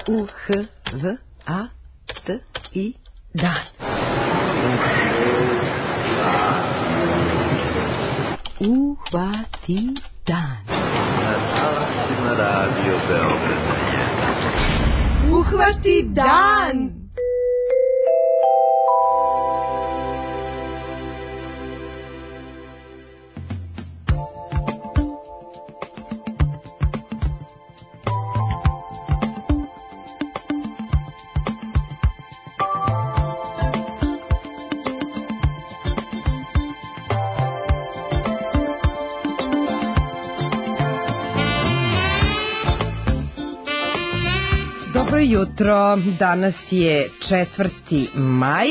U-H-V-A-T-I dan. Uhvati dan. Na talasima Radio Beograd. Uhvati dan. Dobro jutro, danas je 4. maj.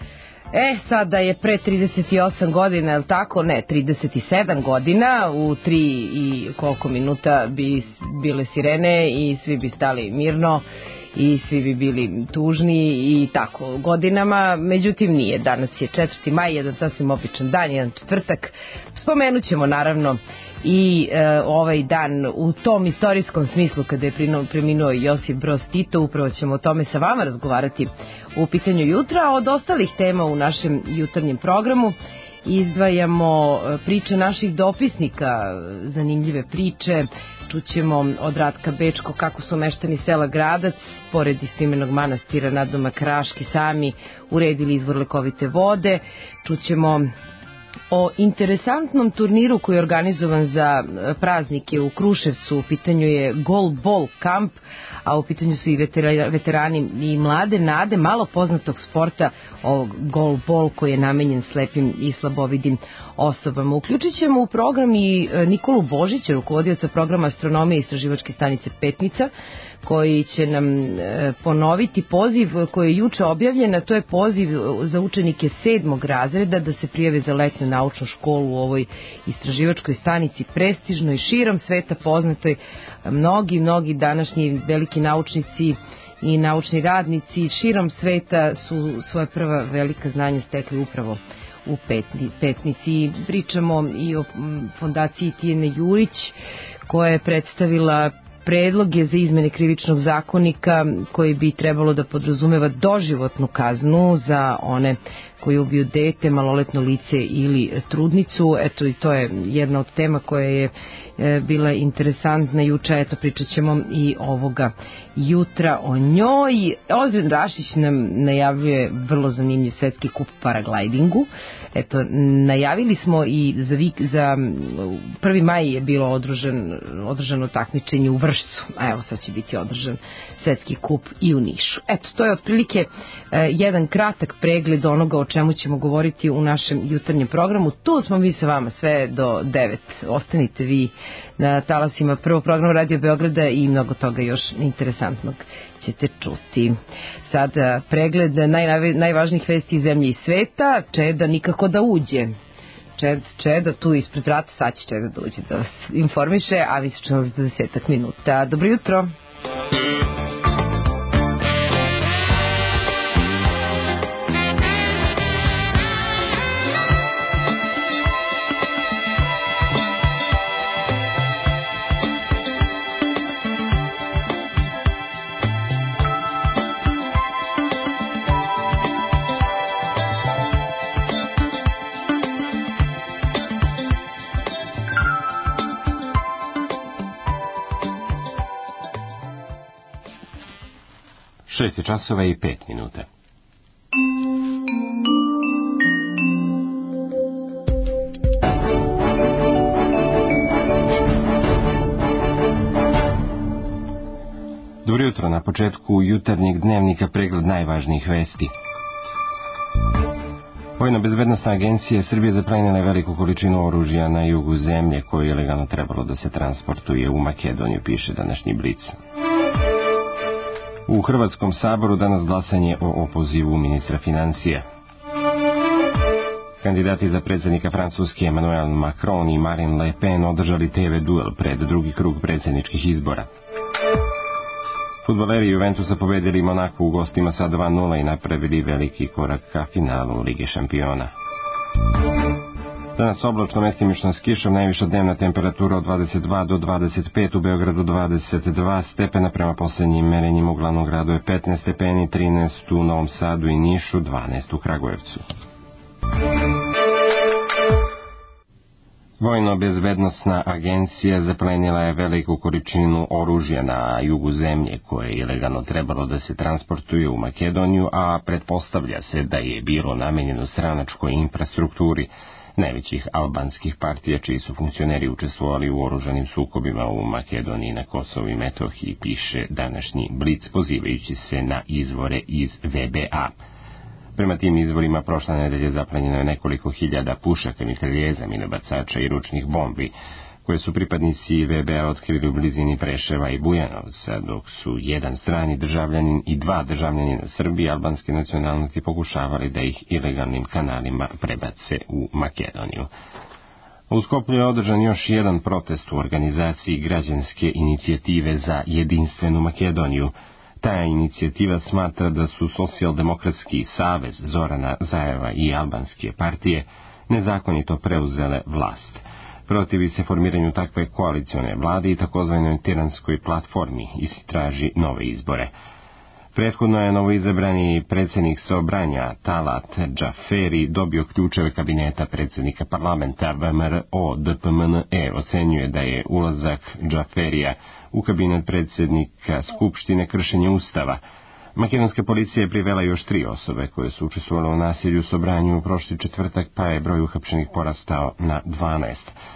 Sada je pre 38 godina, je li tako? Ne, 37 godina, u 3 i koliko minuta bi bile sirene i svi bi stali mirno i svi bi bili tužni i tako godinama, međutim nije. Danas je 4. maj, jedan sasvim običan dan, jedan četvrtak. Spomenut ćemo naravno i ovaj dan u tom istorijskom smislu kada je preminuo Josip Broz Tito. Upravo ćemo o tome sa vama razgovarati u pitanju jutra. A od ostalih tema u našem jutarnjem programu izdvajamo priče naših dopisnika, zanimljive priče. Čućemo od Ratka Bečko kako su meštani sela Gradac, pored istoimenog manastira nadomak Raški, sami uredili izvor lekovite vode. Čućemo o interesantnom turniru koji je organizovan za praznike u Kruševcu. U pitanju je golbol kamp, a u pitanju su i veterani i mlade nade malo poznatog sporta, ovog golbol koji je namenjen slepim i slabovidim osobama. Uključit ćemo u program i Nikolu Božića, rukovodioca programa astronomije istraživačke stanice Petnica, koji će nam ponoviti poziv koji je juče objavljen, a to je poziv za učenike 7. razreda da se prijave za letnu naučnu školu u ovoj istraživačkoj stanici, prestižnoj, širom sveta poznatoj. Mnogi današnji veliki naučnici i naučni radnici širom sveta su svoje prva velika znanja stekli upravo u Petnici. Pričamo i o fondaciji Tijene Jurić, koja je predstavila predloge za izmene krivičnog zakonika koji bi trebalo da podrazumeva doživotnu kaznu za one koji ubiju dete, maloletno lice ili trudnicu. Eto, i to je jedna od tema koja je bila interesantna juče. Eto, pričat ćemo i ovoga jutra o njoj. Ozren Rašić nam najavljuje vrlo zanimljiv svetski kup paraglidingu. Eto, najavili smo i za 1. maj je bilo održano takmičenje u Vršcu, a evo sad će biti održan svetski kup i u Nišu. Eto, to je otprilike jedan kratak pregled onoga o čemu ćemo govoriti u našem jutarnjem programu. Tu smo mi sa vama sve do 9. Ostanite vi na talasima prvog programa Radio Beograda i mnogo toga još interesantnog ćete čuti. Sad pregled najvažnijih vesti iz zemlje i sveta. Čeda nikako da uđe. Čeda tu ispred vrata, sad će Čeda da uđe da vas informiše, a vi se čujemo za 10 minuta. Dobro jutro. Časova i 5 minuta. Dobro jutro, na početku jutarnjeg dnevnika pregled najvažnijih vesti. Vojno-bezbednostna agencija Srbije zaplenila je veliku količinu oružja na jugu zemlje koju je legalno trebalo da se transportuje u Makedoniju, piše današnji Blic. U Hrvatskom saboru danas glasanje o opozivu ministra financija. Kandidati za predsjednika Francuske Emmanuel Macron i Marine Le Pen održali TV duel pred drugi krug predsjedničkih izbora. Fudbaleri Juventusa pobedili Monaco u gostima sa 2:0 i napravili veliki korak ka finalu Lige šampiona. Danas oblačno, mestimično s kišom, najviša dnevna temperatura od 22 do 25, u Beogradu 22 stepena, prema posljednjim merenjima u glavnom gradu je 15 stepeni, 13 u Novom Sadu i Nišu, 12 u Kragujevcu. Vojno-bezbednosna agencija zaplenila je veliku količinu oružja na jugu zemlje koje je ilegalno trebalo da se transportuje u Makedoniju, a pretpostavlja se da je bilo namenjeno stranačkoj infrastrukturi najvećih albanskih partija čiji su funkcioneri učestvovali u oružanim sukobima u Makedoniji na Kosovu i Metohiji, piše današnji Blic pozivajući se na izvore iz VBA. Prema tim izvorima prošle nedelje zaplenjeno je nekoliko hiljada pušaka, mitraljeza, minobacača i ručnih bombi, koje su pripadnici VBA otkrili u blizini Preševa i Bujanovca, dok su jedan strani državljanin i dva državljanina Srbije albanske nacionalnosti pokušavali da ih ilegalnim kanalima prebace u Makedoniju. U Skoplju je održan još jedan protest u organizaciji građanske inicijative za jedinstvenu Makedoniju. Ta inicijativa smatra da su Socijaldemokratski savez Zorana Zajeva i albanske partije nezakonito preuzele vlast. Protivi se formiranju takve koalicione vlade i takozvanoj tiranskoj platformi i traži nove izbore. Prethodno je novoizabrani predsjednik Sobranja Talat Džaferi dobio ključeve kabineta predsjednika parlamenta. VMRO DPMNE ocenjuje da je ulazak Džaferija u kabinet predsjednika Skupštine kršenje ustava. Makedonska policija je privela još 3 osobe koje su učestvovale u nasilju u Sobranju u prošli četvrtak, pa je broj uhapšenih porastao na 12.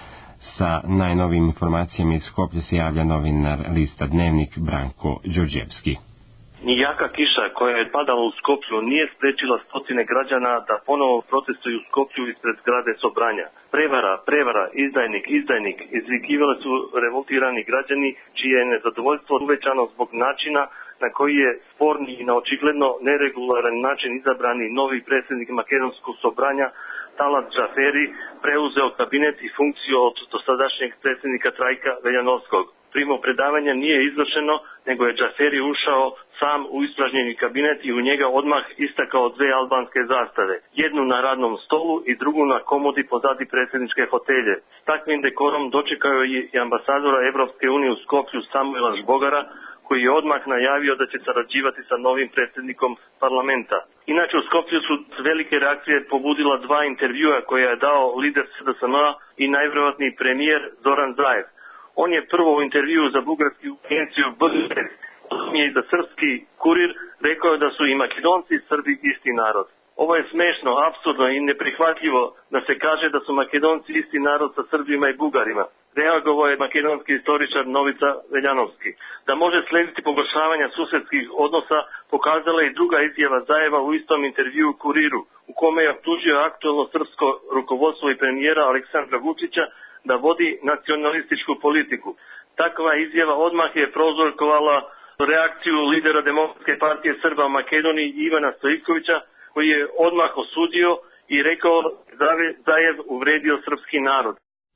Sa najnovijim informacijama iz Skoplja se javlja novinar lista Dnevnik Branko Đorđevski. Ni jaka kiša koja je padala u Skoplju nije sprečila stotine građana da ponovo protestuju u Skoplju ispred zgrade Sobranja. Prevara, izdajnik, izvikivali su revoltirani građani čije je nezadovoljstvo uvećano zbog načina na koji je sporni i na očigledno neregularan način izabrani novi predsjednik makedonskog Sobranja Talat Džaferi preuzeo kabinet i funkciju od dosadašnjeg predsjednika Trajka Veljanovskog. Primopredavanje nije izvršeno, nego je Džaferi ušao sam u ispražnjeni kabinet i u njega odmah istakao 2 albanske zastave, jednu na radnom stolu i drugu na komodi pozadi predsjedničke fotelje. S takvim dekorom dočekao je i ambasadora Evropske unije u Skoplju Samuela Žbogara, koji je odmah najavio da će sarađivati sa novim predsjednikom parlamenta. Inače, u Skoplju su velike reakcije pobudila 2 intervjua koje je dao lider SDSM-a i najvjerojatniji premijer Zoran Zaev. On je prvo u intervjuu za bugarsku agenciju BDR i za srpski kurir rekao da su i Makedonci i Srbi isti narod. Ovo je smešno, apsurdno i neprihvatljivo da se kaže da su Makedonci isti narod sa Srbima i Bugarima. Reagovao je makedonski istoričar Novica Veljanovski. Da može slediti pogoršavanja susjedskih odnosa pokazala i druga izjava Zajeva u istom intervjuu Kuriru, u kome je optužio aktualno srpsko rukovodstvo i premijera Aleksandra Vučića da vodi nacionalističku politiku. Takva izjava odmah je prouzrokovala reakciju lidera Demokratske partije Srba u Makedoniji Ivana Stojkovića, koji je odmah osudio i rekao da Zajev uvredio srpski narod.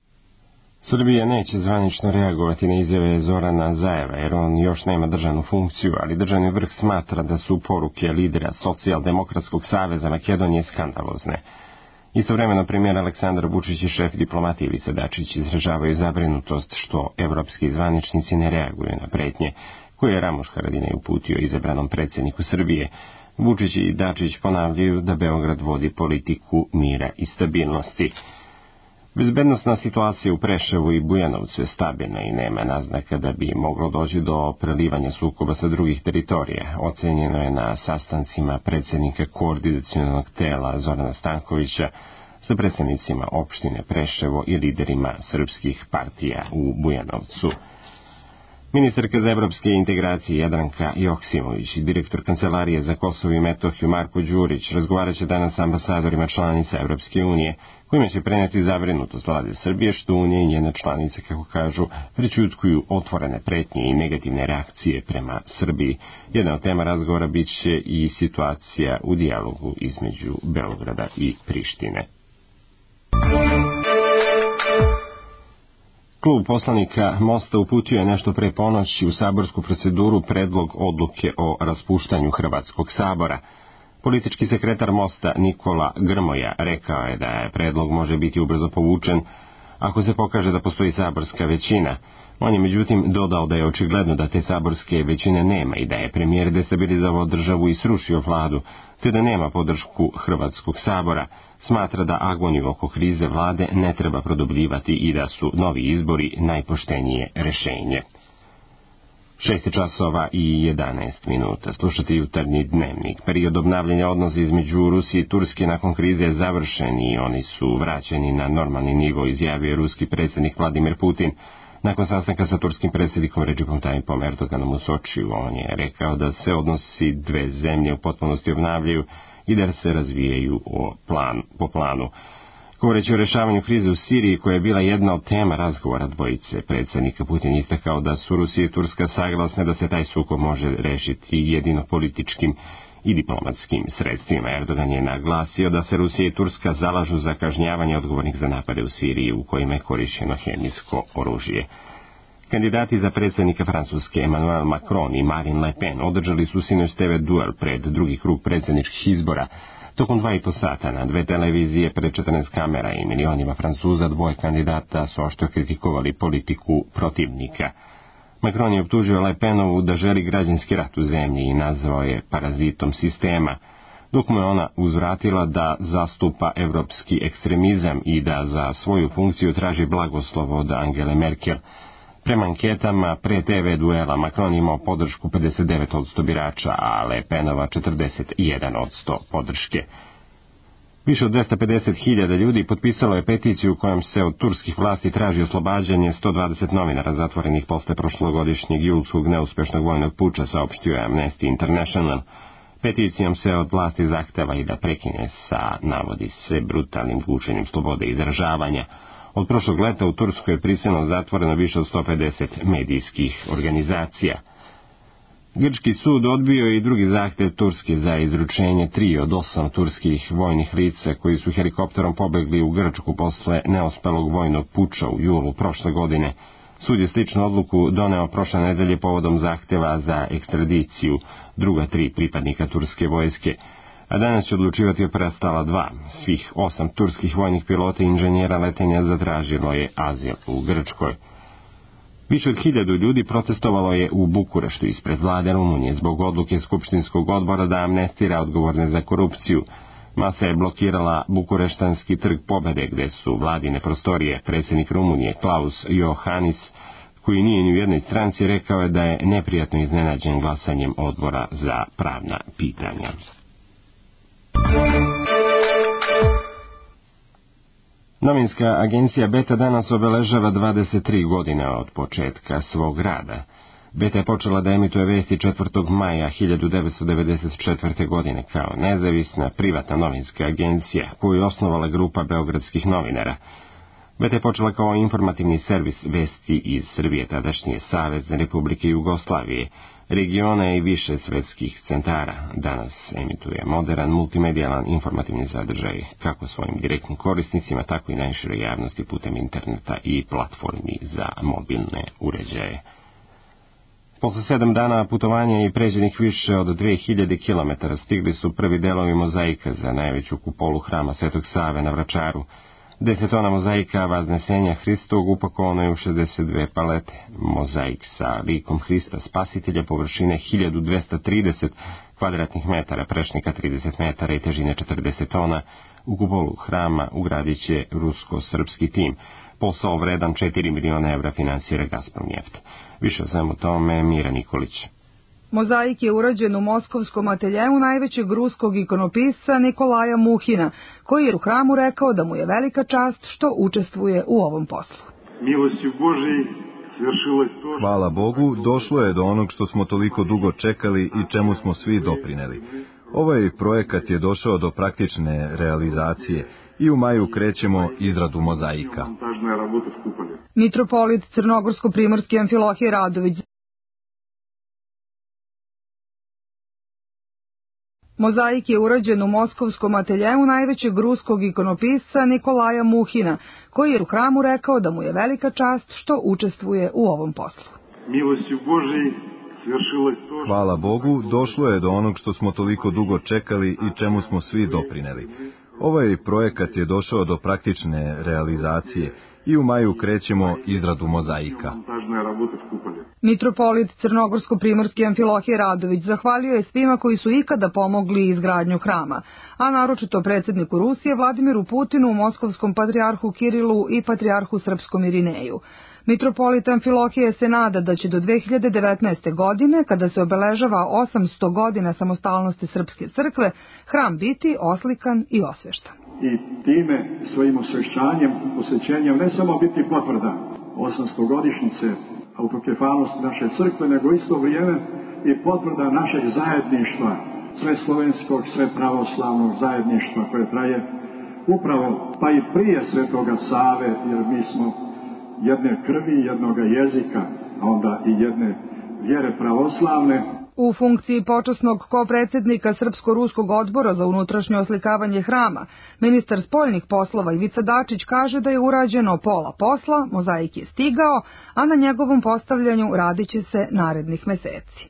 Srbija neće zvanično reagovati na izjave Zorana Zajeva, jer on još nema državnu funkciju, ali državni vrh smatra da su poruke lidera Socijaldemokratskog saveza Makedonije skandalozne. Istovremeno premijer Aleksandar Vučić i šef diplomatije Ivica Dačić izražavaju zabrinutost što evropski zvaničnici ne reaguju na pretnje koje je Ramuš Haradinaj uputio izabranom predsjedniku Srbije. Vučić i Dačić ponavljaju da Beograd vodi politiku mira i stabilnosti. Bezbednosna situacija u Preševu i Bujanovcu je stabilna i nema naznaka da bi moglo doći do prelivanja sukoba sa drugih teritorija. Ocenjeno je na sastancima predsjednika koordinacionog tela Zorana Stankovića sa predsjednicima opštine Preševo i liderima srpskih partija u Bujanovcu. Ministarka za evropske integracije Jadranka Joksimović i direktor Kancelarije za Kosovo i Metohiju Marko Đurić razgovarat će danas sa ambasadorima članica Evropske unije, kojima će preneti zabrinutost vlade Srbije što Unija i njene članice, kako kažu, prećutkuju otvorene pretnje i negativne reakcije prema Srbiji. Jedna od tema razgovora bit će i situacija u dijalogu između Beograda i Prištine. Klub poslanika Mosta uputio je nešto pre ponoći u saborsku proceduru predlog odluke o raspuštanju Hrvatskog sabora. Politički sekretar Mosta Nikola Grmoja rekao je da predlog može biti ubrzo povučen ako se pokaže da postoji saborska većina. On je međutim dodao da je očigledno da te saborske većine nema i da je premijer destabilizovao državu i srušio vladu, te da nema podršku Hrvatskog sabora. Smatra da agoniju oko krize vlade ne treba produbljivati i da su novi izbori najpoštenije rešenje. 6:11 Slušate Jutarnji dnevnik. Period obnavljanja odnosa između Rusije i Turske nakon krize je završen i oni su vraćeni na normalni nivo, izjavio je ruski predsjednik Vladimir Putin nakon sastanka sa turskim predsjednikom Recepom Tayyipom Erdoganom u Sočiju. On je rekao da se odnosi dve zemlje u potpunosti obnavljaju i da se razvijaju po planu. Govoreći o rešavanju krize u Siriji, koja je bila jedna od tema razgovora dvojice, predsjednika Putin istakao da su Rusija i Turska saglasne da se taj sukob može rešiti jedino političkim i diplomatskim sredstvima. Erdogan je naglasio da se Rusija i Turska zalažu za kažnjavanje odgovornih za napade u Siriji u kojima je korišćeno hemijsko oružje. Kandidati za predsjednika Francuske Emmanuel Macron i Marine Le Pen održali su sinoć TV duel pred drugi krug predsjedničkih izbora. Tokom 2,5 sata na dve televizije pred 14 kamera i milionima Francuza dvoje kandidata su oštro kritikovali politiku protivnika. Macron je optužio Le Penovu da želi građanski rat u zemlji i nazvao je parazitom sistema, dok mu je ona uzvratila da zastupa evropski ekstremizam i da za svoju funkciju traži blagoslov od Angele Merkel. Prema anketama pre TV duela Macron imao podršku 59% birača, a Le Penova 41% podrške. Više od 250.000 ljudi potpisalo je peticiju kojom se od turskih vlasti traži oslobađanje 120 novinara zatvorenih posle prošlogodišnjeg julskog neuspešnog vojnog puča, saopštio je Amnesty International. Peticijom se od vlasti zahteva i da prekine sa, navodi se, brutalnim gušenjem slobode izražavanja. Od prošlog leta u Turskoj je prisilno zatvoreno više od 150 medijskih organizacija. Grčki sud odbio i drugi zahtev Turske za izručenje 3 od 8 turskih vojnih lica koji su helikopterom pobegli u Grčku posle neuspelog vojnog puča u julu prošle godine. Sud je sličnu odluku doneo prošle nedelje povodom zahteva za ekstradiciju druga 3 pripadnika turske vojske, a danas će odlučivati o preostala 2. Svih 8 turskih vojnih pilota i inženjera letenja zatražilo je azil u Grčkoj. Više od 1000 ljudi protestovalo je u Bukureštu ispred vlade Rumunije zbog odluke Skupštinskog odbora da amnestira odgovorne za korupciju. Masa je blokirala Bukureštanski trg Pobede, gde su vladine prostorije. Predsjednik Rumunije Klaus Iohannis, koji nije ni u jednoj stranci, rekao je da je neprijatno iznenađen glasanjem odbora za pravna pitanja. Novinska agencija Beta danas obeležava 23 godine od početka svog rada. Beta je počela da emituje vesti 4. maja 1994. godine kao nezavisna privatna novinska agencija koju je osnovala grupa beogradskih novinara. Beta je počela kao informativni servis vesti iz Srbije, tadašnje Savezne Republike Jugoslavije, regiona i više svetskih centara. Danas emituje moderan, multimedijalan informativni sadržaj kako svojim direktnim korisnicima, tako i najširoj javnosti putem interneta i platformi za mobilne uređaje. Posle 7 dana putovanja i pređenih više od 2000 km stigli su prvi delovi mozaika za najveću kupolu hrama Svetog Save na Vračaru. 10 tona mozaika Vaznesenja Hristovog upakovano je u 62 palete. Mozaik sa likom Hrista Spasitelja površine 1230 kvadratnih metara, prečnika 30 metara i težine 40 tona, u kupolu hrama ugradit će rusko-srpski tim. Posao vredan 4 miliona evra finansira Gazprom Neft. Više o svemu tome Mira Nikolić. Mozaik je urađen u moskovskom ateljeu najvećeg ruskog ikonopisca Nikolaja Muhina, koji je u hramu rekao da mu je velika čast što učestvuje u ovom poslu. Hvala Bogu, došlo je do onog što smo toliko dugo čekali i čemu smo svi doprineli. Ovaj projekat je došao do praktične realizacije i u maju krećemo izradu mozaika. Mitropolit Crnogorsko-primorski Amfilohije Radović. Mozaik je urađen u moskovskom ateljeu najvećeg ruskog ikonopisca Nikolaja Muhina, koji je u hramu rekao da mu je velika čast što učestvuje u ovom poslu. Hvala Bogu, došlo je do onog što smo toliko dugo čekali i čemu smo svi doprineli. Ovaj projekat je došao do praktične realizacije i u maju krećemo izradu mozaika. Mitropolit Crnogorsko-primorski Amfilohije Radović zahvalio je svima koji su ikada pomogli izgradnju hrama, a naročito predsjedniku Rusije Vladimiru Putinu, moskovskom patrijarhu Kirilu i patrijarhu srpskom Irineju. Mitropolit Amfilohije se nada da će do 2019. godine, kada se obeležava 800 godina samostalnosti Srpske crkve, hram biti oslikan i osveštan. I time svojim osvešćanjem, posvećenjem ne samo biti potvrda 800-godišnjice autokefalnosti naše crkve, nego isto vrijeme i potvrda našeg zajedništva, sve slovenskog, sve pravoslavnog zajedništva koje traje upravo pa i prije Svetoga Save, jer mi smo jedne krvi, jednoga jezika, a onda i jedne vjere pravoslavne. U funkciji počasnog kopredsjednika Srpsko-ruskog odbora za unutrašnje oslikavanje hrama, ministar spoljnih poslova Ivica Dačić kaže da je urađeno pola posla, mozaik je stigao, a na njegovom postavljanju radit će se narednih meseci.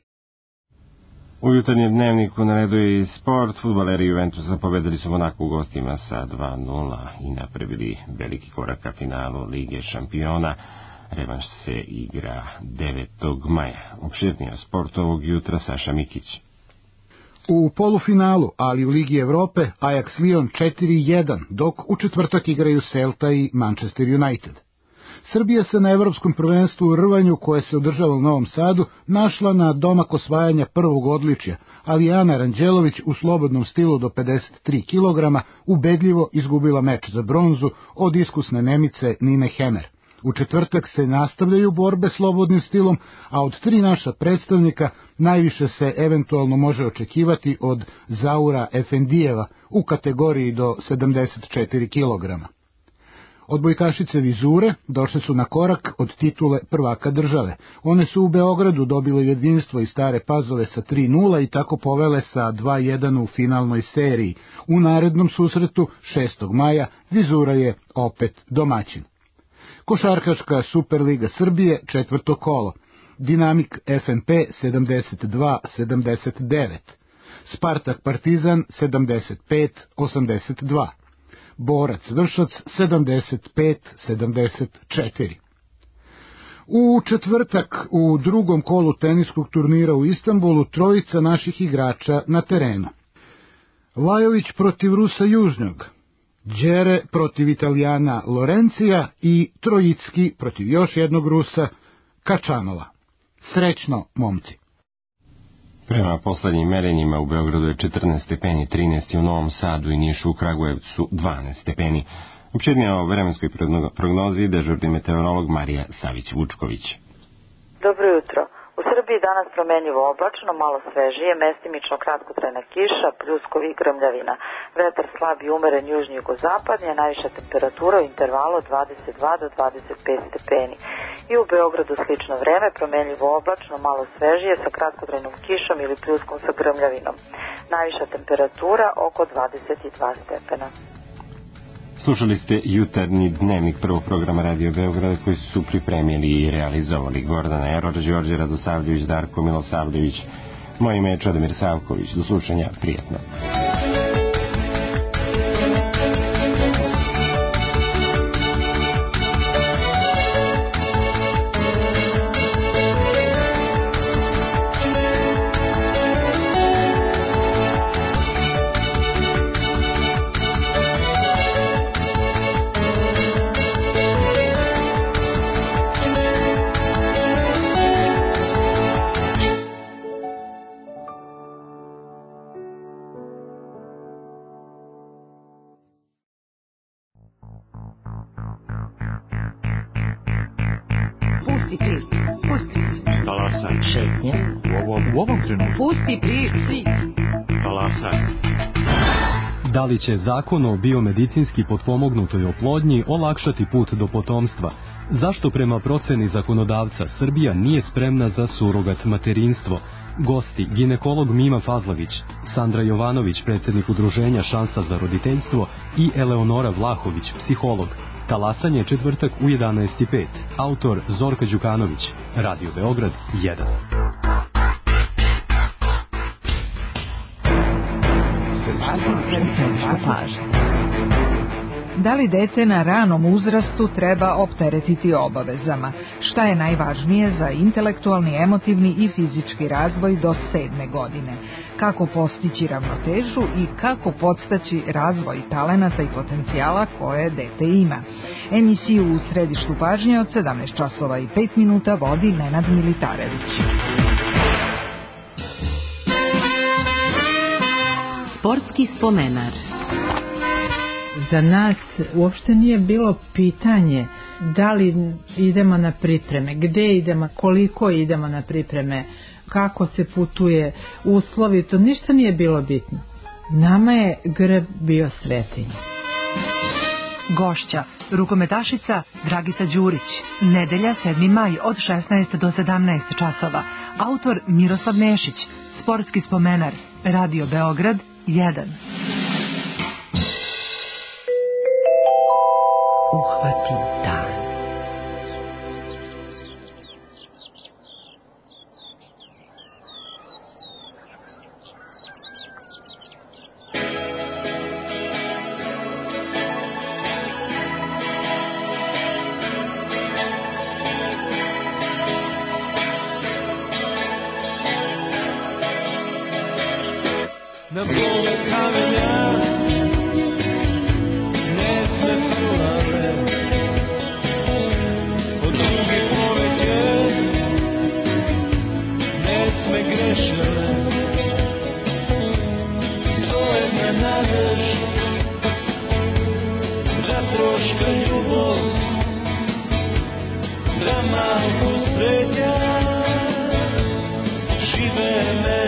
U jutarnjem dnevniku na redu je i sport. Fudbaleri Juventusa pobedili su Monaku u gostima sa 2:0 i napravili veliki korak ka finalu Lige šampiona. Revanš se igra 9. maja. Opširnija sport ovog jutra Saša Mikić. U polufinalu, ali u Ligi Evrope, Ajax Lyon 4:1, dok u četvrtak igraju Celta i Manchester United. Srbija se na evropskom prvenstvu u rvanju, koje se održava u Novom Sadu, našla na domak osvajanja prvog odličja, ali Ana Ranđelović u slobodnom stilu do 53 kg ubedljivo izgubila meč za bronzu od iskusne Nemice Nine Hemer. U četvrtak se nastavljaju borbe slobodnim stilom, a od 3 naša predstavnika najviše se eventualno može očekivati od Zaura Efendijeva u kategoriji do 74 kg. Odbojkašice Vizure došle su na korak od titule prvaka države. One su u Beogradu dobile jedinstvo iz Stare Pazove sa 3:0 i tako povele sa 2:1 u finalnoj seriji. U narednom susretu 6. maja Vizura je opet domaćin. Košarkaška Superliga Srbije, 4. kolo. Dinamik FNP 72-79. Spartak Partizan 75-82. Borac Vršac 75-74. U četvrtak u drugom kolu teniskog turnira u Istanbulu trojica naših igrača na terenu. Lajović protiv Rusa Južnjog, Đere protiv Italijana Lorencija i Trojicki protiv još jednog Rusa Kačanova. Srećno, momci! Prema poslednjim merenjima u Beogradu je 14 stepeni, 13 u Novom Sadu i Nišu, u Kragujevcu 12 stepeni. Opširnija o vremenskoj prognozi dežurni meteorolog Marija Savić-Vučković. Dobro jutro. U Srbiji danas promenljivo oblačno, malo svežije, mestimično kratkotrajna kiša, pljuskovi i grmljavina. Vetar slab i umeren južni jugozapadni, a najviša temperatura u intervalu od 22 do 25 stepeni. I u Beogradu slično vreme, promenljivo oblačno, malo svežije, sa kratkotrajnom kišom ili pljuskom sa grmljavinom. Najviša temperatura oko 22 stepena. Slušali ste jutarnji dnevnik prvog programa Radio Beograda koji su pripremili i realizovali Gordana Eror, Đorđe Radosavljević, Darko Milosavljević. Moje ime je Čedomir Savković. Do slušanja, prijetno. Pusti priči. Da li će zakon o biomedicinski potpomognutoj oplodnji olakšati put do potomstva? Zašto prema proceni zakonodavca Srbija nije spremna za surogat materinstvo? Gosti, ginekolog Mima Fazlavić, Sandra Jovanović, predsjednik udruženja Šansa za roditeljstvo i Eleonora Vlahović, psiholog. Talasanje četvrtak u 11:05. Autor Zorka Đukanović. Radio Beograd 1. Da li dete na ranom uzrastu treba opteretiti obavezama? Šta je najvažnije za intelektualni, emotivni i fizički razvoj do 7. godine? Kako postići ravnotežu i kako podstaći razvoj talenata i potencijala koje dete ima? Emisiju u središtu pažnje od 17 časova i 5 minuta vodi Nenad Militarević. Sportski spomenar. Za nas uopšte nije bilo pitanje da li idemo na pripreme, gde idemo, koliko idemo na pripreme, kako se putuje, uslovi, to ništa nije bilo bitno. Nama je grb bio svetinja. Gošća, rukometašica Dragica Đurić. Nedelja 7. maj od 16 do 17 časova. Autor Miroslav Mešić. Sportski spomenar. Radio Beograd 1. Uhvati dan. Na bole kamenja ne sme fulave, od druge poveke ne sme grešale, zove me nadeš za troška ljubov, za malku sreća žive me.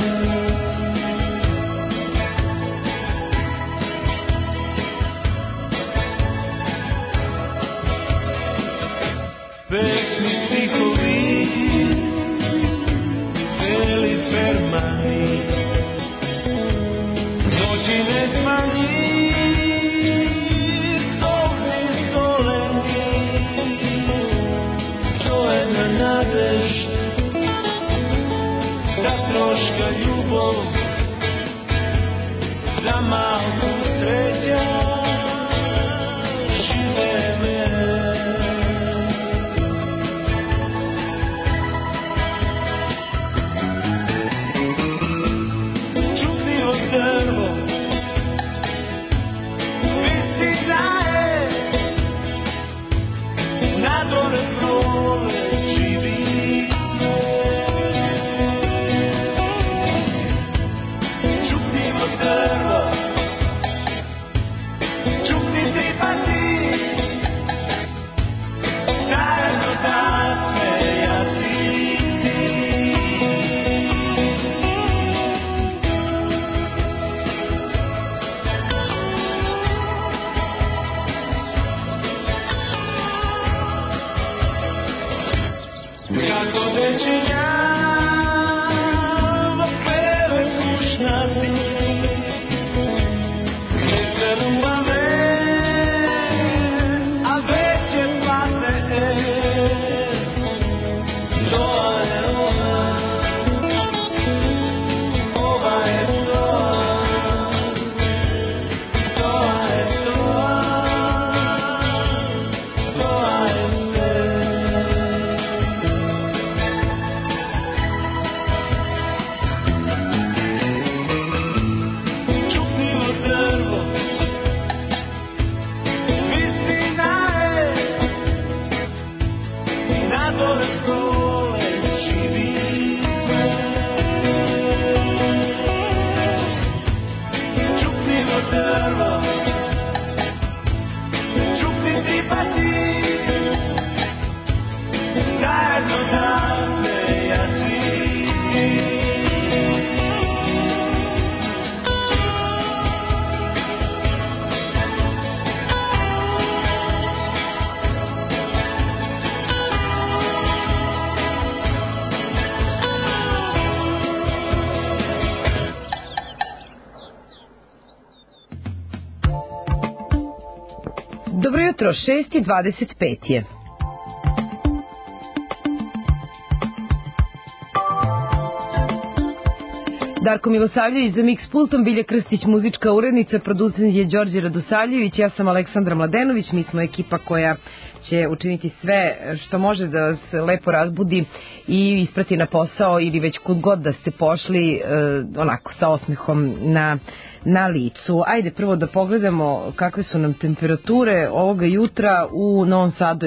Pesmi stihovi, celi fermani, noći nesmani, solni soleni, zove me nadeš, da troška ljubav, za malku sreća, žive me. Dobro jutro, 6:25 je. Darko Milosavljević za Mix pultom, Bilja Krstić muzička urednica, producent je Đorđe Radosavljević, ja sam Aleksandra Mladenović, mi smo ekipa koja će učiniti sve što može da vas lepo razbudi i isprati na posao ili već kud god da ste pošli onako sa osmehom na licu. Ajde prvo da pogledamo kakve su nam temperature ovoga jutra u Novom Sadu.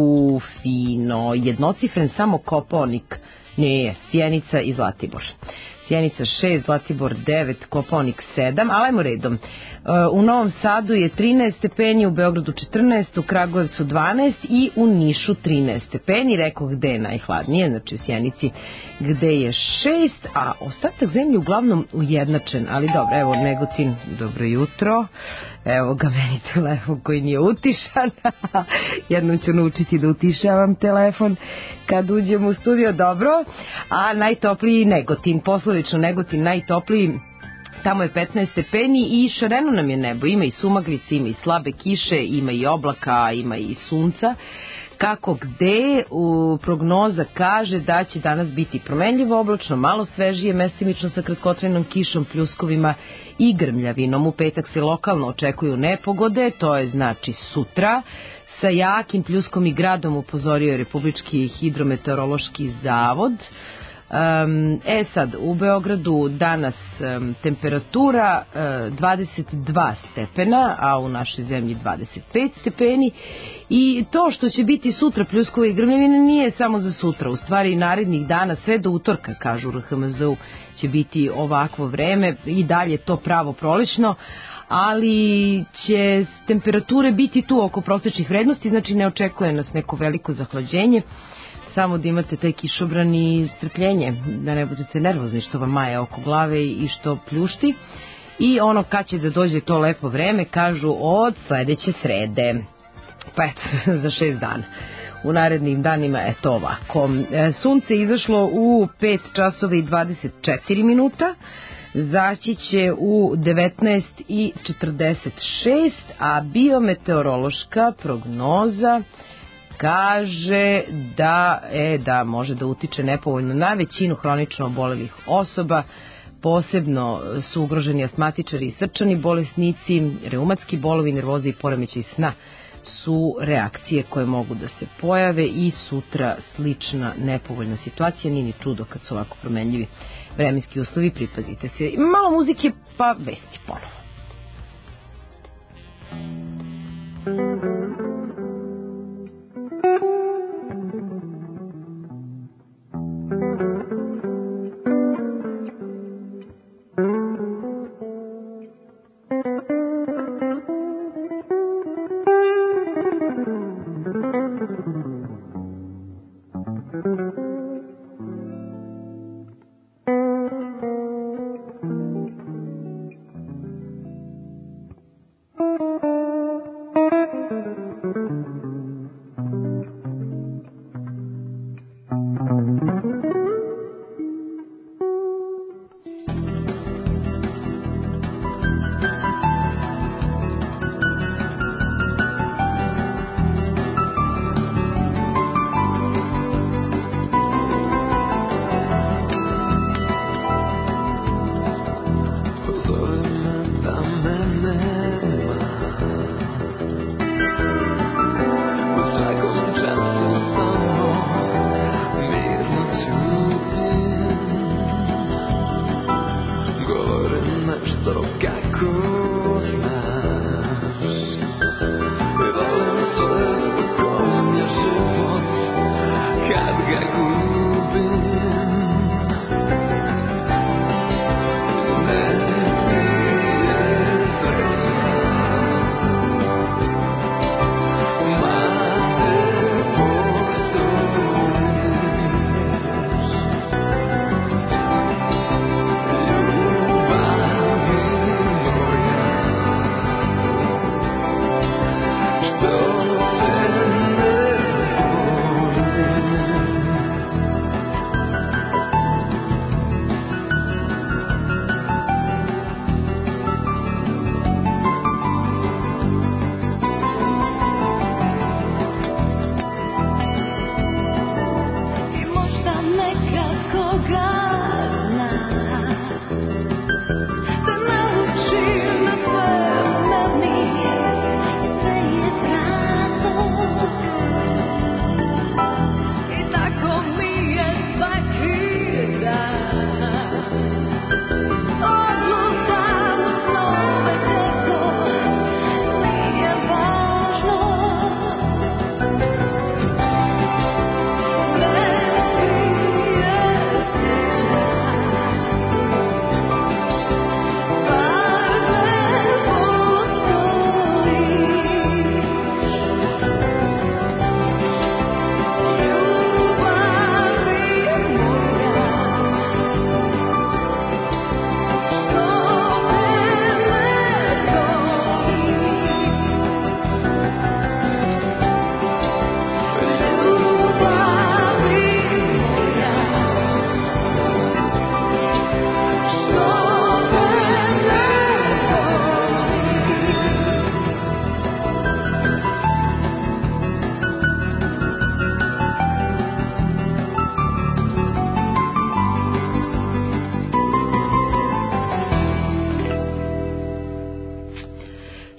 Fino, jednocifren samo Kopaonik, nije, Sjenica i Zlatibor. Sjenica 6, Zlatibor 9, Kopaonik 7, ali ajmo redom. U Novom Sadu je 13 stepeni, u Beogradu 14, u Kragujevcu 12 i u Nišu 13 stepeni. Rekao gde je najhladnije, znači u Sjenici gde je 6, a ostatak zemlje uglavnom ujednačen, ali dobro, evo Negotin, dobro jutro. Evo ga meni telefon koji nije utišan. Jednom ću naučiti da utišavam telefon kad uđem u studio, dobro. A najtopliji Negotin, poslovično Negotin najtopliji, tamo je 15 stepeni i šareno nam je nebo, ima i sumaglice, ima i slabe kiše, ima i oblaka, ima i sunca. Kako gde, prognoza kaže da će danas biti promenljivo oblačno, malo svežije, mestimično sa kratkotrajnom kišom, pljuskovima i grmljavinom. U petak se lokalno očekuju nepogode, to je znači sutra. Sa jakim pljuskom i gradom upozorio je Republički hidrometeorološki zavod. Sad, u Beogradu danas temperatura 22 stepena, a u našoj zemlji 25 stepeni. I to što će biti sutra pljuskove i grmljavine nije samo za sutra, u stvari narednih dana sve do utorka, kažu RHMZ-u, će biti ovakvo vreme i dalje to pravo prolećno, ali će temperature biti tu oko prosečnih vrednosti, znači ne očekuje nas neko veliko zahlađenje, samo da imate taj kišobran i strpljenje, da ne budete nervozni što vam maje oko glave i što pljušti. I ono kad će da dođe to lepo vreme, kažu od sledeće srede, pa eto, za 6 dana. U narednim danima je to ovako. Sunce je izašlo u 5 časova i 24 minuta, zaći će u 19:46, a biometeorološka prognoza kaže da može da utiče nepovoljno na većinu hronično obolelih osoba. Posebno su ugroženi astmatičari i srčani bolesnici, reumatski bolovi, nervoze i poremećaj sna su reakcije koje mogu da se pojave i sutra slična nepovoljna situacija. Nije ni čudo kad su ovako promenljivi vremenski uslovi, pripazite se. Malo muzike pa vesti ponovo.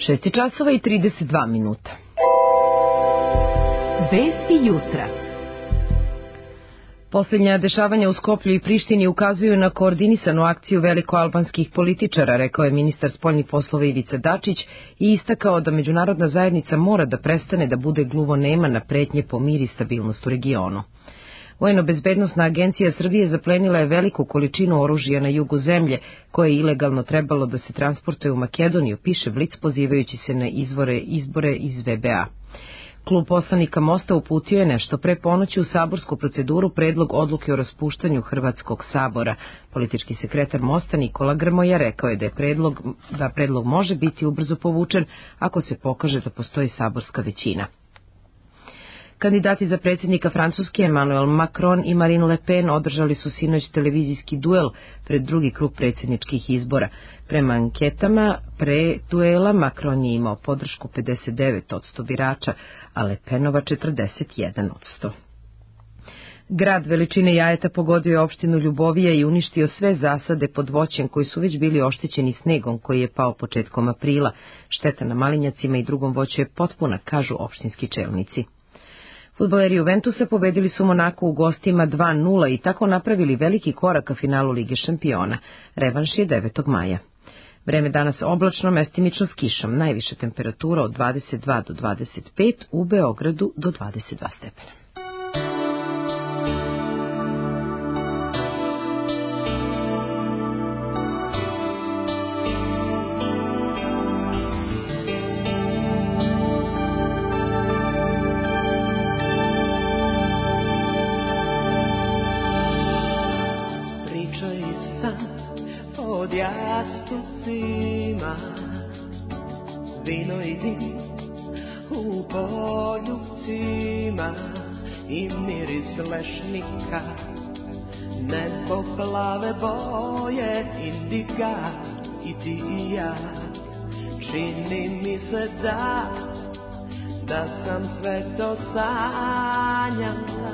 6 časova i 32 minuta. Vesti jutra. Posljednja dešavanja u Skoplju i Prištini ukazuju na koordinisanu akciju velikoalbanskih političara, rekao je ministar spoljnih poslova Ivica Dačić i istakao da međunarodna zajednica mora da prestane da bude gluvonema na pretnje po mir i stabilnost u regionu. Vojno-bezbednosna agencija Srbije zaplenila je veliku količinu oružja na jugu zemlje, koje je ilegalno trebalo da se transportuje u Makedoniju, piše Blic pozivajući se na izbore iz VBA. Klub poslanika Mosta uputio je nešto pre ponoći u saborsku proceduru predlog odluke o raspuštanju Hrvatskog sabora. Politički sekretar Mosta Nikola Grmoja rekao je da predlog može biti ubrzo povučen ako se pokaže da postoji saborska većina. Kandidati za predsjednika Francuske Emmanuel Macron i Marine Le Pen održali su sinoć televizijski duel pred drugi krug predsjedničkih izbora. Prema anketama pre duela Macron je imao podršku 59% birača, a Le Penova 41%. Grad veličine jajeta pogodio je opštinu Ljubovija i uništio sve zasade pod voćem koji su već bili oštećeni snegom koji je pao početkom aprila. Šteta na malinjacima i drugom voću je potpuna, kažu opštinski čelnici. Fudbaleri Juventusa pobedili su Monaco u gostima 2:0 i tako napravili veliki korak ka finalu Lige šampiona. Revanš je 9. maja. Vreme danas oblačno, mestimično s kišom. Najviša temperatura od 22 do 25, u Beogradu do 22 stepena. Vino i dim u poljupcima i miris lešnika, nebo plave boje indiga i ti i ja. Čini mi se da sam sve to sanjala.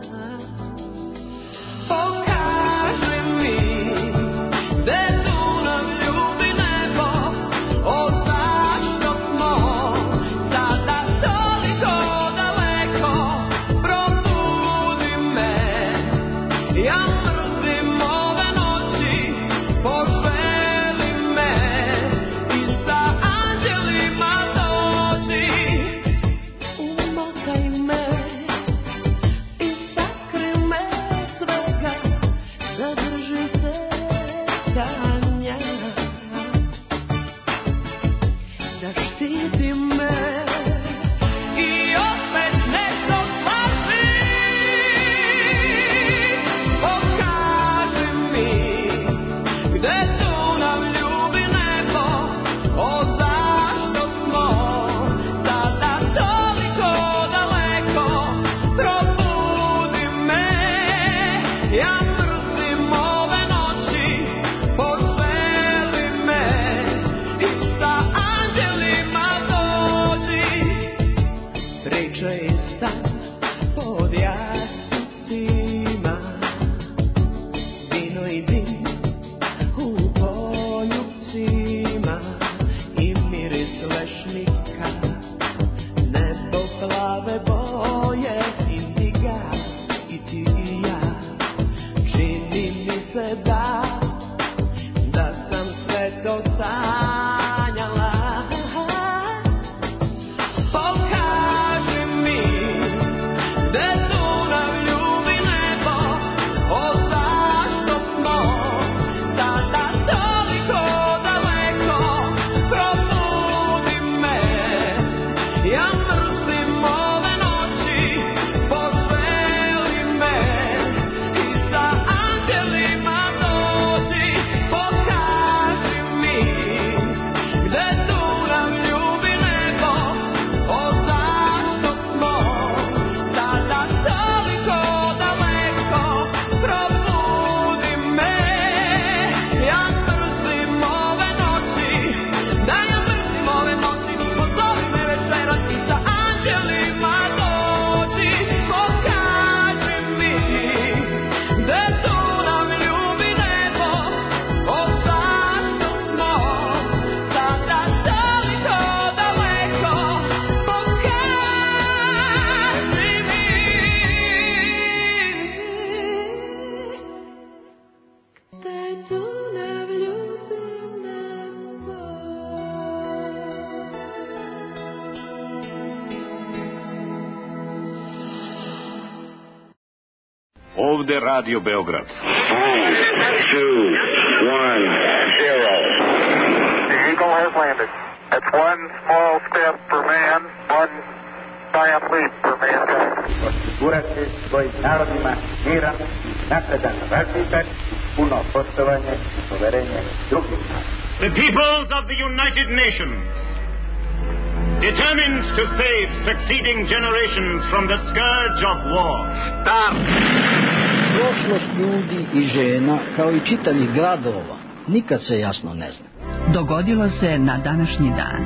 Pokaži mi gde tu nam ljubi nebo, o zašto smo sada toliko daleko. Probudi me, ja mrzim ove noći, poželi me i sa anđelima dođi. Umotaj me i sakri me svega, zadrži se tanja, zaštiti me i opet nešto spasi. Pokaži mi gde tu nam ljubi nebo, o zašto smo sada toliko daleko. Probudi me, ja mrzim ove noći, poželi me i sa anđelima dođi. Pričaj sad pod jasnicima, vino i dim u poljupcima i miris lešnika, nebo plave boje indiga i ti i ja. Čini mi se da sam sve to sanjala. Pokaži mi gde tu nam ljubi nebo, o zašto smo sada toliko daleko. Probudi me, ja mrzim ove noći, poželi me i sa anđelima dođi. Pokaži mi Ovde Radio Beograd. 3, 2, 1, 0. The Eagle has landed. It's one small step for man, one giant leap for mankind. Osigurati svojim narodima miran, napredan razvitak, puno poštovanje, poverenje drugih. The peoples of the United Nations, determined to save succeeding generations from the scourge of war, start. Prošlost ljudi i žena, kao i čitavih gradova, nikad se jasno ne zna. Dogodilo se na današnji dan.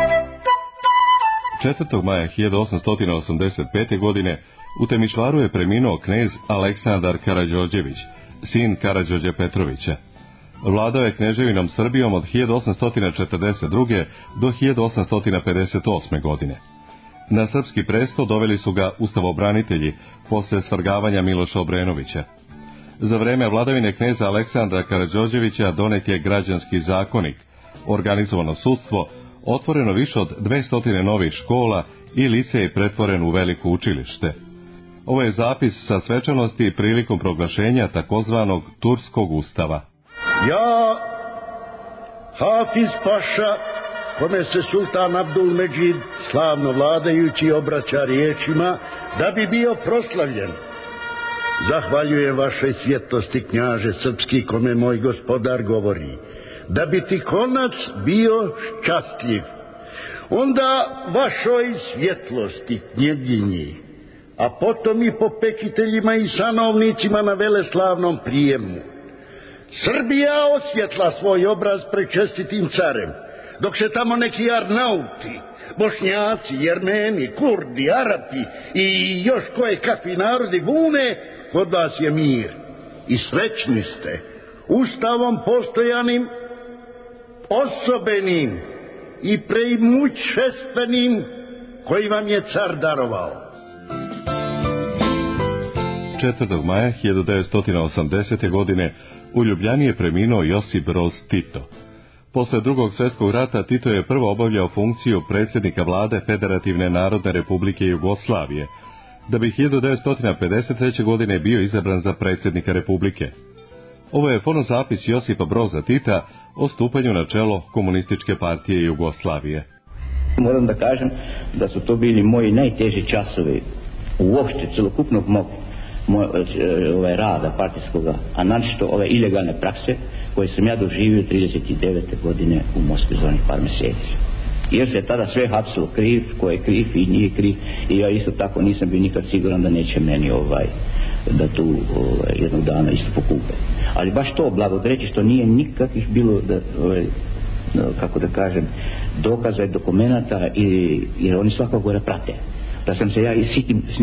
4. maja 1885. godine u Temišvaru je preminuo knez Aleksandar Karađorđević, sin Karađorđe Petrovića. Vladao je kneževinom Srbijom od 1842. do 1858. godine. Na srpski presto doveli su ga ustavobranitelji posle svrgavanja Miloša Obrenovića. Za vreme vladavine kneza Aleksandra Karađorđevića donet je građanski zakonik, organizovano sudstvo, otvoreno više od 200 novih škola i licej je pretvoren u veliko učilište. Ovo je zapis sa svečanosti prilikom proglašenja takozvanog Turskog ustava. Ja, Hafiz Paša, kome se sultan Abdul Medžid, slavno vladajući, obraća riječima da bi bio proslavljen. Zahvaljujem vašoj svjetlosti, knjaže srpski, kome moj gospodar govori, da bi ti konac bio ščastljiv. Onda vašoj svjetlosti, knjeginji, a potom i popekiteljima i sanovnicima na veleslavnom prijemu. Srbija osvjetla svoj obraz pred čestitim carem, dok se tamo neki Arnauti, Bošnjaci, Jermeni, Kurdi, Arapi i još koje kakvi narodi bune, kod vas je mir. I srećni ste, ustavom postojanim, osobenim i preimućestvenim koji vam je car darovao. 4. maja 1980. godine u Ljubljani je preminuo Josip Broz Tito. Posle Drugog svjetskog rata Tito je prvo obavljao funkciju predsjednika vlade Federativne narodne republike Jugoslavije, da bi 1953. godine bio izabran za predsjednika republike. Ovo je fonozapis Josipa Broza Tita o stupanju na čelo Komunističke partije Jugoslavije. Moram da kažem da su to bili moji najteži časovi uopšte celokupnog mog rada partijskoga, a naročito ove ilegalne prakse koje sam ja doživio 39. godine u Moskvi za onih par mjeseci. Jer se tada sve hapsilo, kriv, ko je kriv i nije kriv, i ja isto tako nisam bio nikad siguran da neće meni da tu jednog dana isto pokupe. Ali baš to blagodreći što nije nikakvih bilo kako da kažem dokaza i dokumenata, jer oni svakako gore prate da sam se ja i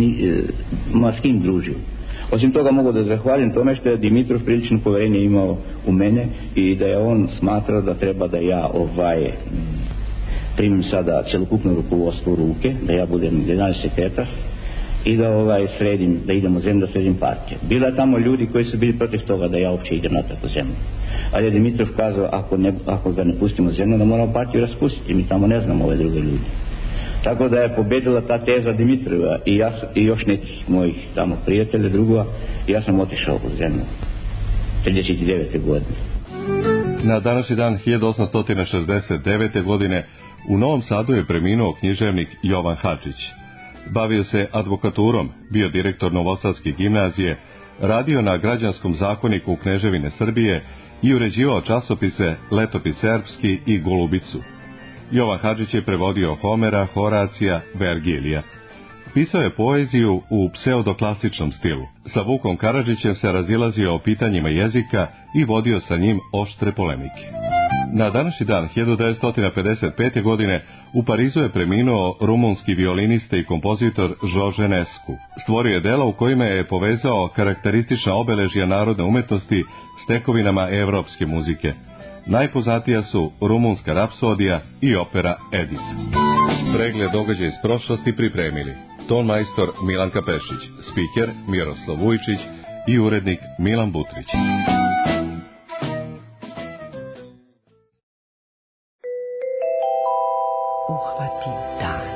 s kim družio. Osim toga mogu da zahvalim tome što je Dimitrov prilično poverenje imao u mene i da je on smatrao da treba da ja primim sada celokupno rukovodstvo u ruke, da ja budem generalni sekretar i da sredim, da idem u zemlju, da sredim partiju. Bilo je tamo ljudi koji su bili protiv toga da ja uopće idem natrag u zemlju. Ali je Dimitrov kazao, ako ga ne pustimo u zemlju, da moramo partiju raspustiti, mi tamo ne znamo ove druge ljudi. Tako da je pobedila ta teza Dimitrova i ja i još nekih mojih tamo prijatelja, drugova, i ja sam otišao u zemlju 39. godine. Na današnji dan 1869. godine u Novom Sadu je preminuo književnik Jovan Hadžić. Bavio se advokaturom, bio direktor Novosadske gimnazije, radio na građanskom zakoniku Kneževine Srbije i uređivao časopise Letopis Serbski i Golubicu. Jovan Hadžić je prevodio Homera, Horacija, Vergilija. Pisao je poeziju u pseudoklasičnom stilu. Sa Vukom Karadžićem se razilazio o pitanjima jezika i vodio sa njim oštre polemike. Na današnji dan 1955. godine u Parizu je preminuo rumunski violinista i kompozitor Georges Enescu. Stvorio je dela u kojima je povezao karakteristična obeležja narodne umetnosti s tekovinama evropske muzike. Najpoznatija su rumunska rapsodija i opera Edip. Pregled događaja iz prošlosti pripremili ton majstor Milanka Pešić, spiker Miroslav Vujčić i urednik Milan Butrić. uhvati dan.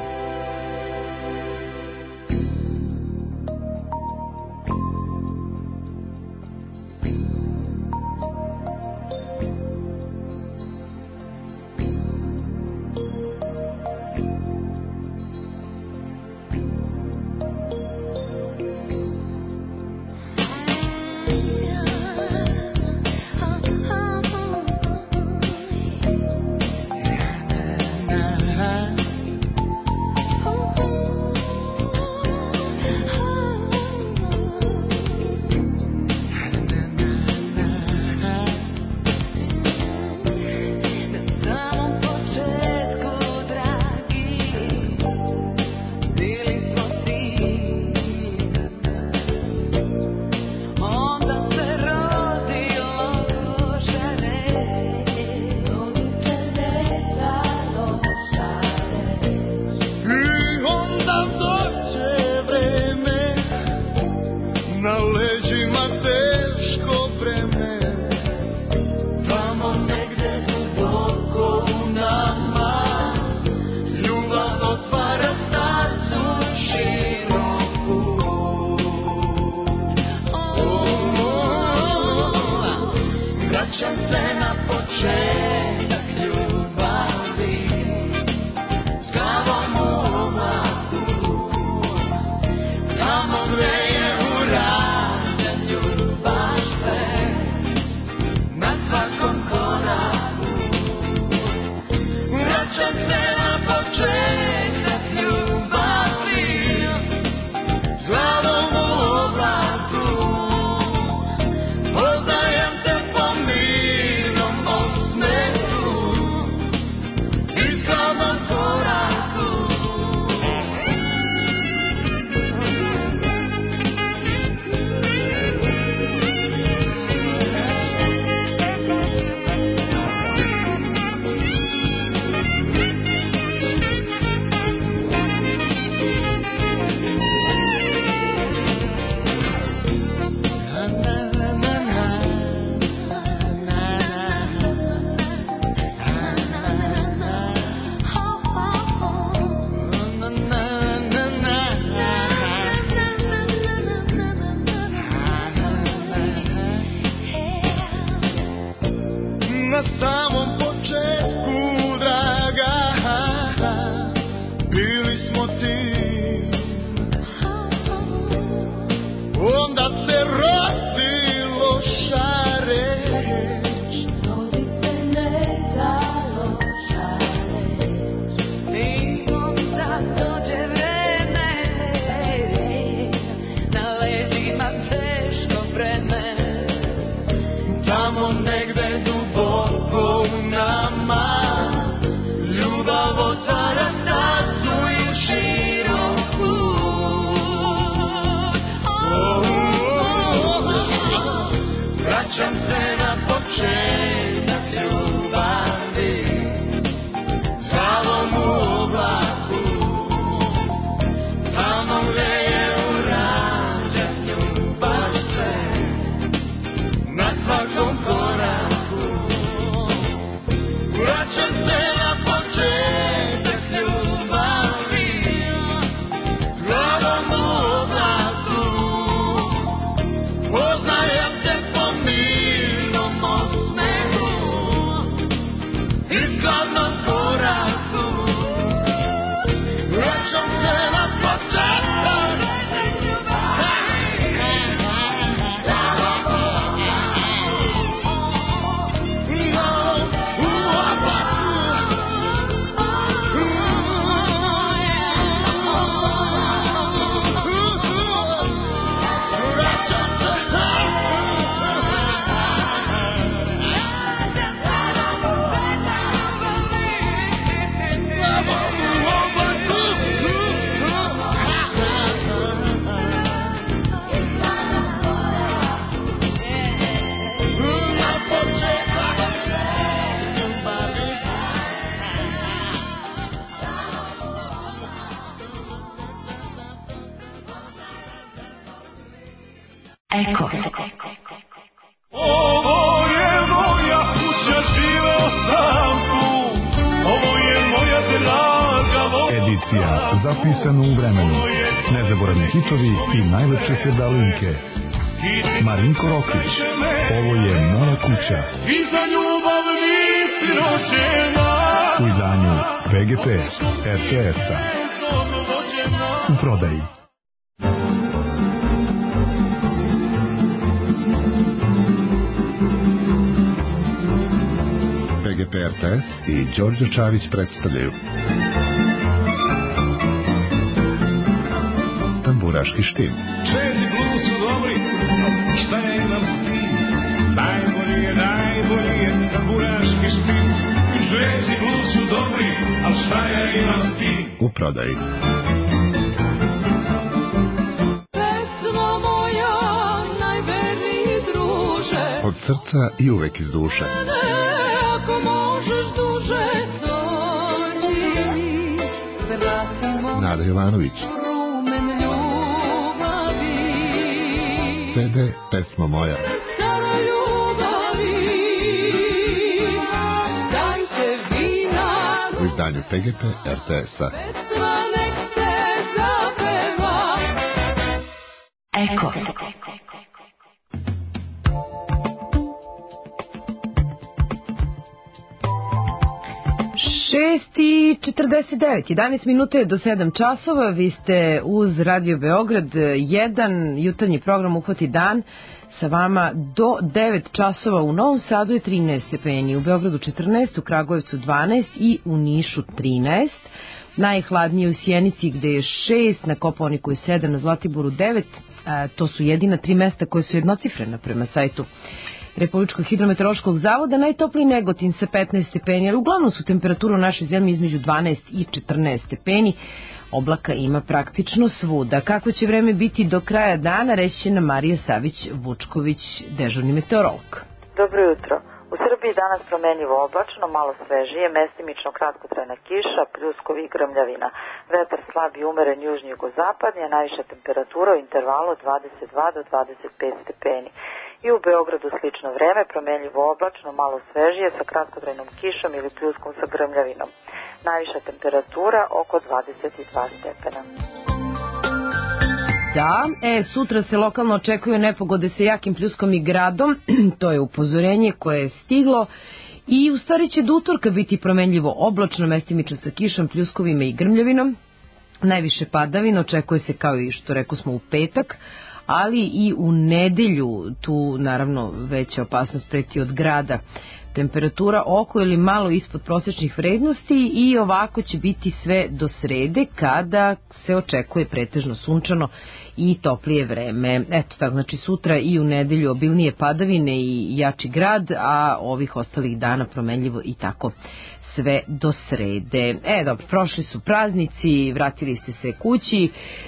Poznajem te po milnom osmehu. zapisano u vremenu, nezaboravni hitovi i najlepše sevdalinke. Marinko Rokvić, ovo je moja kuća. I za ljubav nisi rođena. U izdanju VGP RTS-a. U prodaji. VGP RTS i Đorđe Čavić predstavljaju Tamburaški štim. Čezi blues su dobri, šta ja imam s tim? Najbolji je tamburaški štim. Čezi blues su dobri, a šta ja imam s tim? U prodaji. Pesmo moja, najverniji druže, Od srca i uvek iz duše. ako možeš duže doći mi, vratimo Nada Jovanović. rumen ljubavi. CD Pesmo moja. Stara ljubavi, dajte vina, U izdanju PGP RTS-a. pesma nek se zapeva. Eko. Šest i 49, 11 minuta je do 7 časova, vi ste uz Radio Beograd, jedan jutarnji program Uhvati dan, sa vama do 9 časova. U Novom Sadu je 13 stepeni, u Beogradu 14, u Kragujevcu 12 i u Nišu 13. Najhladnije u Sjenici gde je 6, na Kopaoniku je 7, na Zlatiboru 9, to su jedina 3 mesta koje su jednocifrena prema sajtu Republičkog hidrometeorološkog zavoda. Najtopliji Negotin sa 15 stepeni, ali uglavnom su temperature u našoj zemlji između 12 i 14 stepeni. Oblaka ima praktično svuda. Kako će vreme biti do kraja dana, reći će nam Marija Savić-Vučković, dežurni meteorolog. Dobro jutro. U Srbiji danas promenljivo oblačno, malo svežije, mestimično kratkotrajna kiša, pljuskovi i grmljavina. Vetar slab i umeren južni jugozapadni, a najviša temperatura u intervalu od 22 do 25 stepeni. I u Beogradu slično vreme, promenljivo oblačno, malo svežije, sa kratkotrajnom kišom ili pljuskom sa grmljavinom. Najviša temperatura oko 22 stepena. Da, sutra se lokalno očekuju nepogode sa jakim pljuskom i gradom, to je upozorenje koje je stiglo i u stvari će do utorka biti promenljivo oblačno, mestimično sa kišom, pljuskovima i grmljavinom. Najviše padavina očekuje se kao i što rekao smo u petak, ali i u nedelju tu naravno veća opasnost preti od grada. Temperatura oko ili malo ispod prosečnih vrednosti i ovako će biti sve do srede kada se očekuje pretežno sunčano i toplije vreme. Eto tako, znači sutra i u nedelju obilnije padavine i jači grad, a ovih ostalih dana promenljivo i tako sve do srede. Dobro, prošli su praznici, vratili ste se kući,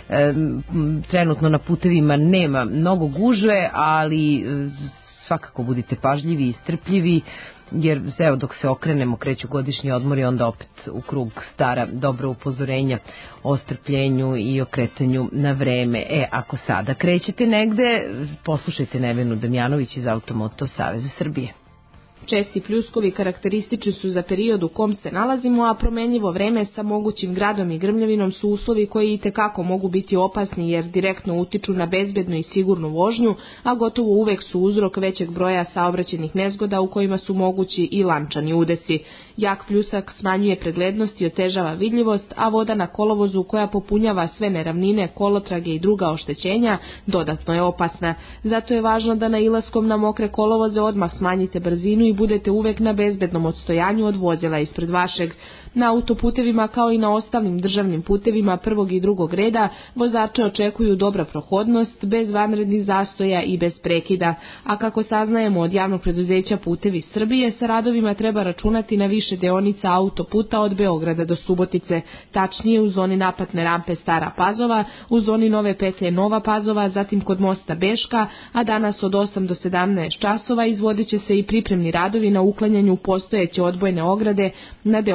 trenutno na putevima nema mnogo gužve, ali svakako budite pažljivi i strpljivi, jer evo dok se okrenemo kreću godišnji odmori, onda opet u krug stara dobra upozorenja o strpljenju i o kretanju na vreme. Ako sada krećete negde, poslušajte Nevenu Damjanović iz Automoto Saveza Srbije. Česti pljuskovi karakteristični su za period u kom se nalazimo, a promenljivo vreme sa mogućim gradom i grmljavinom su uslovi koji itekako mogu biti opasni jer direktno utiču na bezbednu i sigurnu vožnju, a gotovo uvek su uzrok većeg broja saobraćajnih nezgoda u kojima su mogući i lančani udesi. Jak pljusak smanjuje preglednost i otežava vidljivost, a voda na kolovozu koja popunjava sve neravnine, kolotrage i druga oštećenja dodatno je opasna. Zato je važno da nailaskom na mokre kolovoze odmah smanjite brzinu i budete uvek na bezbednom odstojanju od vozila ispred vašeg. Na autoputevima kao i na ostalim državnim putevima prvog i drugog reda vozače očekuju dobra prohodnost, bez vanrednih zastoja i bez prekida. A kako saznajemo od javnog preduzeća Putevi Srbije, sa radovima treba računati na više deonica autoputa od Beograda do Subotice, tačnije u zoni naplatne rampe Stara Pazova, u zoni Nove petlje Nova Pazova, zatim kod mosta Beška, a danas od 8 do 17 časova izvodit će se i pripremni radovi na uklanjanju postojeće odbojne ograde na deonici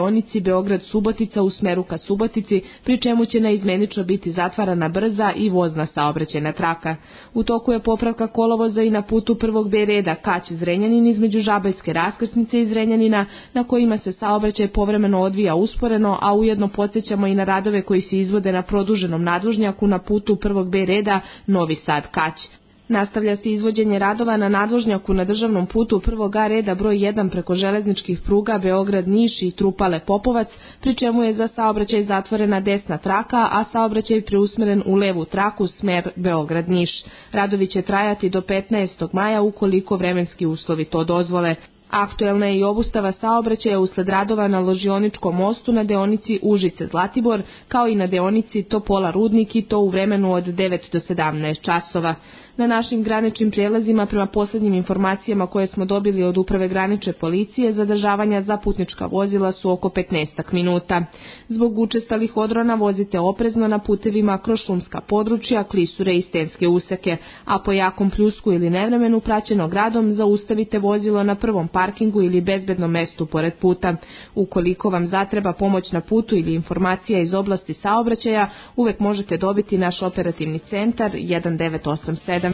Beograd-Subotica u smeru ka Subotici, pri čemu će naizmenično biti zatvarana brza i vozna saobraćajna traka. U toku je popravka kolovoza i na putu prvog B reda Kać-Zrenjanin između Žabaljske raskrsnice i Zrenjanina, na kojima se saobraćaj povremeno odvija usporeno, a ujedno podsjećamo i na radove koji se izvode na produženom nadvožnjaku na putu prvog B reda Novi Sad-Kać. Nastavlja se izvođenje radova na nadvožnjaku na državnom putu prvog A reda broj 1 preko železničkih pruga Beograd-Niš i Trupale-Popovac, pri čemu je za saobraćaj zatvorena desna traka, a saobraćaj preusmeren u levu traku smer Beograd-Niš. Radovi će trajati do 15. maja ukoliko vremenski uslovi to dozvole. Aktuelna je i obustava saobraćaja usled radova na Ložioničkom mostu na deonici Užice-Zlatibor, kao i na deonici Topola-Rudnik, i to u vremenu od 9 do 17 časova. Na našim graničnim prijelazima, prema poslednjim informacijama koje smo dobili od Uprave granične policije, zadržavanja za putnička vozila su oko 15 minuta. Zbog učestalih odrona vozite oprezno na putevima kroz šumska područja, klisure i stenske useke, a po jakom pljusku ili nevremenu praćeno gradom zaustavite vozilo na prvom parkingu ili bezbednom mestu pored puta. Ukoliko vam zatreba pomoć na putu ili informacija iz oblasti saobraćaja, uvek možete dobiti naš operativni centar 1987.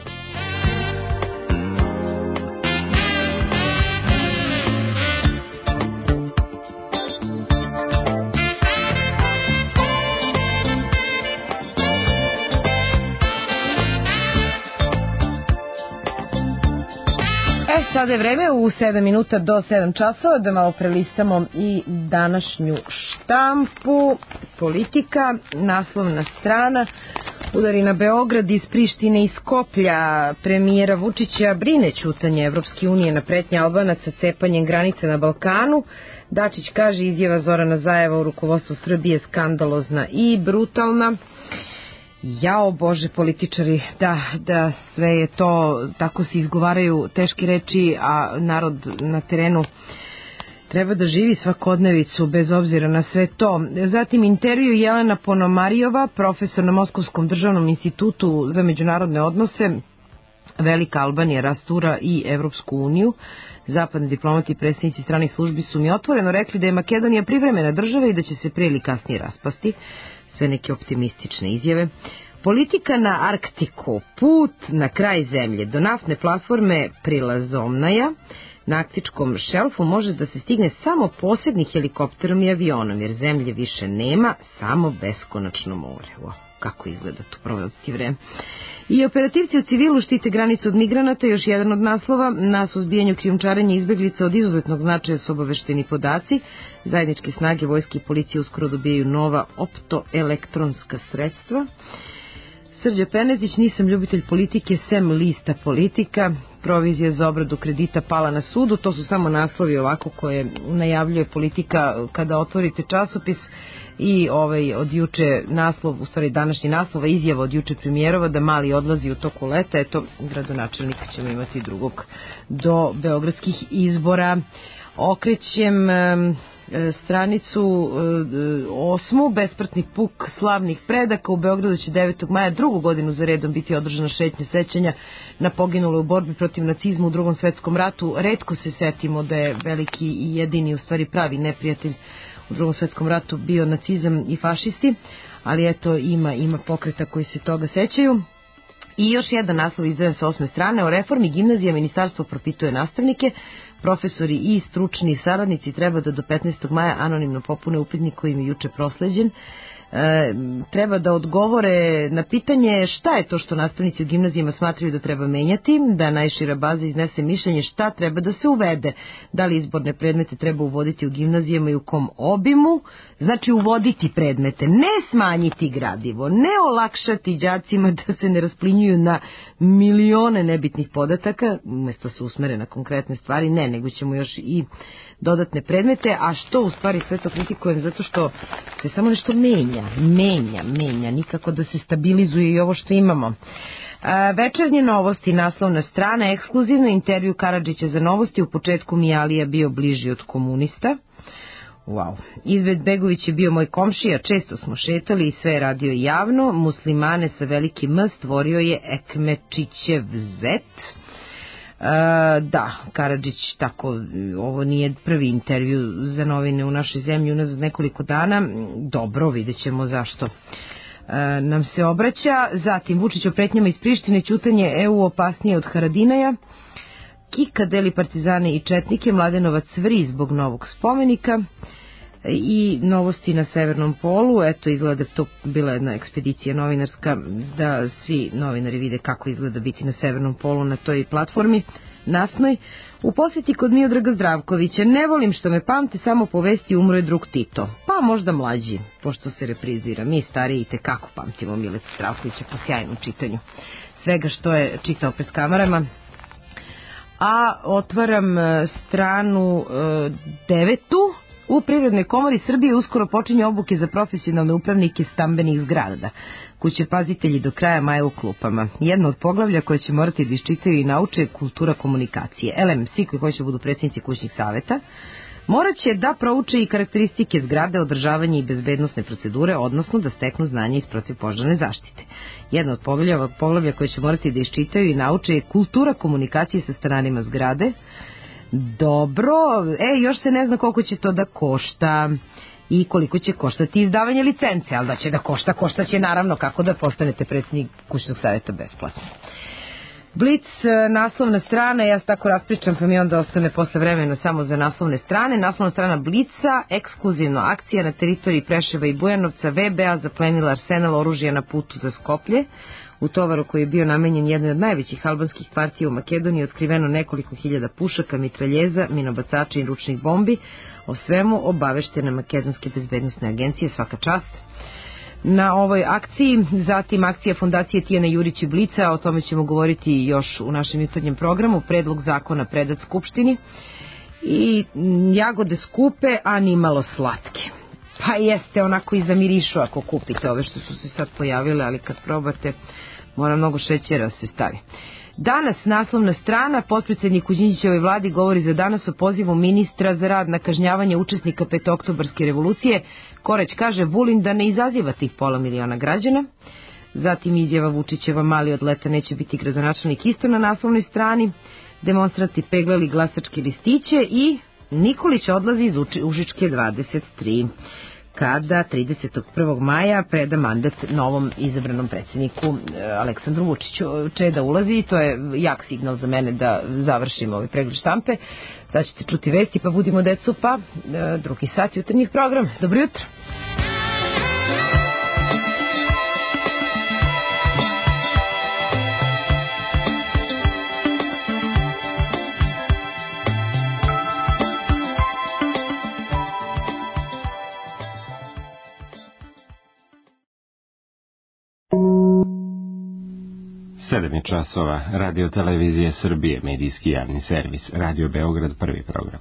Sada je vreme u 7 minuta do 7 časova da malo prelistamo i današnju štampu. Politika, naslovna strana, udari na Beograd iz Prištine i Skoplja. Premijera Vučića brine ćutanje Evropske unije na pretnje Albanaca cepanjem granice na Balkanu. Dačić kaže izjava Zorana Zajeva u rukovodstvu Srbije skandalozna i brutalna. Jao Bože, političari, da sve je to, tako se izgovaraju teške reči, a narod na terenu treba da živi svakodnevicu bez obzira na sve to. Zatim intervju Jelena Ponomarijova, profesor na Moskovskom državnom institutu za međunarodne odnose. Velika Albanija rastura i Evropsku uniju. Zapadni diplomati i predstavnici stranih službi su mi otvoreno rekli da je Makedonija privremena država i da će se prije ili kasnije raspasti. Sve neke optimistične izjave. Politika na Arktiku, put na kraj zemlje, do naftne platforme Prilazomnaja, na arktičkom šelfu može da se stigne samo posebnim helikopterom i avionom, jer zemlje više nema, samo beskonačno more. Kako izgleda to provoditi vreme. I operativci u civilu štite granicu od migranata, još jedan od naslova. Na suzbijanju krijumčarenja izbeglica od izuzetnog značaja su obavešteni podaci. Zajedničke snage vojske i policije uskoro dobijaju nova optoelektronska sredstva. Srđa Penezić, nisam ljubitelj politike, sem lista Politika. Provizija za obradu kredita pala na sudu. To su samo naslovi ovako koje najavljuje Politika kada otvorite časopis. I od juče naslov, u stvari današnji naslov, izjava od juče premijerova da Mali odlazi u toku leta. Eto, gradonačelnika ćemo imati drugog do beogradskih izbora. Okrećem stranicu 8. Besprtni puk slavnih predaka. U Beogradu će 9. maja drugu godinu za redom biti održana šetnja sećanja na poginule u borbi protiv nacizma u Drugom svetskom ratu. Retko se setimo da je veliki i jedini, u stvari pravi neprijatelj u Drugom svetskom ratu bio nacizam i fašisti, ali eto ima pokreta koji se toga sećaju. I još jedan naslov izdaje sa 8. strane. O reformi gimnazija ministarstvo propituje nastavnike. Profesori i stručni saradnici treba da do 15. maja anonimno popune upitnik koji im je juče prosleđen. Treba da odgovore na pitanje šta je to što nastavnici u gimnazijama smatraju da treba menjati, da najšira baza iznese mišljenje šta treba da se uvede, da li izborne predmete treba uvoditi u gimnazijama i u kom obimu, znači uvoditi predmete, ne smanjiti gradivo, ne olakšati đacima da se ne rasplinjuju na milione nebitnih podataka, umesto se usmere na konkretne stvari, nego ćemo još i dodatne predmete, a što u stvari sve to kritikujem zato što se samo nešto menja, nikako da se stabilizuje i ovo što imamo. Večernje novosti, naslovna strana, ekskluzivno intervju Karadžića za novosti, u početku mi je Alija bio bliži od komunista. Wow. Izetbegović je bio moj komšija, često smo šetali i sve je radio javno, muslimane sa velikim M stvorio je Ekmečićev zet. Da, Karadžić, tako, ovo nije prvi intervju za novine u našoj zemlji unazad nekoliko dana. Dobro, vidjet ćemo zašto nam se obraća. Zatim, Vučić o pretnjama iz Prištine, ćutanje EU opasnije od Haradinaja. Kika deli partizane i četnike, Mladenovac vri zbog novog spomenika. I novosti na Severnom polu, eto, izgleda da to bila jedna ekspedicija novinarska, da svi novinari vide kako izgleda biti na Severnom polu na toj platformi naftnoj. U posjeti kod Miodraga Zdravkovića, ne volim što me pamte, samo po vesti umro je drug Tito. Pa možda mlađi, pošto se reprizira. Mi stariji itekako pamtimo Miletu Zdravkovića po sjajnom čitanju svega što je čitao pred kamerama. A otvaram stranu 9. U Privrednoj komori Srbije uskoro počinje obuke za profesionalne upravnike stambenih zgrada. Kuće pazitelji do kraja maja u klupama. Jedno od poglavlja koje će morati da iščitaju i nauče je kultura komunikacije. LMC, koji hoće budu predsjednici kućnih saveta, morat će da prouče i karakteristike zgrade, održavanje i bezbednosne procedure, odnosno da steknu znanje iz protivpožarne zaštite. Jedno od poglavlja koje će morati da iščitaju i nauče je kultura komunikacije sa stanarima zgrade. Dobro, još se ne zna koliko će to da košta i koliko će koštati izdavanje licence, ali da će da košta će naravno kako da postanete predsjednik kućnog savjeta besplatno. Blic, naslovna strana, ja se tako raspričam pa mi onda ostane posle vremena samo za naslovne strane. Naslovna strana Blica, ekskluzivna akcija na teritoriji Preševa i Bujanovca, VBA zaplenila arsenal oružja na putu za Skoplje. U tovaru koji je bio namenjen jednoj od najvećih albanskih partija u Makedoniji otkriveno nekoliko hiljada pušaka, mitraljeza, minobacača i ručnih bombi. O svemu obaveštene makedonske bezbednosne agencije, svaka čast na ovoj akciji. Zatim akcija fondacije Tijana Jurić i Blica, o tome ćemo govoriti još u našem jutarnjem programu. Predlog zakona predat Skupštini i jagode skupe, a ni malo slatke. Pa jeste, onako i zamirišu ako kupite ove što su se sad pojavile, ali kad probate mora mnogo šećera se stavi. Danas naslovna strana, potpredsjednik u Đinđićevoj vladi govori za danas o pozivu ministra za rad na kažnjavanje učesnika petooktobarske revolucije. Koreć kaže Vulin da ne izaziva tih 500 miliona građana. Zatim izjava Vučićeva mali od leta neće biti gradonačelnik isto na naslovnoj strani. Demonstranti peglali glasačke listiće i Nikolić odlazi iz Užičke 23. kada 31. maja preda mandat novom izabranom predsjedniku Aleksandru Vučiću. Čeda ulazi i to je jak signal za mene da završim ovaj pregled štampe. Sad ćete čuti vesti pa budimo decu, pa drugi sat jutarnjih programa. Dobro jutro. časova, Radio Televizije Srbije, medijski javni servis, Radio Beograd, prvi program.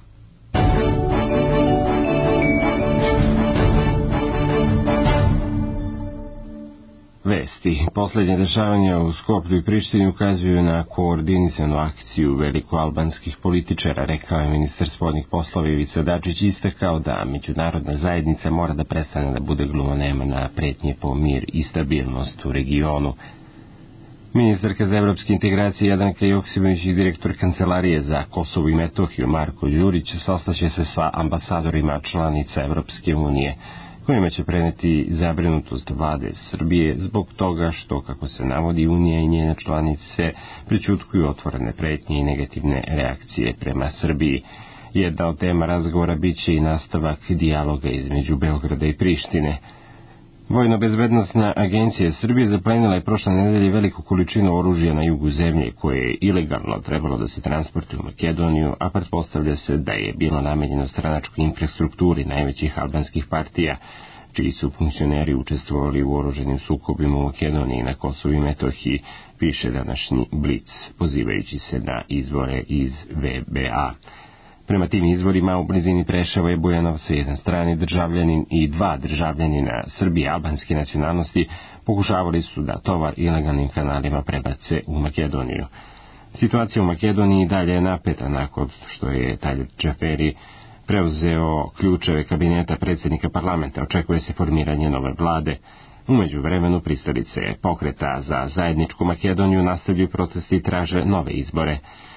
Vesti. Poslednje dešavanja u Skoplju i Prištini ukazuju na koordinisanu akciju velikoalbanskih političara, rekao je ministar spoljnih poslova Ivica Dačić, istakao da međunarodna zajednica mora da prestane da bude glumonema na pretnje po mir i stabilnost u regionu. Ministarka za evropske integracije Jadranka Joksimović i direktor Kancelarije za Kosovo i Metohiju Marko Đurić sastaće se sa ambasadorima članica Evropske unije, kojima će preneti zabrinutost vlade Srbije zbog toga što, kako se navodi, Unija i njene članice prećutkuju otvorene pretnje i negativne reakcije prema Srbiji. Jedna od tema razgovora biće i nastavak dijaloga između Beograda i Prištine. Vojno-bezbednostna agencija Srbije zaplenila je prošle nedelje veliku količinu oružja na jugu zemlje koje je ilegalno trebalo da se transportuje u Makedoniju, a pretpostavlja se da je bilo namenjeno stranačkoj infrastrukturi najvećih albanskih partija, čiji su funkcioneri učestvovali u oruženim sukobima u Makedoniji na Kosovu i Metohiji, piše današnji Blic, pozivajući se na izvore iz VBA. Prema tim izvorima, u blizini Preševa i Bujanovca jedan strani državljanin i dva državljanina Srbije albanske nacionalnosti pokušavali su da tovar ilegalnim kanalima prebace u Makedoniju. Situacija u Makedoniji dalje je napeta nakon što je Taljat Džaferi preuzeo ključeve kabineta predsjednika parlamenta. Očekuje se formiranje nove vlade. U međuvremenu pristalice pokreta za zajedničku Makedoniju nastavljaju protesti i traže nove izbore.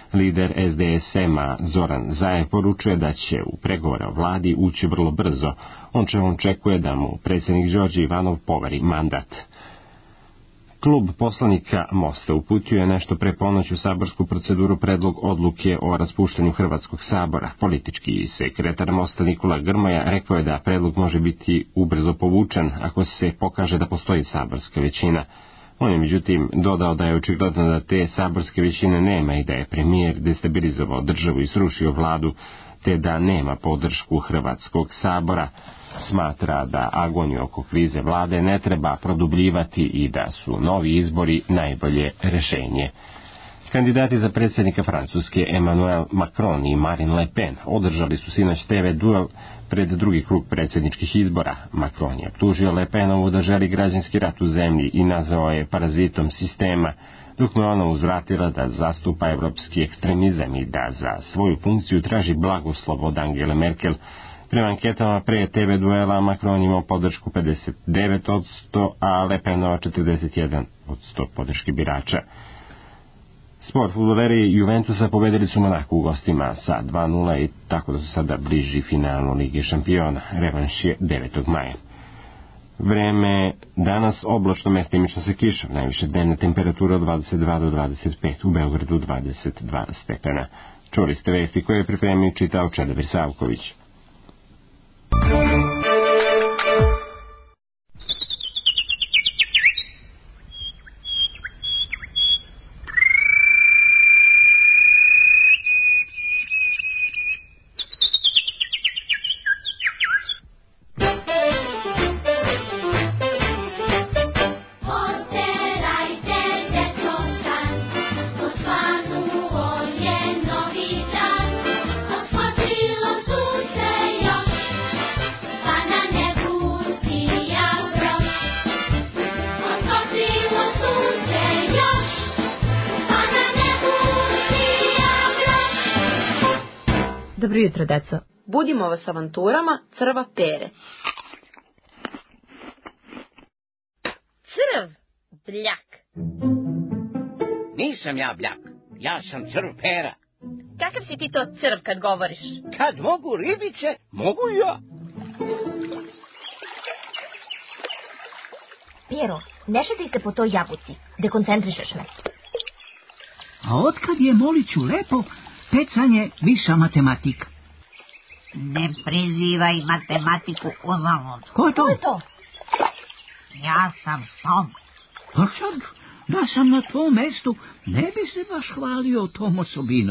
Lider SDSM-a Zoran Zaev poručuje da će u pregovore o vladi ući vrlo brzo. On očekuje da mu predsjednik Đorđe Ivanov poveri mandat. Klub poslanika Mosta uputio je nešto pre ponoć u saborsku proceduru predlog odluke o raspuštanju Hrvatskog sabora. Politički sekretar Mosta Nikola Grmoja rekao je da predlog može biti ubrzo povučen ako se pokaže da postoji saborska većina. On je međutim dodao da je očigledno da te saborske većine nema i da je premijer destabilizovao državu i srušio vladu, te da nema podršku Hrvatskog sabora. Smatra da agoniju oko krize vlade ne treba produbljivati i da su novi izbori najbolje rješenje. Kandidati za predsjednika Francuske Emmanuel Macron i Marine Le Pen održali su sinoć TV duel pred drugi krug predsjedničkih izbora. Macron je optužio Le Penovu da želi građanski rat u zemlji i nazvao je parazitom sistema, dok mu je ona uzvratila da zastupa evropski ekstremizam i da za svoju funkciju traži blagoslov od Angele Merkel. Prema anketama pre TV duela Macron imao podršku 59%, a Le Penova 41% podrške birača. Sport, fudbaleri Juventusa pobedili su Monaku u gostima sa 2:0 i tako da su sada bliži finalu Lige šampiona. Revanš je 9. maja. Vreme danas oblačno, mestimično sa kišom, najviše dnevna temperatura od 22 do 25, u Beogradu 22 stepena. Čuli ste vesti koje je pripremio i čitao Čedomir Savković. Dobro jutro, deco. Budimo vas avanturama Crva Pere. Crv? Bljak. Nisam ja bljak. Ja sam Crv Pera. Kakav si ti to crv kad govoriš? Kad mogu ribice, mogu i ja. Pero, ne šetaj se po toj jabuci. Dekoncentrišeš me. A otkad je, Moliću, lepo pecanje viša matematika? Ne prizivaj matematiku uzalud. Ko je to? Ko je to? Ja sam Som. Pa sad, da sam na tvom mestu, ne bi se baš hvalio tom osobinom.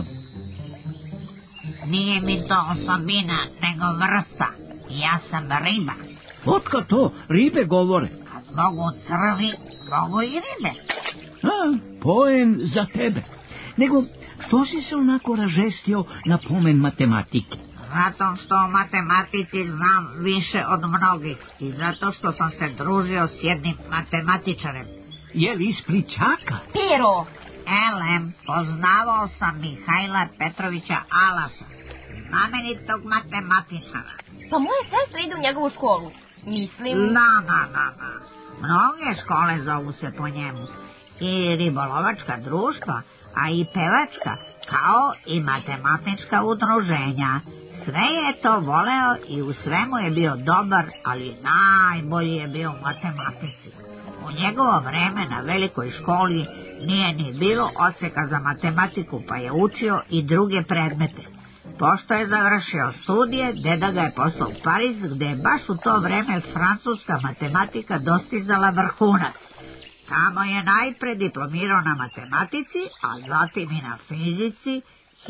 Nije mi to osobina, nego vrsta. Ja sam riba. Otkad to ribe govore? Kad mogu crvi, mogu i ribe. Poen za tebe. Nego, što si se onako ražestio na pomen matematike? Zato što o matematici znam više od mnogih i zato što sam se družio s jednim matematičarem. Je li iz Pličaka? Pero! Elem, poznavao sam Mihajla Petrovića Alasa, znamenitog matematičara. Pa moje sestre ide u njegovu školu. Mislim... Da. Mnoge škole zovu se po njemu. I ribolovačka društva, a i pevačka, kao i matematička udruženja. Sve je to voleo i u svemu je bio dobar, ali najbolji je bio u matematici. U njegovo vreme na velikoj školi nije ni bilo odseka za matematiku, pa je učio i druge predmete. Pošto je završio studije, deda ga je poslao u Pariz, gde je baš u to vreme francuska matematika dostizala vrhunac. Tamo je najpre diplomirao na matematici, a zatim i na fizici.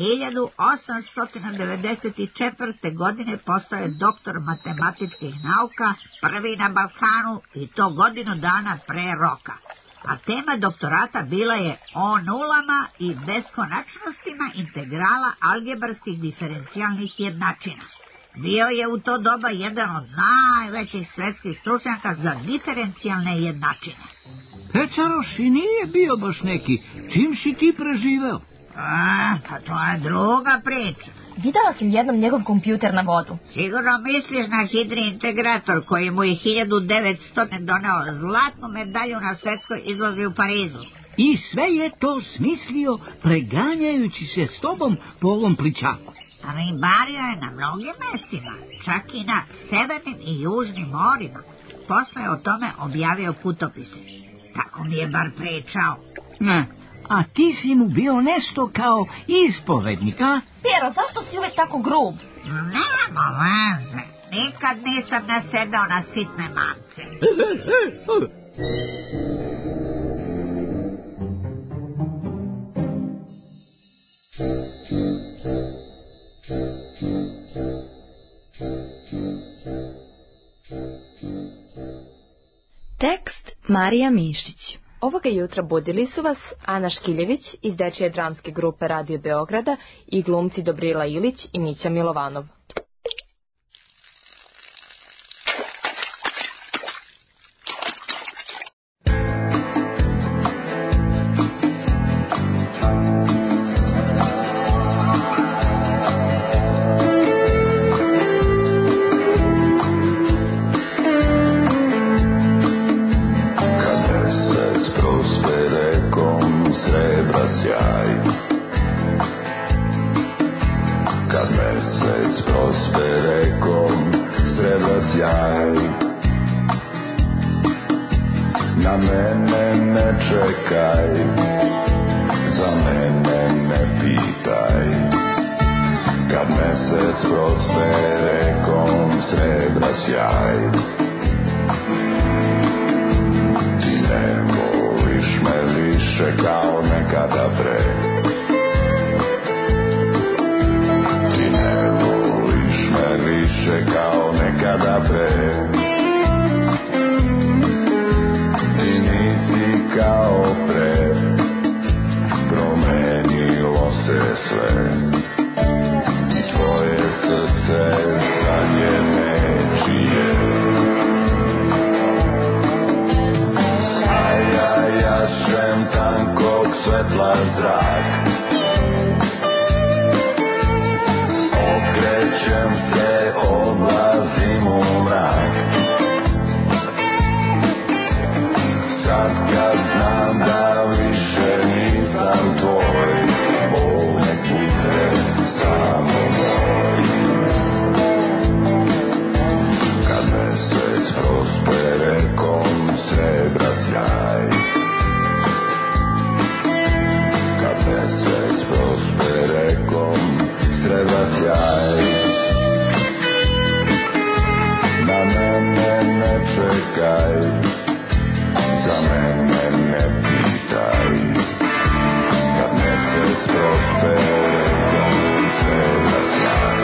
1894. godine postao je doktor matematičkih nauka, prvi na Balkanu, i to godinu dana pre roka. A tema doktorata bila je o nulama i beskonačnostima integrala algebarskih diferencijalnih jednačina. Bio je u to doba jedan od najvećih svetskih stručnjaka za diferencijalne jednačine. Pečaroš i nije bio baš neki. Čim si ti preživeo? Pa to je druga priča. Videla sam jednom njegov kompjuter na vodu. Sigurno misliš na hidri integrator koji mu je 1900 doneo zlatnu medalju na svetskoj izložbi u Parizu. I sve je to smislio preganjajući se s tobom po ovom plićaku. Ribario je na mnogim mestima, čak i na severnim i južnim morima. Posle je o tome objavio putopise. Tako mi je bar pričao. A ti si mu bio nešto kao ispovednik, a? Pero, zašto si uvek tako grub? Nema veze. Nikad nisam nasedao na sitne mamce. Tekst Marija Mišić. Ovoga jutra budili su vas Ana Škiljević iz dečije dramske grupe Radio Beograda i glumci Dobrila Ilić i Mića Milovanov. Na mene ne čekaj, za mene ne pitaj. Kad mesec prospere kom srebra sjaj. Ti ne voliš me više kao nekada pre. Ti ne voliš me više kao nekada pre. Kao pre, promenilo se sve. I tvoje srce sad je nečije. A ja jašem tankog svetla zrak. Okrećem se, odlazim u mrak. Sad kad znam da više nisam tvoj, Bog nek bude samo moj. Kad mesec prospere kom srebra sjaj. Kad mesec prospere kom srebra sjaj. Na mene ne čekaj, za mene ne pitaj. Kad mesec prospere kom srebra sjaj.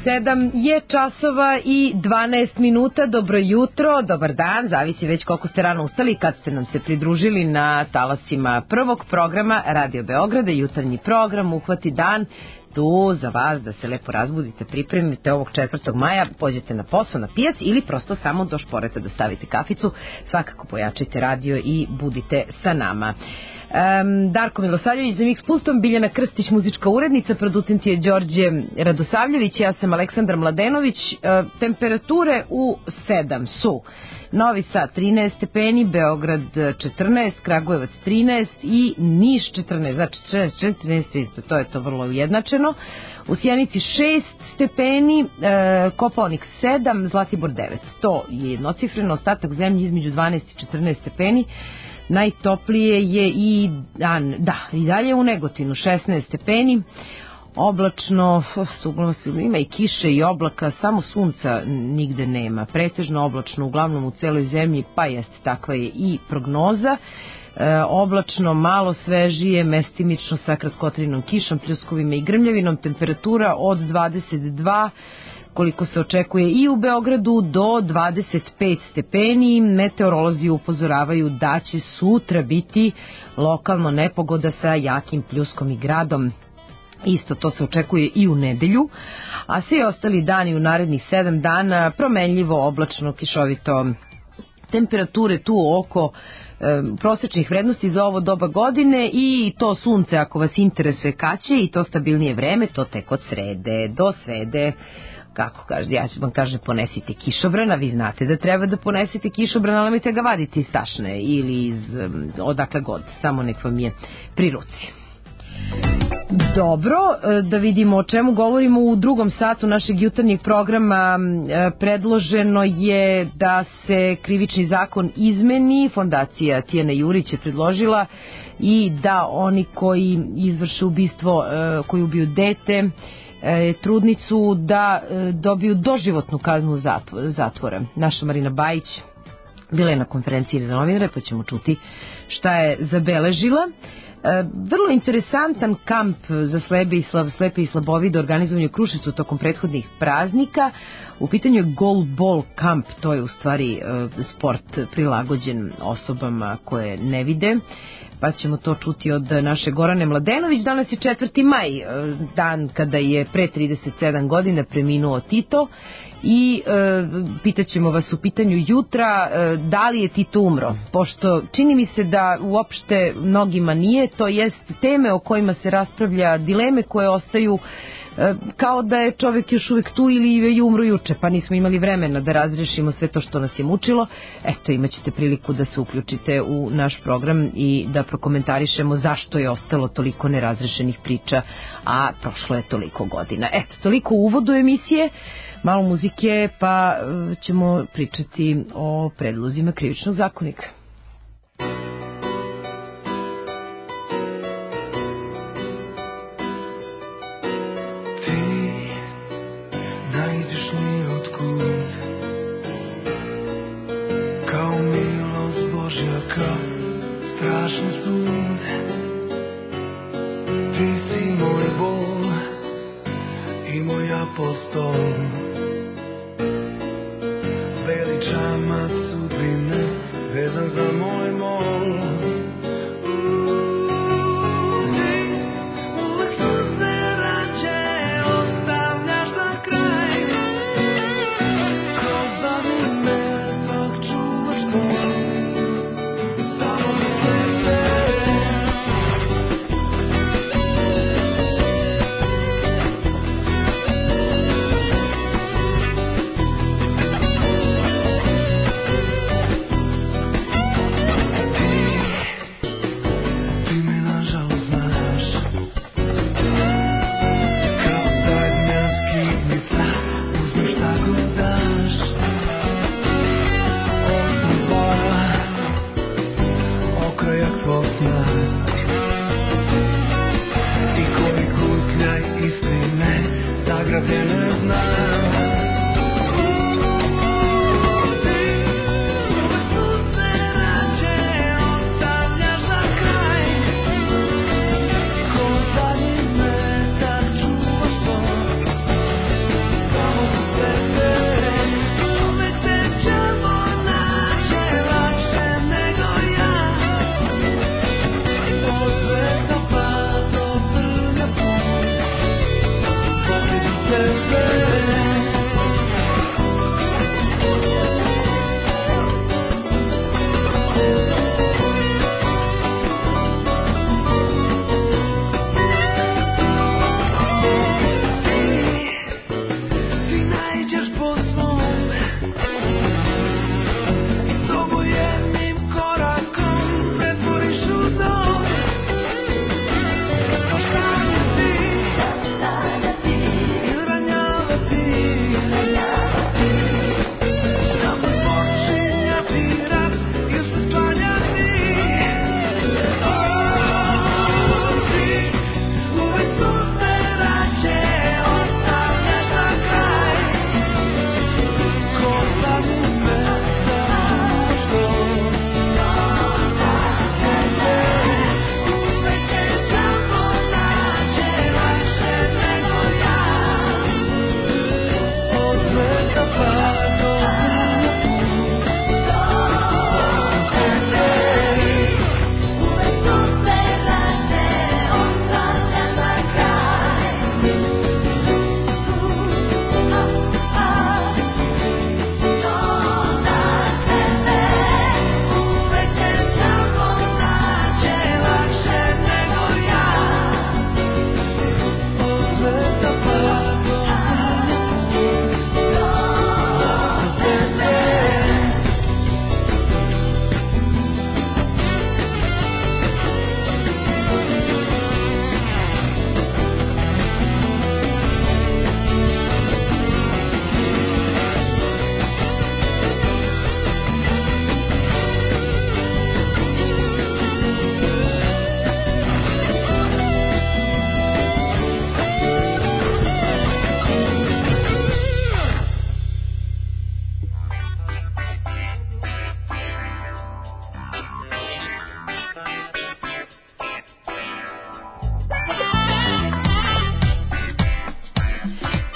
7 je časova i 12 minuta. Dobro jutro, dobar dan, zavisi već koliko ste rano ustali, kad ste nam se pridružili na talasima prvog programa Radio Beograda, jutarnji program Uhvati dan, tu za vas da se lepo razbudite, pripremite ovog 4. maja, pođete na posao, na pijac ili prosto samo došporete da stavite kaficu, svakako pojačajte radio i budite sa nama. Darko Milosavljević za Mix Pultom, Biljana Krstić muzička urednica, producent je Đorđe Radosavljević, ja sam Aleksandra Mladenović. Temperature u 7 su Novi Sad 13 stepeni, Beograd 14, Kragujevac 13 i Niš 14, znači 14 isto, to je to vrlo ujednačeno. U Sjenici 6 stepeni, Kopaonik 7, Zlatibor 9, to je jednocifreno, ostatak zemlje između 12 i 14 stepeni. Najtoplije je i dalje u Negotinu 16 stepeni, oblačno, ima i kiše i oblaka, samo sunca nigde nema, pretežno oblačno uglavnom u celoj zemlji, pa jeste takva je i prognoza. Oblačno, malo svežije, mestimično sa kratkotrajnom kišom, pljuskovima i grmljavinom, temperatura od 22 koliko se očekuje i u Beogradu do 25 stepeni. Meteorolozi upozoravaju da će sutra biti lokalno nepogoda sa jakim pljuskom i gradom. Isto to se očekuje i u nedelju, a svi ostali dani u narednih 7 dana promenljivo, oblačno, kišovito, temperature tu oko prosečnih vrednosti za ovo doba godine i to sunce ako vas interesuje kad će i to stabilnije vreme, to tek od srede do srede. Kako kaže, ja vam kažem ponesite kišobrana, vi znate da treba da ponesete kišobrana, ali nemojte ga vaditi iz tašne ili iz odakle god, samo nek vam je pri ruci. Dobro, da vidimo o čemu govorimo u drugom satu našeg jutarnjeg programa. Predloženo je da se krivični zakon izmeni, fondacija Tijana Jurić je predložila, i da oni koji izvrše ubistvo, koji ubiju dete, trudnicu, da dobiju doživotnu kaznu zatvora. Naša Marina Bajić bila je na konferenciji za novinare, pa ćemo čuti šta je zabeležila. Vrlo interesantan kamp za slepe i slabovide organizovan je u Kruševcu tokom prethodnih praznika. U pitanju je goalball kamp, to je u stvari sport prilagođen osobama koje ne vide, pa ćemo to čuti od naše Gorane Mladenović. Danas je 4. maj, dan kada je pre 37 godina preminuo Tito, i pitaćemo vas u pitanju jutra da li je Tito umro, pošto čini mi se da uopšte mnogima nije, to jest teme o kojima se raspravlja, dileme koje ostaju kao da je čovjek još uvijek tu ili je umro juče, pa nismo imali vremena da razrešimo sve to što nas je mučilo. Eto, imat ćete priliku da se uključite u naš program i da prokomentarišemo zašto je ostalo toliko nerazrešenih priča, a prošlo je toliko godina. Eto, toliko u uvodu emisije, malo muzike, pa ćemo pričati o predlozima krivičnog zakonika.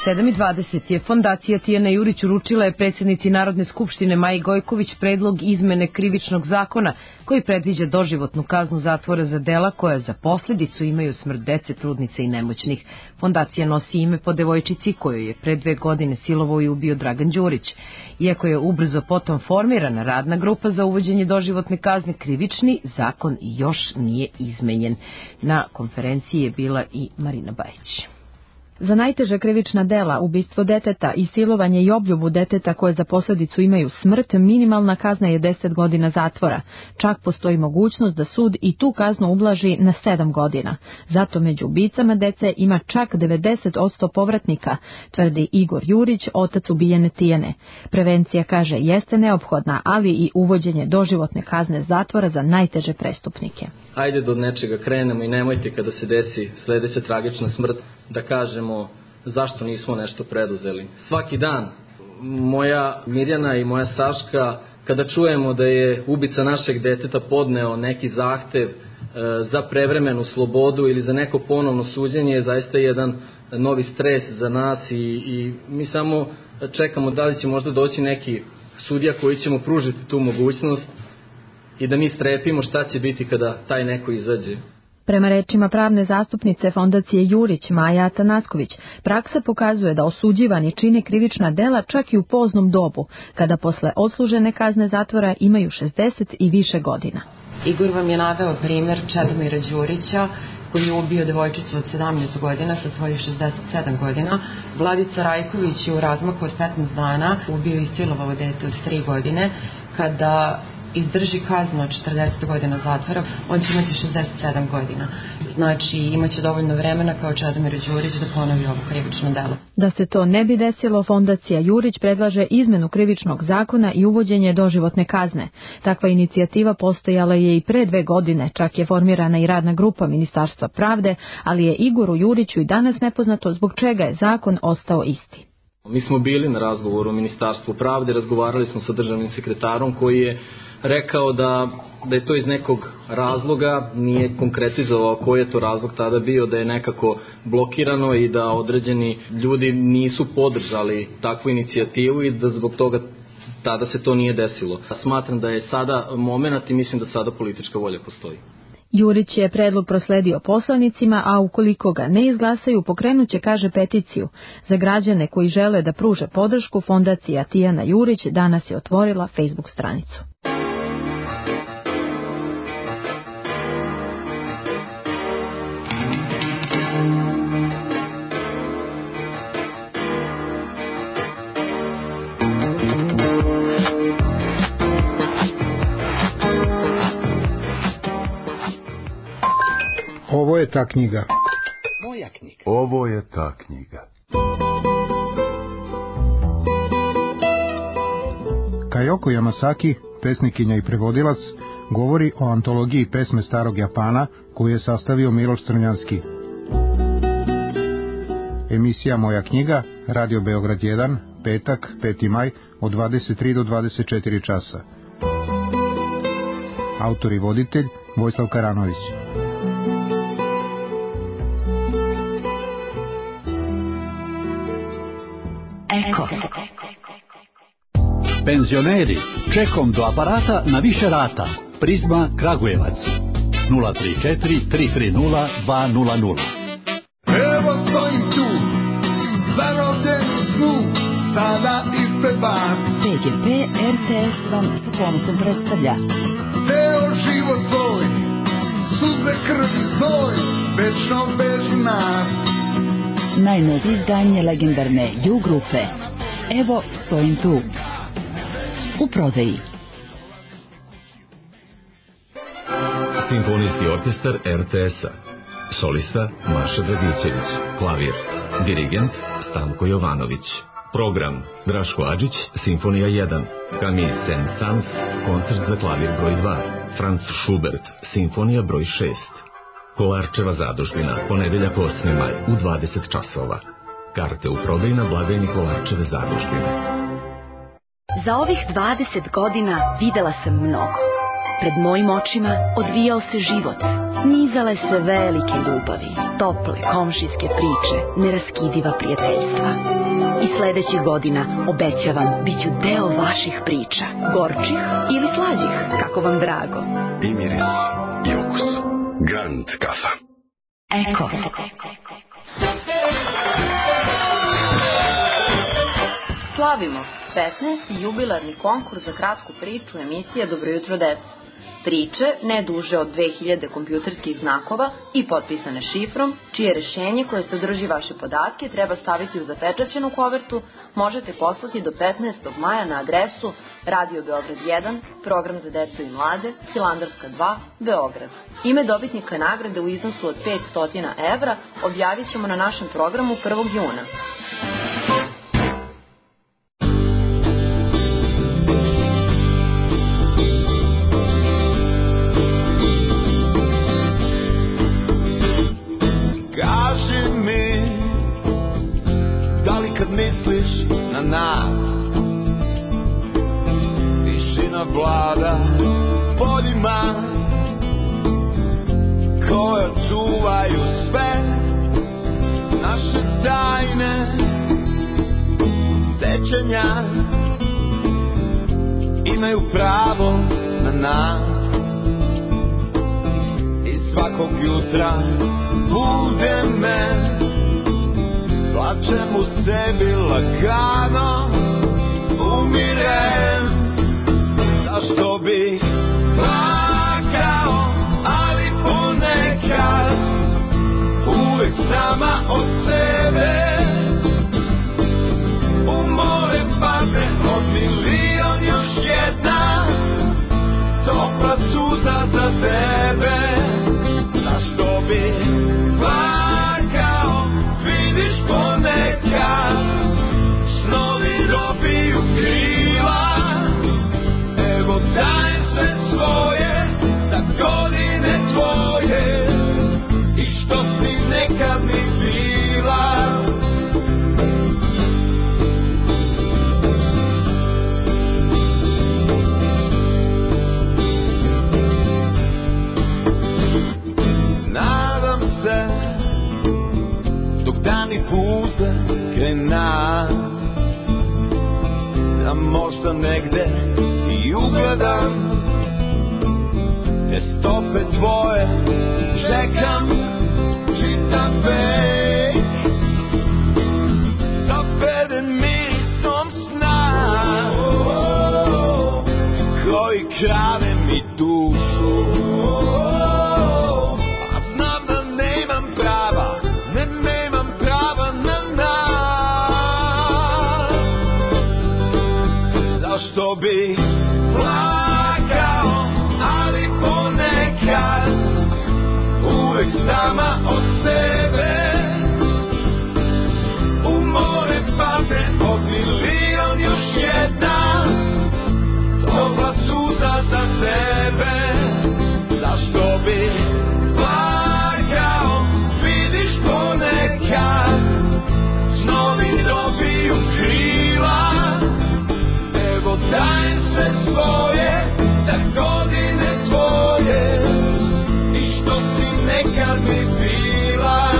7:20 je Fondacija Tijana Jurić uručila je predsjednici Narodne skupštine Maji Gojković predlog izmene krivičnog zakona koji predviđa doživotnu kaznu zatvora za dela koja za posljedicu imaju smrt dece, trudnice i nemoćnih. Fondacija nosi ime po devojčici koju je pre 2 godine silovao i ubio Dragan Đurić. Iako je ubrzo potom formirana radna grupa za uvođenje doživotne kazne, krivični zakon još nije izmenjen. Na konferenciji je bila i Marina Bajić. Za najteža krivična dela, ubistvo deteta i silovanje i obljubu deteta koje za posljedicu imaju smrt, minimalna kazna je 10 godina zatvora. Čak postoji mogućnost da sud i tu kaznu ublaži na 7 godina. Zato među ubicama dece ima čak 90% povratnika, tvrdi Igor Jurić, otac ubijene Tijane. Prevencija, kaže, jeste neophodna, ali i uvođenje doživotne kazne zatvora za najteže prestupnike. Ajde da od nečega krenemo i nemojte kada se desi sledeća tragična smrt da kažemo zašto nismo nešto preduzeli. Svaki dan moja Mirjana i moja Saška, kada čujemo da je ubica našeg deteta podneo neki zahtev za prevremenu slobodu ili za neko ponovno suđenje, je zaista jedan novi stres za nas i mi samo čekamo da li će možda doći neki sudija koji će mu pružiti tu mogućnost i da mi strepimo šta će biti kada taj neko izađe. Prema rečima pravne zastupnice Fondacije Jurić, Maja Atanasković, praksa pokazuje da osuđivani čine krivična dela čak i u poznom dobu, kada posle odslužene kazne zatvora imaju 60 i više godina. Igor vam je naveo primjer Čedomira Đurića, koji je ubio devojčicu od 17 godina sa svojih 67 godina. Vladica Rajković je u razmaku od 15 dana ubio i silovao dete od 3 godine. Kada izdrži kaznu od 40 godina zatvora, on će imati 67 godina. Znači, imaće dovoljno vremena kao Čedomir Đurić da ponovi ovo krivično delo. Da se to ne bi desilo, Fondacija Jurić predlaže izmenu krivičnog zakona i uvođenje doživotne kazne. Takva inicijativa postojala je i pre 2 godine, čak je formirana i radna grupa Ministarstva pravde, ali je Igoru Juriću i danas nepoznato zbog čega je zakon ostao isti. Mi smo bili na razgovoru u Ministarstvu pravde, razgovarali smo sa državnim sekretarom koji je rekao da je to iz nekog razloga, nije konkretizovao koji je to razlog tada bio, da je nekako blokirano i da određeni ljudi nisu podržali takvu inicijativu i da zbog toga tada se to nije desilo. Smatram da je sada moment i mislim da sada politička volja postoji. Jurić je predlog prosledio poslanicima, a ukoliko ga ne izglasaju, pokrenuće, kaže, peticiju. Za građane koji žele da pruže podršku, Fondacija Tijana Jurić danas je otvorila Facebook stranicu. Ovo je ta knjiga. Moja knjiga. Ovo je ta knjiga. Kajoko Yamasaki, pesnikinja i prevodilac, govori o antologiji pesme starog Japana koju je sastavio Miloš Crnjanski. Emisija Moja knjiga, Radio Beograd 1, petak, 5. maj, od 23 do 24 časa. Autor i voditelj Vojislav Karanović. Eko. Penzioneri, čekom do aparata na više rata. Prizma Kragujevac. 034 330 200. Evo stojim tu, zarobljen u snu, sada ispred vas. PGP RTS vam sa ponosom predstavlja. Ceo život svoj, suze, krvi, znoj, večno vežu nas. Najnovije izdanje legendarne Ju grupe. Evo stojim tu. U prodaji. Simfonijski orkestar RTS-a. Solista Maša Dragićević. Klavir. Dirigent Stanko Jovanović. Program Draško Adžić, Simfonija 1. Camille Saint-Saëns, koncert za klavir broj 2. Franz Schubert, Simfonija broj 6. Kolarčeva zadužbina, ponedeljak 8. maj u 20 časova. Karte u prodaju na blagajni Kolarčeve zadužbine. Za ovih 20 godina videla sam mnogo. Pred mojim očima odvijao se život. Nizale se velike ljubavi, tople komšijske priče, neraskidiva prijateljstva. I sledećih godina, obećavam, bit ću deo vaših priča. Gorčih ili slađih, kako vam drago. I miris, i okus. Grand kafa. Eko. Slavimo 15. jubilarni konkurs za kratku priču emisije Dobro jutro deco. Priče ne duže od 2000 kompjuterskih znakova i potpisane šifrom, čije rešenje koje sadrži vaše podatke treba staviti u zapečaćenu kovertu, možete poslati do 15. maja na adresu Radio Beograd 1, program za decu i mlade, Hilandarska 2, Beograd. Ime dobitnika nagrade u iznosu od 500 evra objavit ćemo na našem programu 1. juna. Misliš na nas, tišina vlada poljima koje čuvaju sve naše tajne sećanja, imaju pravo na nas i svakog jutra bude me. Plačem u sebi lagano, umirem, zašto bi plakao, ali ponekad uvek sama od sebe u more padne od milion još jedna topla suza za tebe, zašto bi plakao, vidiš ponekad snovi dobiju krila, evo dajem sve svoje za godine tvoje i što si nekad mi bila. Nadam se dok dani puze krena, da možda negde i ugledam te stope tvoje, čekam čitav vek, zapeden mirisom sna koji krade mi dušu, a znam da nemam prava, nemam prava na nas, zašto bi plakao, ali ponekad uvek sama od sebe u more padne od milion još jedna topla suza za tebe, zašto bi plakao, vidiš ponekad snovi dobiju krila, evo dajem sve svoje za godine tvoje i što si nekad mi bila.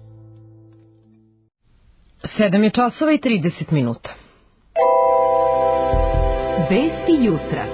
Sedam je časova i 30 minuta. Vesti jutra.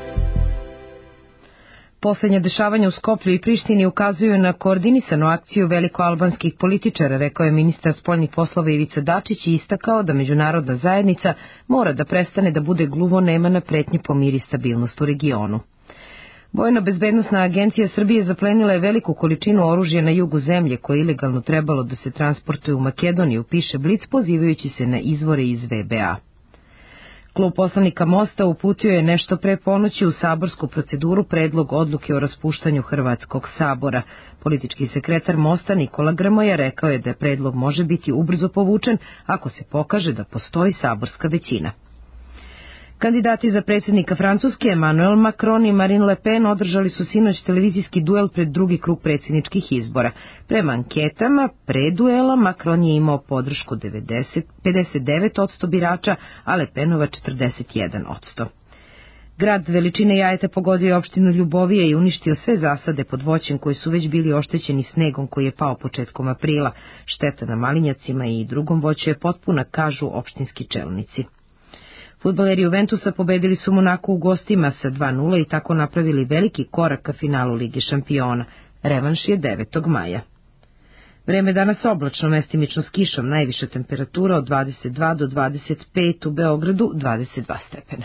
Poslednja dešavanja u Skoplju i Prištini ukazuju na koordinisanu akciju velikoalbanskih političara, rekao je ministar spoljnih poslova Ivica Dačić i istakao da međunarodna zajednica mora da prestane da bude gluvonema na pretnje po mir i stabilnost u regionu. Vojno-bezbednosna agencija Srbije zaplenila je veliku količinu oružja na jugu zemlje koje je ilegalno trebalo da se transportuje u Makedoniju, piše Blic pozivajući se na izvore iz VBA. Klub poslanika Mosta uputio je nešto pre ponoći u saborsku proceduru predlog odluke o raspuštanju Hrvatskog sabora. Politički sekretar Mosta Nikola Grmoja rekao je da predlog može biti ubrzo povučen ako se pokaže da postoji saborska većina. Kandidati za predsjednika Francuske Emmanuel Macron i Marine Le Pen održali su sinoć televizijski duel pred drugi krug predsjedničkih izbora. Prema anketama, pre duela Macron je imao podršku 59% birača, a Le Penova 41%. Grad veličine jajeta pogodio je opštinu Ljubovije i uništio sve zasade pod voćem koji su već bili oštećeni snegom koji je pao početkom aprila. Šteta na malinjacima i drugom voću je potpuna, kažu opštinski čelnici. Fudbaleri Juventusa pobedili su Monaco u gostima sa 2:0 i tako napravili veliki korak ka finalu Lige šampiona. Revanš je 9. maja. Vreme danas oblačno, mestimično s kišom, najviša temperatura od 22 do 25, u Beogradu 22 stepena.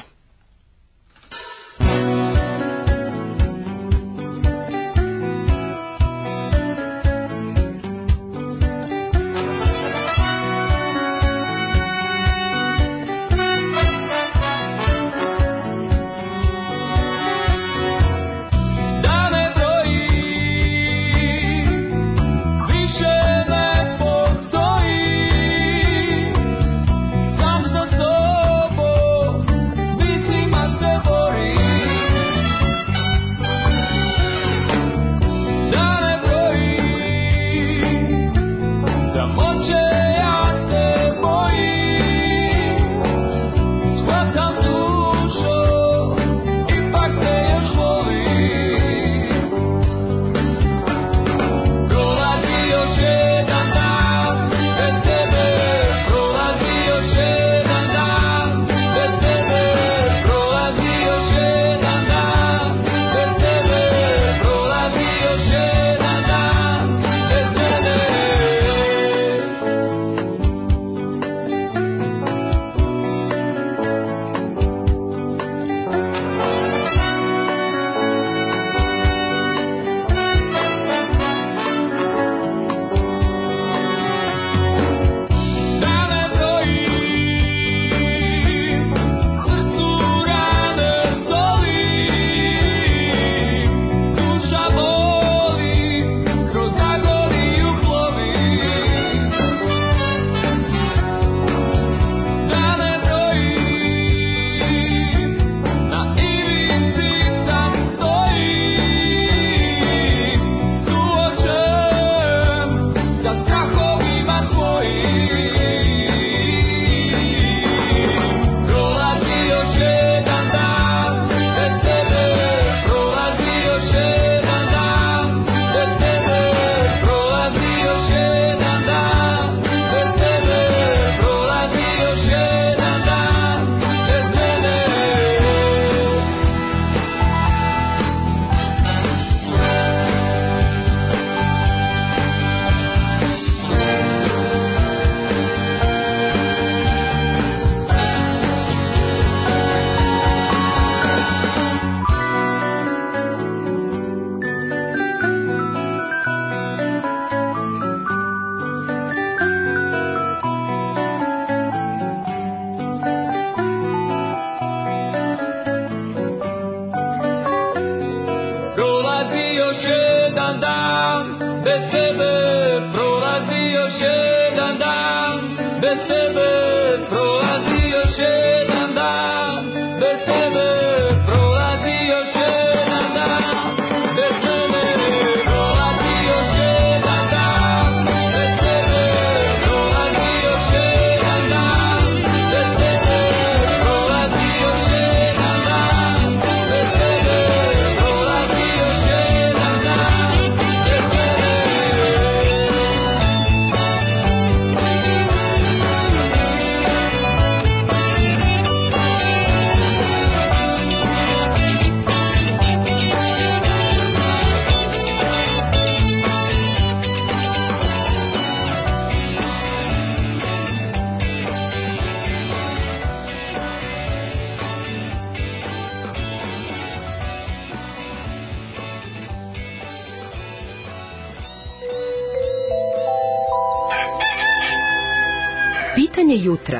Pitanje jutra.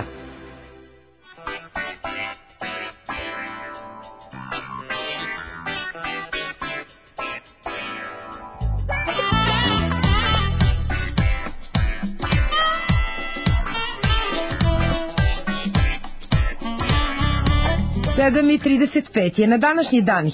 Sedam i 35 je na današnji dan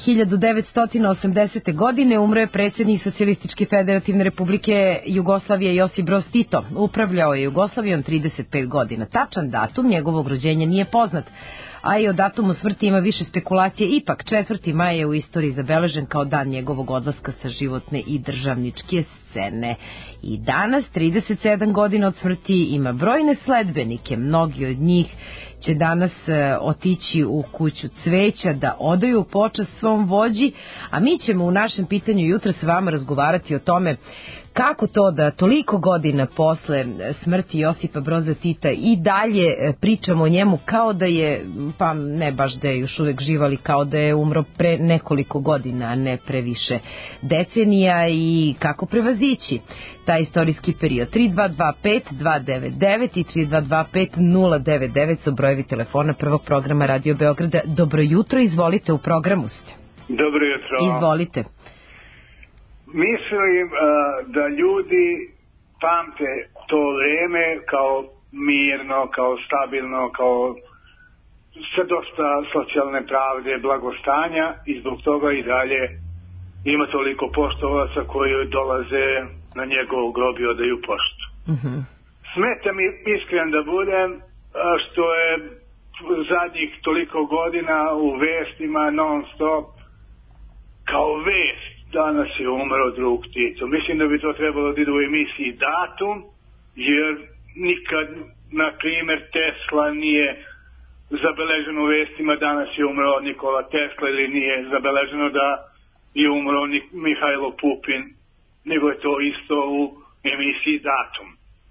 1980. godine umro je predsjednik Socijalističke federativne republike Jugoslavije Josip Broz Tito. Upravljao je Jugoslavijom 35 godina. Tačan datum njegovog rođenja nije poznat, a i o datumu smrti ima više spekulacije. Ipak 4. maj je u istoriji zabeležen kao dan njegovog odlaska sa životne i državničke scene. I danas, 37 godina od smrti, ima brojne sledbenike. Mnogi od njih će danas otići u kuću cveća da odaju počast svom vođi, a mi ćemo u našem pitanju jutra s vama razgovarati o tome kako to da toliko godina posle smrti Josipa Broza Tita i dalje pričamo o njemu kao da je, pa ne baš da je još uvek živ, ali kao da je umro pre nekoliko godina, a ne previše decenija, i kako prevazići taj istorijski period. 3225-299 i 3225-099 su brojevi telefona prvog programa Radio Beograda. Dobro jutro, izvolite, u programu ste. Dobro jutro. Izvolite. Mislim da ljudi pamte to vreme kao mirno, kao stabilno, kao sa dosta socijalne pravde, blagostanja, i zbog toga i dalje ima toliko poštovaca koji dolaze na njegov grob i odaju poštu. Smeta mi, iskren da budem, što je zadnjih toliko godina u vestima non stop kao vest: danas je umro drug Tito. Mislim da bi to trebalo da ide u emisiji datum, jer nikad, na primjer, Tesla nije zabeleženo u vestima danas je umro Nikola Tesla, ili nije zabeleženo da je umro Mihajlo Pupin, nego je to isto u emisiji datum.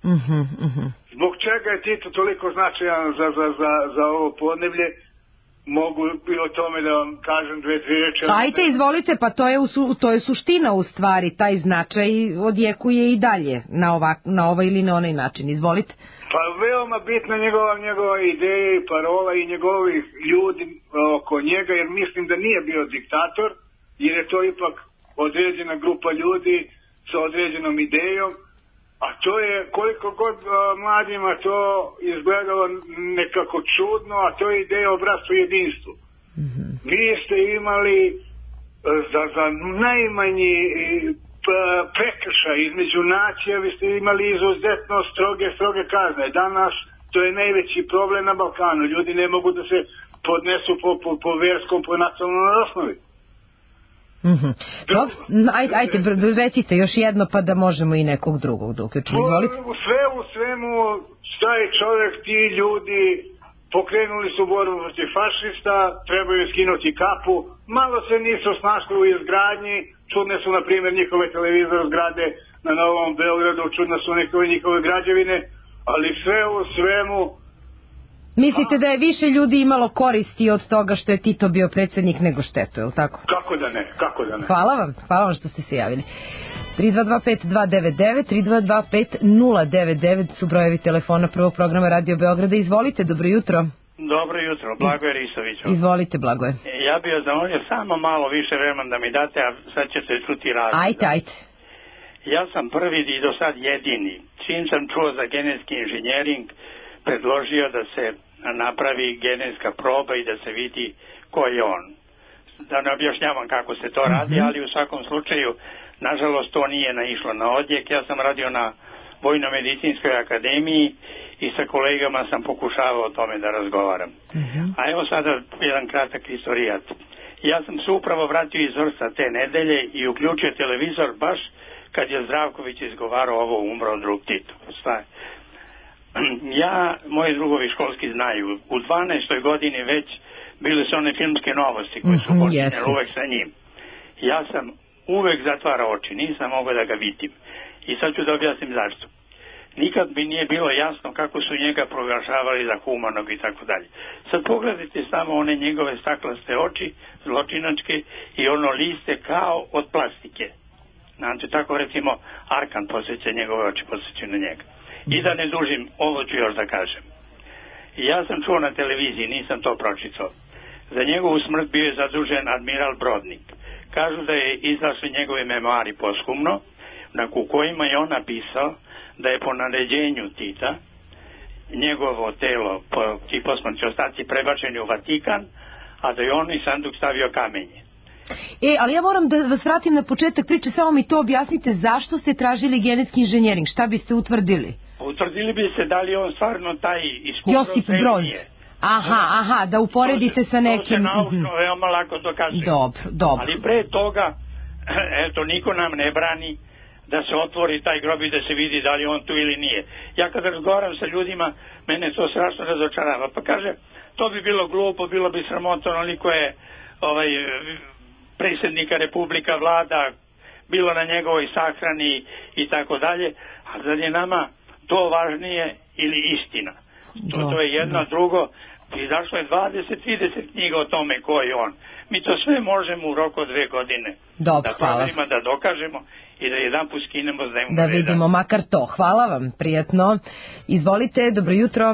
Zbog čega je Tito toliko značajan za ovo podneblje? Mogu i o tome da vam kažem dve reči. Ajte, izvolite, pa to je suština u stvari, taj značaj odjekuje i dalje na ovaj ili na onaj način. Izvolite. Pa veoma bitna njegova ideja i parola i njegovih ljudi oko njega, jer mislim da nije bio diktator, jer je to ipak određena grupa ljudi sa određenom idejom, a to je, koliko god mladima to izgledalo nekako čudno, a to je ideja o bratstvu i jedinstvu. Vi ste imali za najmanji prekršaj između nacija, vi ste imali izuzetno stroge kazne. Danas to je najveći problem na Balkanu. Ljudi ne mogu da se podnesu po verskom, po nacionalnoj osnovi. Ajde, recite još jedno pa da možemo i nekog drugog da uključimo. Izvolite. Sve u svemu, šta je čovjek, ti ljudi pokrenuli su borbu protiv fašista, trebaju skinuti kapu, malo se nisu snašli u izgradnji, čudne su na primjer njihove televizor zgrade na Novom Beogradu, čudne su njihove građevine, ali sve u svemu. Mislite da je više ljudi imalo koristi od toga što je Tito bio predsjednik nego štetu, je li tako? Kako da ne. Hvala vam što ste se javili. 3225-299, 3225-099 su brojevi telefona prvog programa Radio Beograda. Izvolite, dobro jutro. Dobro jutro, Blagoje Risoviću. Izvolite, Blagoje. Ja bih vas zamolio samo malo više vremena da mi date, a sad ćete čuti razlog. Ajde. Ja sam prvi i do sad jedini. Čim sam čuo za genetski inženjering, predložio da se napravi genetska proba i da se vidi ko je on. Da ne objašnjavam kako se to radi, ali u svakom slučaju, nažalost, to nije naišlo na odjek. Ja sam radio na Vojno-medicinskoj akademiji i sa kolegama sam pokušavao o tome da razgovaram. A evo sada jedan kratak istorijat. Ja sam se upravo vratio iz vrsta te nedelje i uključio televizor baš kad je Zdravković izgovarao ovo umro drug Tito. Moji drugovi školski znaju, u 12. godini već bile su one filmske novosti koje su počinjene uvek sa njim. Ja sam uvek zatvarao oči, nisam mogao da ga vidim. I sad ću da objasnim zašto. Nikad mi nije bilo jasno kako su njega proglašavali za humanog i tako dalje. Sad pogledajte samo one njegove staklaste oči, zločinačke, i ono liste kao od plastike. Znači, tako recimo Arkan posjeća njegove oči, posjeća na njega. I da ne dužim, ovo ću još da kažem. Ja sam čuo na televiziji, nisam to pročitao. Za njegovu smrt bio je zadužen admiral Brodnik. Kažu da je izašli njegove memoari posthumno, u kojima je on napisao da je po naređenju Tita njegovo telo, ti posmrtni ostaci prebačeni u Vatikan, a da je on i sanduk stavio kamenje. Ali ja moram da vas vratim na početak priče, samo mi to objasnite, zašto ste tražili genetski inženjering, šta biste utvrdili? Utvrdili bi se da li je on stvarno taj iskustvo Josip Broz. Aha, da uporedite sa nekim... To se naučno veoma lako dokazuje. Dobro. Ali pre toga, eto, niko nam ne brani da se otvori taj grob i da se vidi da li on tu ili nije. Ja kad razgovaram sa ljudima, mene to strašno razočarava. Pa kaže, to bi bilo glupo, bilo bi sramotno, onoliko je predsjednika Republika, vlada, bilo na njegovoj sahrani i tako dalje, a da je nama to važnije ili istina. To je jedno, drugo, izašlo je 20-30 knjiga o tome ko je on. Mi to sve možemo u roku 2 godine da proverimo, da dokažemo i da jedan put skinemo s dnevnog reda. Da vidimo makar to. Hvala vam, prijatno. Izvolite, dobro jutro.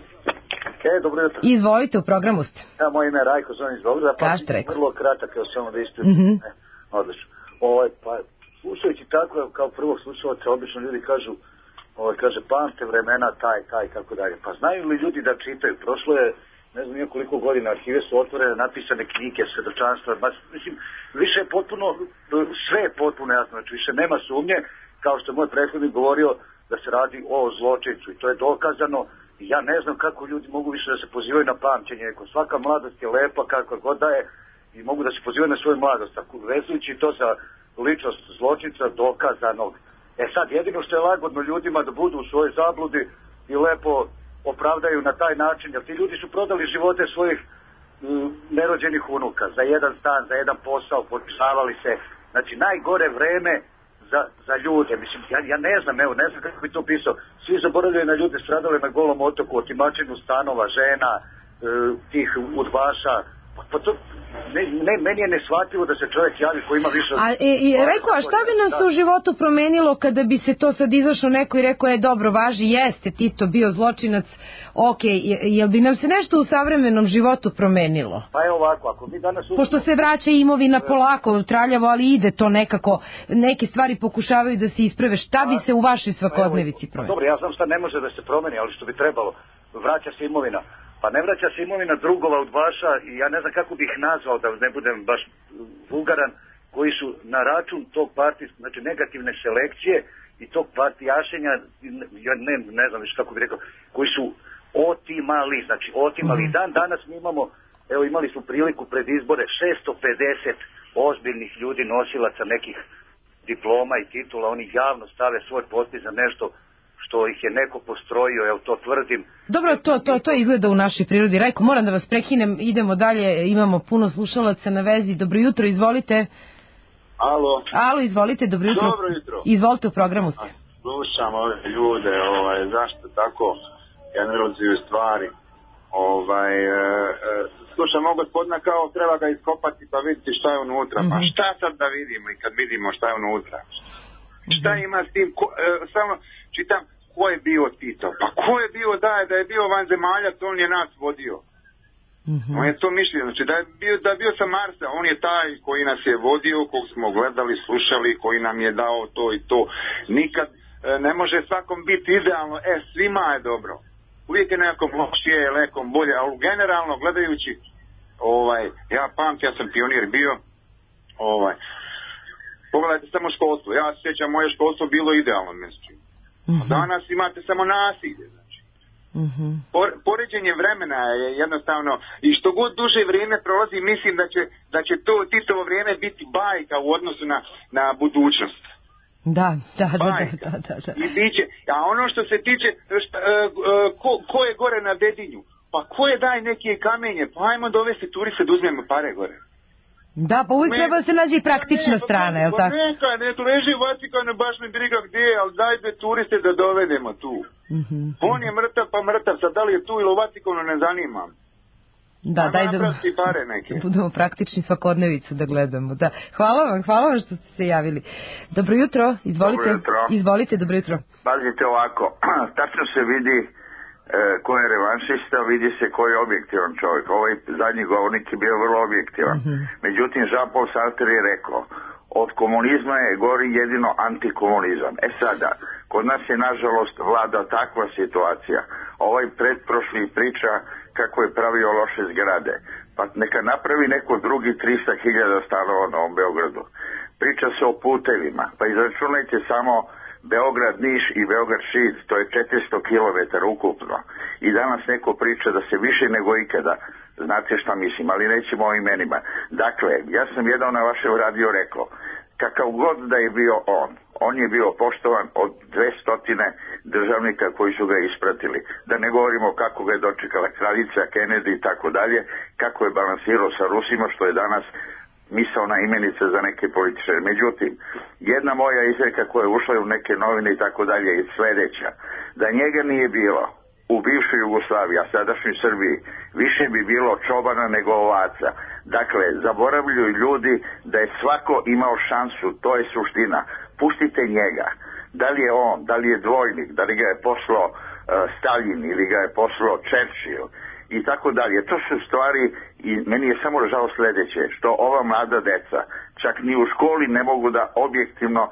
Dobro jutro. Izvolite, u programu ste. Moje ime je Rajko, zovem iz Beograda, pa vrlo kratak, evo samo da ispričam. Odlično. Pa, slušajući tako, kao prvog slušalca, obično ljudi kažu, kaže, pamte vremena, taj, kako dalje. Pa znaju li ljudi da čitaju? Prošlo je, ne znam koliko godina, arhive su otvorene, napisane knjige, svedočanstva, mislim, više je potpuno, sve je potpuno jasno, znači više nema sumnje, kao što je moj prethodnik govorio, da se radi o zločincu i to je dokazano. Ja ne znam kako ljudi mogu više da se pozivaju na pamćenje, svaka mladost je lepa kakva god da je i mogu da se pozivaju na svoju mladost, vezujući to za ličnost zločinca dokazanog. Sad jedino što je lagodno ljudima da budu u svojoj zabludi i lepo opravdaju na taj način, jer ti ljudi su prodali živote svojih nerođenih unuka za jedan stan, za jedan posao, potpisavali se, znači najgore vreme za ljude, mislim, ja ne znam kako bi to pisao, svi zaboravljaju na ljude stradale na Golom otoku, otimačinu stanova, žena, tih udbaša, pa to meni je neshvatljivo da se čovjek javi koji ima više... Rekao, a šta bi nam se u životu promenilo kada bi se to sad izašlo neko i rekao je dobro, važi, jeste Tito bio zločinac, jel bi nam se nešto u savremenom životu promenilo? Pa je ovako, ako mi danas... Pošto se vraća imovina polako, traljavo, ali ide to nekako, neke stvari pokušavaju da se isprave, šta bi se u vašoj svakodnevici promenilo? Dobro, ja znam šta ne može da se promeni, ali što bi trebalo, vraća se imovina. Pa ne vraća se imovina drugova udbaša i ja ne znam kako bih nazvao da ne budem baš vulgaran, koji su na račun tog znači negativne selekcije i tog partijašenja, ja ne znam više kako bih rekao, koji su otimali, znači otimali. Danas mi imali smo priliku pred izbore 650 ozbiljnih ljudi, nosilaca nekih diploma i titula, oni javno stave svoj potpis za nešto što ih je neko postrojio, evo to tvrdim. Dobro, to izgleda u našoj prirodi. Rajko, moram da vas prekinem, idemo dalje, imamo puno slušalaca na vezi. Dobro jutro, izvolite. Alo, izvolite, dobro jutro. Dobro jutro. Izvolite, u programu ste. Slušam ove ljude, zašto tako generalizuju stvari. Slušam ovog gospodina kao treba ga iskopati pa vidjeti šta je unutra. Pa šta sad da vidimo i kad vidimo šta je unutra? Šta ima s tim, samo čitam, ko je bio Tito? Pa ko je bio da je bio vanzemaljac, on je nas vodio. On je to mišljenje, znači da je bio sa Marsa, on je taj koji nas je vodio, kog smo gledali, slušali, koji nam je dao to i to. Nikad ne može svakom biti idealno, svima je dobro. Uvijek je nekom lošije, nekom bolje, ali generalno gledajući, ja pamtim, ja sam pionir bio, pogledajte samo školstvo, ja se sjećam, moje školstvo bilo idealno mjesto. Danas imate samo nasilje, znači. Poređenje vremena je jednostavno, i što god duže vrijeme prolazi, mislim da će to Titovo vrijeme biti bajka u odnosu na budućnost. Da. I biće, a ono što se tiče, ko je gore na Dedinju? Pa ko je daj neke kamenje? Pa ajmo dovesti turiste da uzmemo pare gore. Da, pa uvijek treba se nađe i praktična strana, je li tako? Ne leži u Vatikanu, baš ne briga gdje je, ali dajte turiste da dovedemo tu. On je mrtav pa mrtav, sad da li je tu ili u Vatikanu ne zanimam. Da, daj da budemo praktični, svakodnevicu da gledamo. Da. Hvala vam što ste se javili. Dobro jutro, izvolite. Izvolite, dobro jutro. Pazite ovako, tačno se vidi ko je revanšista, vidi se ko je objektivan čovjek. Ovaj zadnji govornik je bio vrlo objektivan. Međutim, Jean-Paul Sartre je rekao, od komunizma je gori jedino antikomunizam. Sada, kod nas je nažalost vlada takva situacija. Ovaj pretprošli priča kako je pravio loše zgrade. Pa neka napravi neko drugi 300.000 stanova na ovom Beogradu. Priča se o putevima. Pa izračunajte samo Beograd-Niš i Beograd-Šid, to je 400 km ukupno. I danas neko priča da se više nego ikada, znate šta mislim, ali nećemo o imenima. Dakle, ja sam jedan na vašem radio rekao, kakav god da je bio on je bio poštovan od 200 državnika koji su ga ispratili. Da ne govorimo kako ga je dočekala kraljica, Kennedy i tako dalje, kako je balansirao sa Rusima, što je danas misaona imenica za neke političare. Međutim, jedna moja izreka koja je ušla u neke novine i tako dalje je sljedeća. Da njega nije bilo u bivšoj Jugoslaviji, a sadašnjoj Srbiji, više bi bilo čobana nego ovaca. Dakle, zaboravljaju ljudi da je svako imao šansu, to je suština. Pustite njega. Da li je on, da li je dvojnik, da li ga je poslao Stalin ili ga je poslao Churchill i tako dalje. To su stvari i meni je samo žao sljedeće, što ova mlada deca čak ni u školi ne mogu da objektivno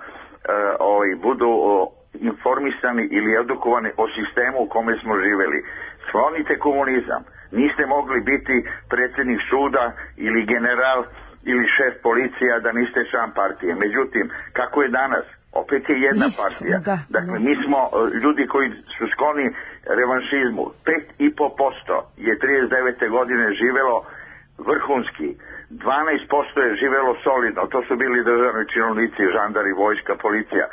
budu informisani ili edukovani o sistemu u kome smo živeli. Sklonite komunizam. Niste mogli biti predsjednik suda ili general ili šef policija da niste član partije. Međutim, kako je danas? Opet je jedna partija. Dakle, mi smo ljudi koji su skloni revanšizmu. 5,5% je 39. godine živelo vrhunski. 12% je živelo solidno. To su bili državni činovnici, žandari, vojska, policija.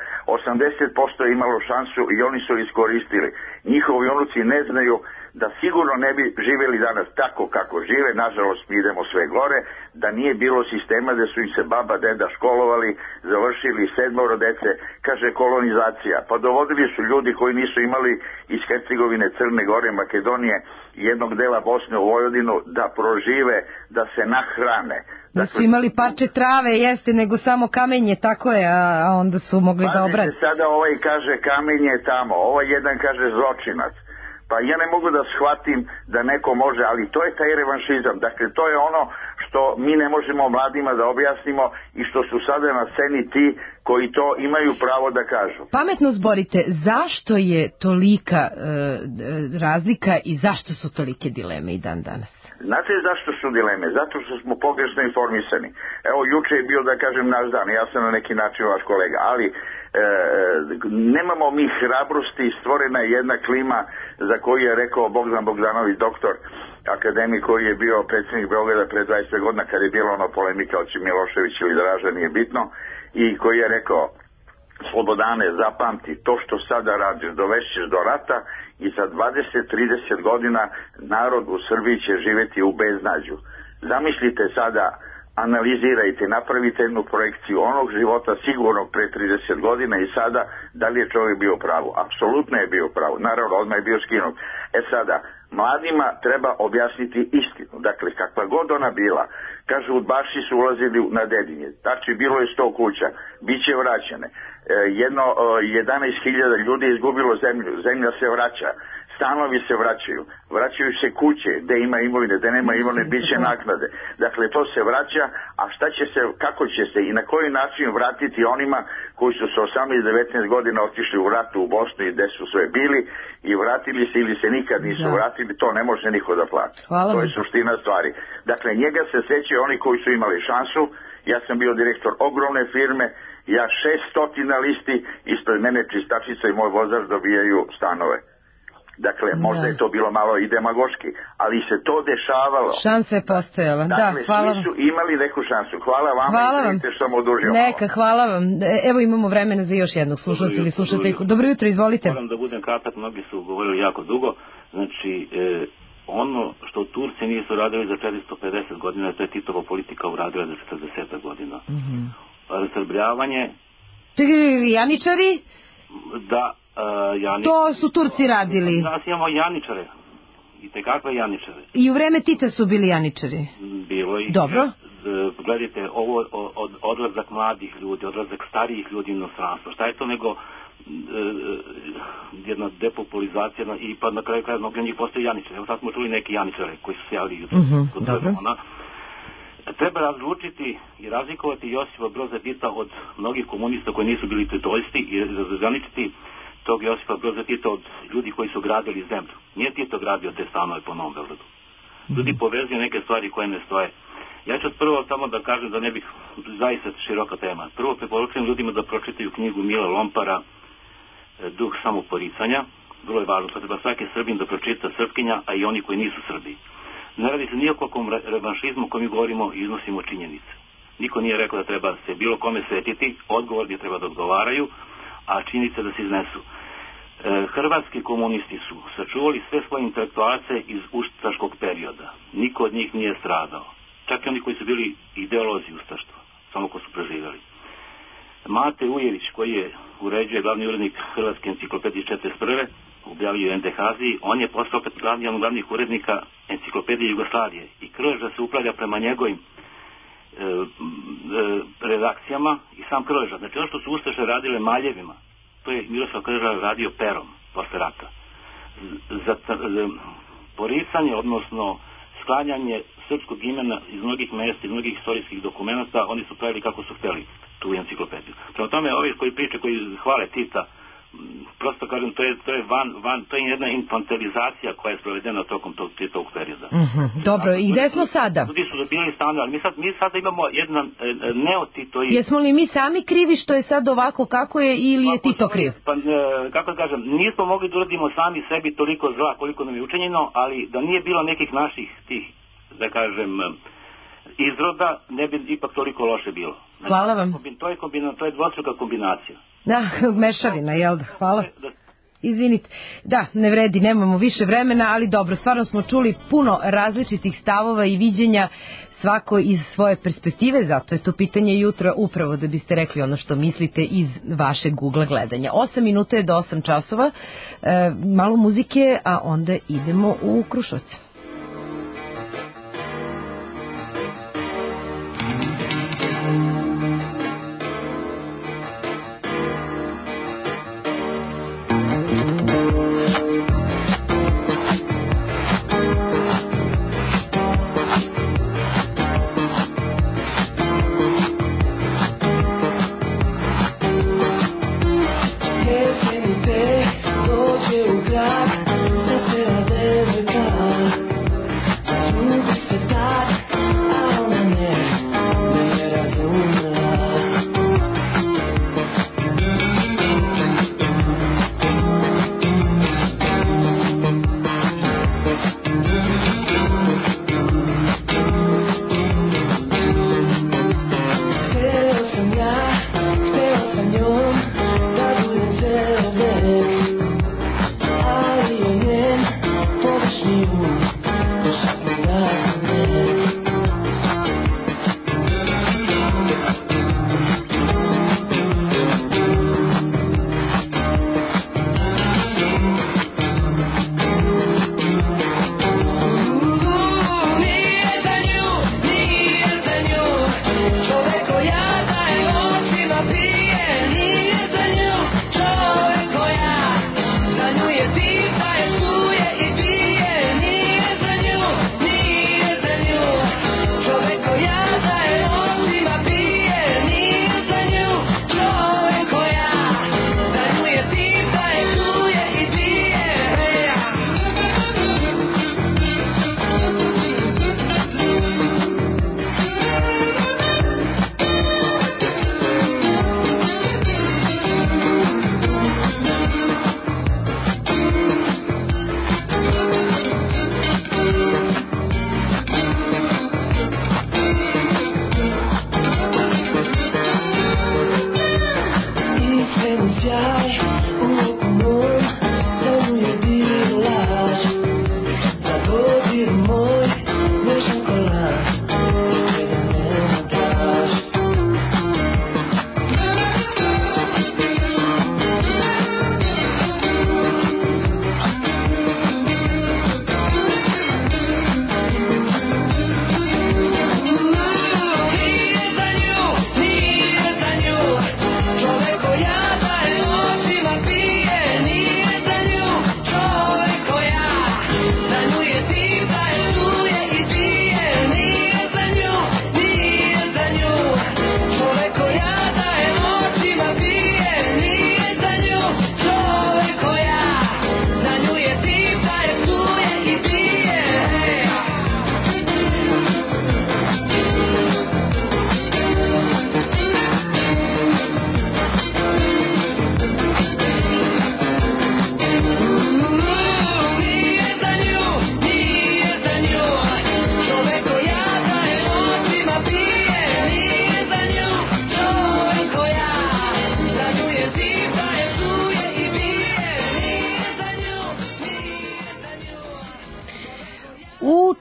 80% je imalo šansu i oni su iskoristili. Njihovi unuci ne znaju da sigurno ne bi živjeli danas tako kako žive. Nažalost, mi idemo sve gore. Da nije bilo sistema da su im se baba, deda školovali, završili 7 dece, kaže kolonizacija. Pa dovodili su ljudi koji nisu imali iz Hercegovine, Crne Gore, Makedonije i jednog dela Bosne u Vojvodinu da prožive, da se nahrane. Da su imali parče trave, jeste, nego samo kamenje, tako je, a onda su mogli da obrade. Sada ovaj kaže kamenje tamo, ovaj jedan kaže zločinac. Pa ja ne mogu da shvatim da neko može, ali to je taj revanšizam. Dakle, to je ono što mi ne možemo mladima da objasnimo i što su sada na sceni ti koji to imaju pravo da kažu. Pametno zborite, zašto je tolika razlika i zašto su tolike dileme i dan danas? Znate zašto su dileme? Zato što smo pogrešno informisani. Evo, juče je bio, da kažem, naš dan, ja sam na neki način vaš kolega, ali nemamo mi hrabrosti, stvorena je jedna klima za koju je rekao Bogdan Bogdanović, doktor akademik koji je bio predsjednik Beograda pre 20 godina kad je bilo ono polemika od Milošević ili Draža, nije bitno, i koji je rekao: Slobodane, zapamti, to što sada radiš dovešćeš do rata i za 20-30 godina narod u Srbiji će živjeti u beznađu. Zamislite sada, analizirajte, napravite jednu projekciju onog života sigurnog pre 30 godina i sada, da li je čovjek bio u pravu? Apsolutno je bio u pravu. Naravno, odmah je bio skinut. Sada, mladima treba objasniti istinu. Dakle, kakva god ona bila, kažu, udbaši su ulazili na Dedinje. Znači, bilo je 100 kuća, bit će vraćane. 11.000 ljudi je izgubilo zemlju. Zemlja se vraća. Stanovi se vraćaju se kuće, gde ima imovine, gde nema imovine, bit će naknade. Dakle, to se vraća, a šta će se, kako će se i na koji način vratiti onima koji su sa 18-19 godina otišli u ratu u Bosnu i gde su sve bili i vratili se ili se nikad nisu vratili, to ne može niko da plati. To je suština stvari. Dakle, njega se sećaju oni koji su imali šansu. Ja sam bio direktor ogromne firme, ja 600 na listi, ispred mene čistačica i moj vozač dobijaju stanove. Dakle, možda je to bilo malo i demagoški, ali se to dešavalo. Šansa je postojala, dakle, hvala vam. Svi su imali neku šansu. Hvala vam i što sam odužio. Neka, hvala vam. Evo imamo vremena za još jednog slušalca ili slušateljku. Dobro jutro, izvolite. Moram da budem kratak, mnogi su govorili jako dugo. Znači, ono što Turci nisu radili za 450 godina, to je Titova politika uradila za 40 godina. Rasrbljavanje... Janičari? Da. To su Turci radili. Danas imamo janičare. i tekakve janičare. I u vreme Tita su bili janičari? Bilo i... Dobro. Gledajte, ovo odlazak mladih ljudi, odlazak starijih ljudi u inostranstvo. Šta je to nego jedna depopulizacija i pa na kraju kraja mnogi od njih postaju janičari. Evo sad smo čuli neki janičare koji su se javili kod telefona. Treba razlučiti i razlikovati Josipa Broza Tita od mnogih komunista koji nisu bili titoisti i razgraničiti tog Josipa Broza Tita od ljudi koji su gradili zemlju. Nije Tito gradio te stanove po Novom Beogradu. Ljudi povezuju neke stvari koje ne stoje. Ja ću prvo samo da kažem da ne bih zaista široka tema. Prvo preporučujem ljudima da pročitaju knjigu Mila Lompara Duh samoporicanja. Vrlo je važno, to treba svaki Srbin da pročita, Srpkinja, a i oni koji nisu Srbi. Ne radi se nijakvom revanšizmu o kojem mi govorimo i iznosimo činjenice. Niko nije rekao da treba se bilo kome svetiti, odgovorni treba da odgovaraju, a činjenice da se iznesu. Hrvatski komunisti su sačuvali sve svoje intelektualce iz ustaškog perioda. Niko od njih nije stradao. Čak i oni koji su bili ideolozi ustaštva, samo ko su preživjeli. Mate Ujević, koji je uređuje glavni urednik Hrvatske enciklopedije 41. objavio u NDH-zi, on je postao opet jedan od glavnih urednika enciklopedije Jugoslavije i Krleža se upravlja prema njegovim redakcijama i sam Krleža. Znači ono što su ustaše radile maljevima, to je Miroslav Krleža radio perom posle rata. Za poricanje, odnosno sklanjanje srpskog imena iz mnogih mesta i mnogih istorijskih dokumenta, oni su pravili kako su htjeli tu enciklopediju. Prema tome, ovi koji priče, koji hvale Tita, prosto kažem, to je to je jedna infantilizacija koja je sprovedena tokom tog perioda. Dobro, i gde smo sada? Ljudi su dobili stanove, ali mi sada imamo jedan neotito... Jesmo li mi sami krivi što je sad ovako kako je ili je Tito kriv? Pa, kako da kažem, nismo mogli da uradimo sami sebi toliko zla koliko nam je učinjeno, ali da nije bilo nekih naših tih, da kažem, izroda, ne bi ipak toliko loše bilo. Znači, hvala vam. To je dvostruka kombinacija. Da, mešavina, jel da? Hvala. Izvinite. Da, ne vredi, nemamo više vremena, ali dobro, stvarno smo čuli puno različitih stavova i viđenja, svako iz svoje perspektive, zato je to pitanje jutra upravo da biste rekli ono što mislite iz vašeg Google gledanja. 8 minuta je do 8 časova, malo muzike, a onda idemo u Kruševac. Dođe u grad, sve se devojka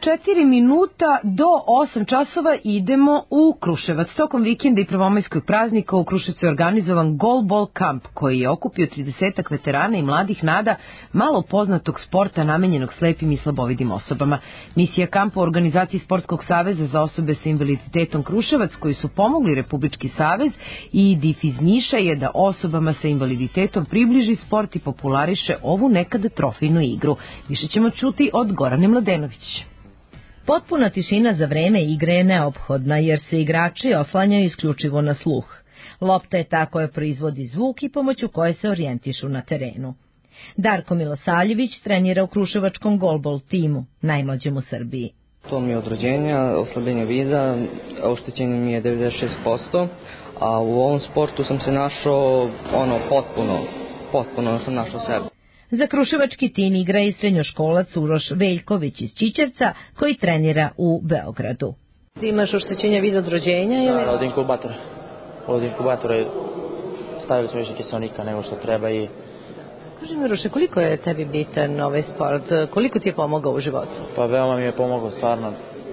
4 minuta do 8 časova idemo u Kruševac. Tokom vikenda i prvomajskog praznika u Kruševcu je organizovan golbol kamp koji je okupio 30 veterana i mladih nada malo poznatog sporta namenjenog slepim i slabovidim osobama. Misija kampa u organizaciji Sportskog saveza za osobe sa invaliditetom Kruševac, koji su pomogli Republički savez i DIF iz Niša, je da osobama sa invaliditetom približi sport i populariše ovu nekada trofejnu igru. Više ćemo čuti od Gorane Mladenović. Potpuna tišina za vreme igre je neophodna jer se igrači oslanjaju isključivo na sluh. Lopta je ta koja proizvodi zvuk i pomoću koje se orijentišu na terenu. Darko Milosavljević trenira u kruševačkom golbol timu, najmlađem u Srbiji. To mi je od rođenja, oslabljenje vida, oštećenje mi je 96%, a u ovom sportu sam se našao potpuno sam našao sebe. Za kruševački tim igra i srednjoškolac Uroš Veljković iz Čičevca, koji trenira u Beogradu. Ti imaš oštećenja vida od rođenja ili? Da, od inkubatora. Od inkubatora stavili smo više kiselnika nego što treba i... Kaži mi, Uroše, koliko je tebi bitan ovaj sport? Koliko ti je pomogao u životu? Pa veoma mi je pomogao stvarno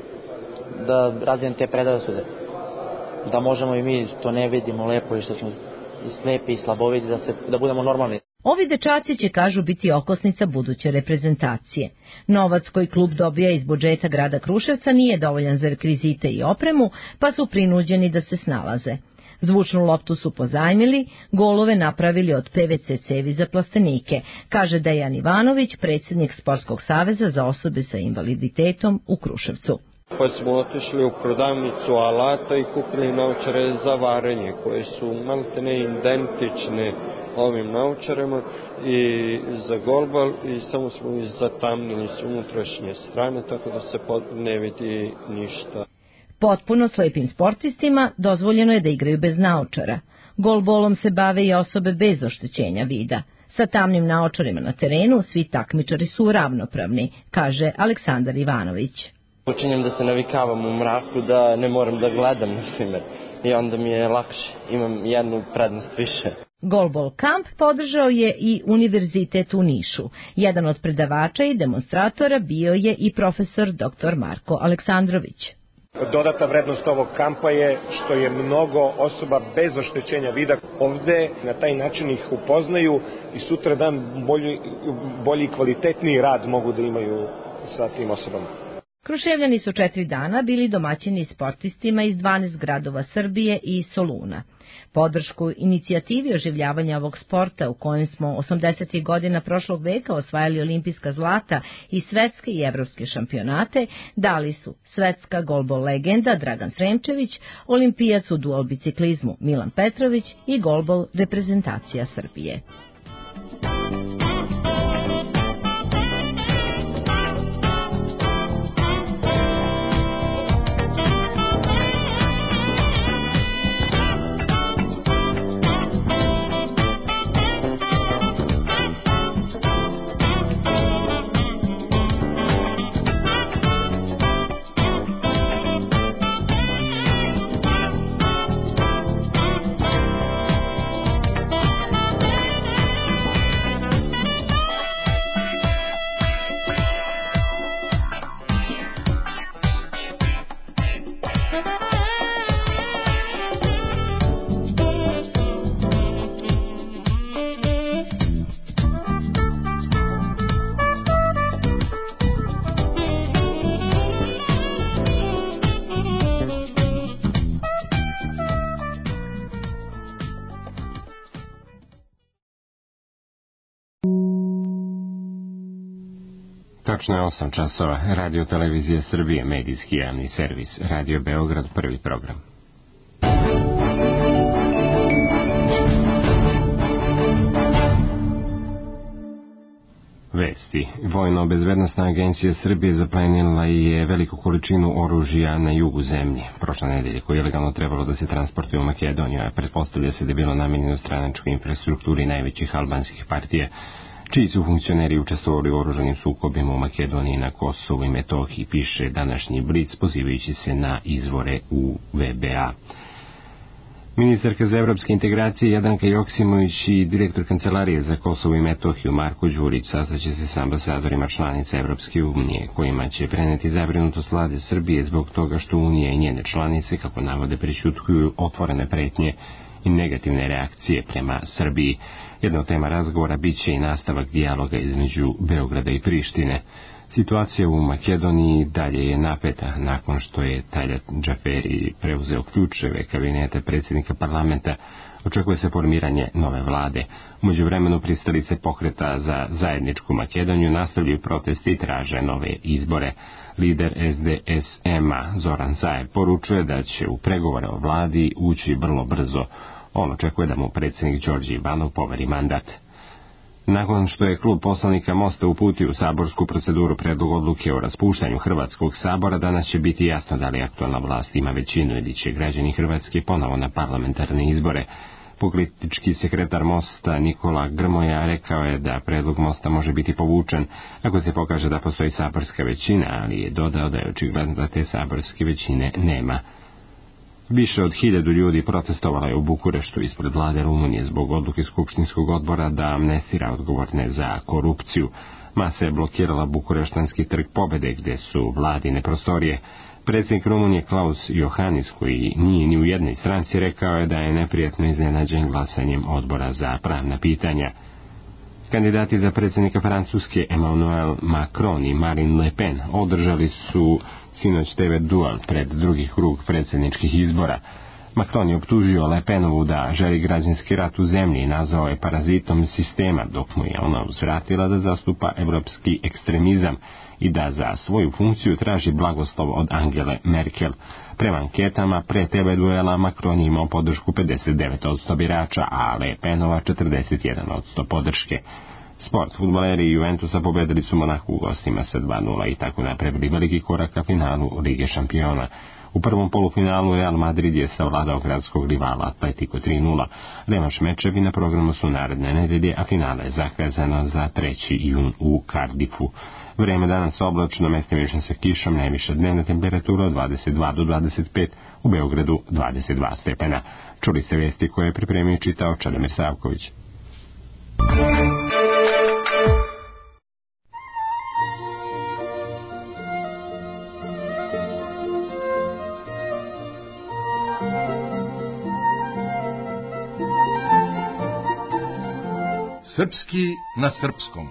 da razvijem te predrasude. Da možemo i mi što ne vidimo lepo i što smo i slepi i slabovidi da budemo normalni. Ovi dečaci će, kažu, biti okosnica buduće reprezentacije. Novac koji klub dobija iz budžeta grada Kruševca nije dovoljan za rekvizite i opremu, pa su prinuđeni da se snalaze. Zvučnu loptu su pozajmili, golove napravili od PVC cevi za plastenike, kaže Dejan Ivanović, predsjednik Sportskog saveza za osobe sa invaliditetom u Kruševcu. Pa smo otišli u prodavnicu alata i kupili naočare za varenje, koje su maltene identične ovim naočarama i za golbal, i samo smo ih zatamnili s unutrašnje strane, tako da se ne vidi ništa. Potpuno slepim sportistima dozvoljeno je da igraju bez naočara. Golbolom se bave i osobe bez oštećenja vida. Sa tamnim naočarima na terenu svi takmičari su ravnopravni, kaže Aleksandar Ivanović. Počinjem da se navikavam u mraku, da ne moram da gledam, na primjer, i onda mi je lakše, imam jednu prednost više. Golbol kamp podržao je i Univerzitet u Nišu. Jedan od predavača i demonstratora bio je i profesor dr. Marko Aleksandrović. Dodata vrednost ovog kampa je što je mnogo osoba bez oštećenja vida ovde, na taj način ih upoznaju i sutra dan bolji kvalitetniji rad mogu da imaju sa tim osobama. Kruševljani su 4 dana bili domaćini sportistima iz 12 gradova Srbije i Soluna. Podršku inicijativi oživljavanja ovog sporta, u kojem smo 80. godina prošlog veka osvajali olimpijska zlata i svetske i evropske šampionate, dali su svetska golbol legenda Dragan Sremčević, olimpijac u dual biciklizmu Milan Petrović i golbol reprezentacija Srbije. Tačno je 8 časova. Radio Televizija Srbije, medijski javni servis. Radio Beograd, prvi program. Vesti. Vojno-bezbednosna agencija Srbije zaplenila je veliku količinu oružja na jugu zemlje. Prošle nedelje, koje je ilegalno trebalo da se transportuje u Makedoniju, a pretpostavlja se da je bilo namenjeno stranačkoj infrastrukturi najvećih albanskih partija, čiji su funkcioneri učestvovali u oružanim sukobima u Makedoniji, na Kosovu i Metohiji, piše današnji Blic, pozivajući se na izvore u VBA. Ministarka za evropske integracije Jadranka Joksimović i direktor Kancelarije za Kosovo i Metohiju Marko Đurić sastaće se s ambasadorima članica Evropske unije, kojima će preneti zabrinutost vlade Srbije zbog toga što Unija i njene članice, kako navode, prećutkuju otvorene pretnje i negativne reakcije prema Srbiji. Jedna od tema razgovora biće i nastavak dijaloga između Beograda i Prištine. Situacija u Makedoniji dalje je napeta nakon što je Taljat Džaferi preuzeo ključeve kabineta predsjednika parlamenta. Očekuje se formiranje nove vlade. U međuvremenu pristalice pokreta za zajedničku Makedoniju nastavljaju proteste i traže nove izbore. Lider SDSM-a Zoran Zaev poručuje da će u pregovore o vladi ući vrlo brzo. On očekuje da mu predsjednik Đorđe Ivanov poveri mandat. Nakon što je klub poslanika Mosta uputio u saborsku proceduru predlog odluke o raspuštanju Hrvatskog sabora, danas će biti jasno da li aktualna vlast ima većinu ili će građani Hrvatske ponovo na parlamentarne izbore. Politički sekretar Mosta Nikola Grmoja rekao je da predlog Mosta može biti povučen ako se pokaže da postoji saborska većina, ali je dodao da je očigledno da te saborske većine nema. Više od 1000 ljudi protestovalo je u Bukureštu ispred vlade Rumunije zbog odluke Skupštinskog odbora da amnestira odgovorne za korupciju. Masa je blokirala Bukureštanski trg Pobede, gde su vladine prostorije. Predsjednik Rumunije Klaus Johannis, koji nije ni u jednoj stranci, rekao je da je neprijatno iznenađen glasanjem odbora za pravna pitanja. Kandidati za predsjednika Francuske Emmanuel Macron i Marine Le Pen održali su sinoć TV duel pred drugi krug predsjedničkih izbora. Macron je optužio Le Penovu da želi građanski rat u zemlji i nazvao je parazitom sistema, dok mu je ona uzvratila da zastupa evropski ekstremizam i da za svoju funkciju traži blagoslov od Angele Merkel. Prema anketama pre TV duela Macron je imao podršku 59% birača, a Le Penova 41% podrške. Sport, fudbaleri Juventusa pobedili su Monaku u gostima sa 2:0 i tako napravili veliki korak ka finalu Lige šampiona. U prvom polufinalu Real Madrid je savladao gradskog rivala Atletico 3:0. Revanš mečevi na programu su naredne nedelje, a finale je zakazano za 3. jun u Cardiffu. Vreme danas oblačno, mestimično sa kišom, najviša dnevna temperatura od 22 do 25, u Beogradu 22 stepena. Čuli ste vesti koje je pripremio i čitao Čedomir Savković. Srpski na srpskom.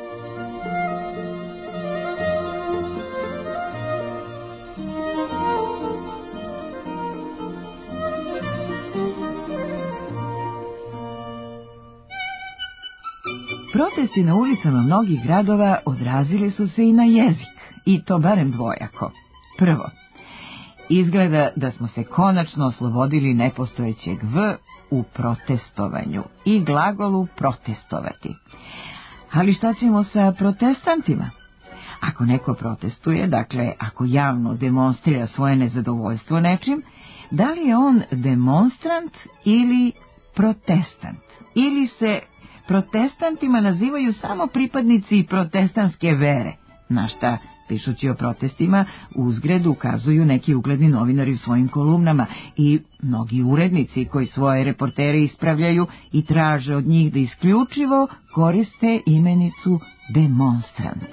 Protesti na ulicama mnogih gradova odrazili su se i na jezik, i to barem dvojako. Prvo, izgleda da smo se konačno oslobodili nepostojećeg v u protestovanju i glagolu protestovati. Ali šta ćemo sa protestantima? Ako neko protestuje, dakle ako javno demonstrira svoje nezadovoljstvo nečim, da li je on demonstrant ili protestant? Ili se protestantima nazivaju samo pripadnici protestantske vere, na šta, pišući o protestima, uzgred ukazuju neki ugledni novinari u svojim kolumnama i mnogi urednici koji svoje reportere ispravljaju i traže od njih da isključivo koriste imenicu demonstrant.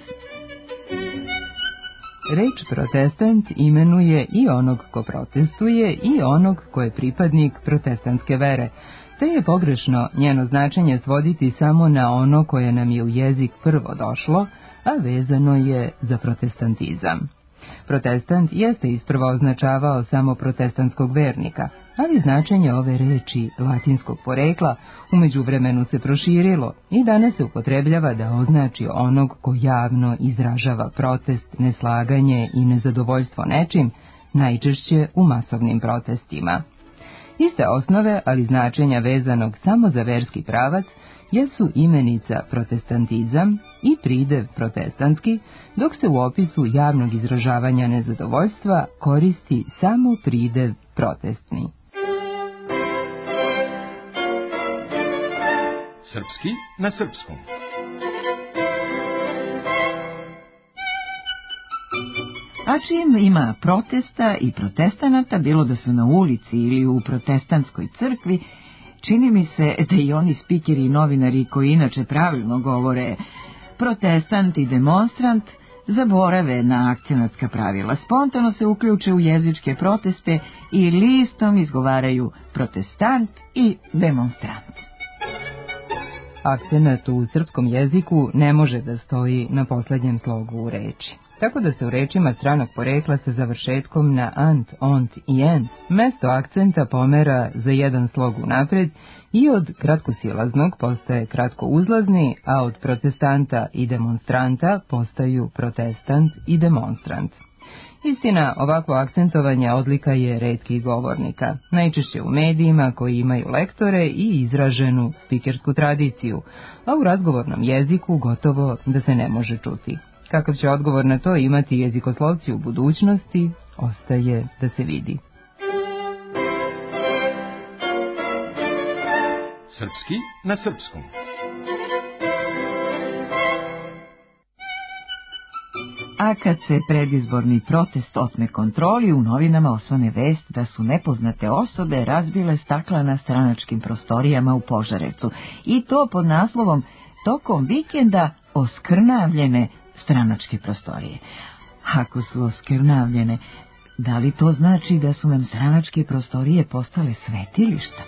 Reč protestant imenuje i onog ko protestuje i onog ko je pripadnik protestantske vere, te je pogrešno njeno značenje svoditi samo na ono koje nam je u jezik prvo došlo, a vezano je za protestantizam. Protestant jeste isprva označavao samo protestantskog vernika, ali značenje ove reči latinskog porekla u međuvremenu se proširilo i danas se upotrebljava da označi onog ko javno izražava protest, neslaganje i nezadovoljstvo nečim, najčešće u masovnim protestima. Iste osnove, ali značenja vezanog samo za verski pravac, jesu imenica protestantizam i pridev protestantski, dok se u opisu javnog izražavanja nezadovoljstva koristi samo pridev protestni. Srpski na srpskom. A čim ima protesta i protestanata, bilo da su na ulici ili u protestantskoj crkvi, čini mi se da i oni spikeri i novinari koji inače pravilno govore protestant i demonstrant, zaborave na akcenatska pravila. Spontano se uključe u jezičke proteste i listom izgovaraju protestant i demonstrant. Akcenat u srpskom jeziku ne može da stoji na poslednjem slogu u reči. Tako da se u rečima stranog porekla sa završetkom na ant, ont i ent mesto akcenta pomera za jedan slog unapred i od kratkosilaznog postaje kratkouzlazni, a od protestanta i demonstranta postaju protestant i demonstrant. Istina, ovakvo akcentovanje odlika je retkih govornika, najčešće u medijima koji imaju lektore i izraženu spikersku tradiciju, a u razgovornom jeziku gotovo da se ne može čuti. Kakav će odgovor na to imati jezikoslovci u budućnosti, ostaje da se vidi. Srpski na srpskom. A kad se predizborni protest otme kontroli, u novinama osvane vest da su nepoznate osobe razbile stakla na stranačkim prostorijama u Požarevcu. I to pod naslovom "Tokom vikenda oskrnavljene stranačke prostorije". Ako su oskrnavljene, da li to znači da su nam stranačke prostorije postale svetilišta?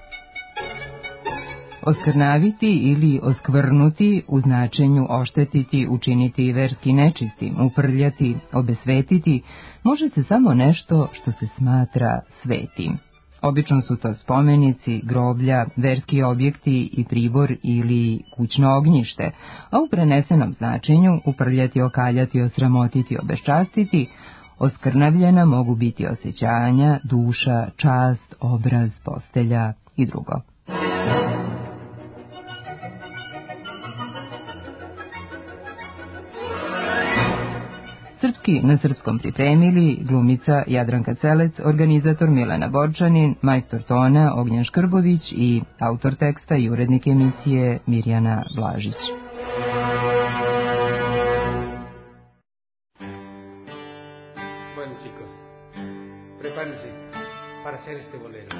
Oskrnaviti ili oskvrnuti u značenju oštetiti, učiniti verski nečistim, uprljati, obesvetiti, može se samo nešto što se smatra svetim. Obično su to spomenici, groblja, verski objekti i pribor ili kućno ognjište, a u prenesenom značenju uprljati, okaljati, osramotiti, obeščastiti, oskrnavljena mogu biti osjećanja, duša, čast, obraz, postelja i drugo. Srpski na srpskom pripremili glumica Jadranka Celec, organizator Milena Borčanin, majstor tona Ognjen Škrbović i autor teksta i urednik emisije Mirjana Blažić. Bueno, chicos, prepárense para hacer este bolero.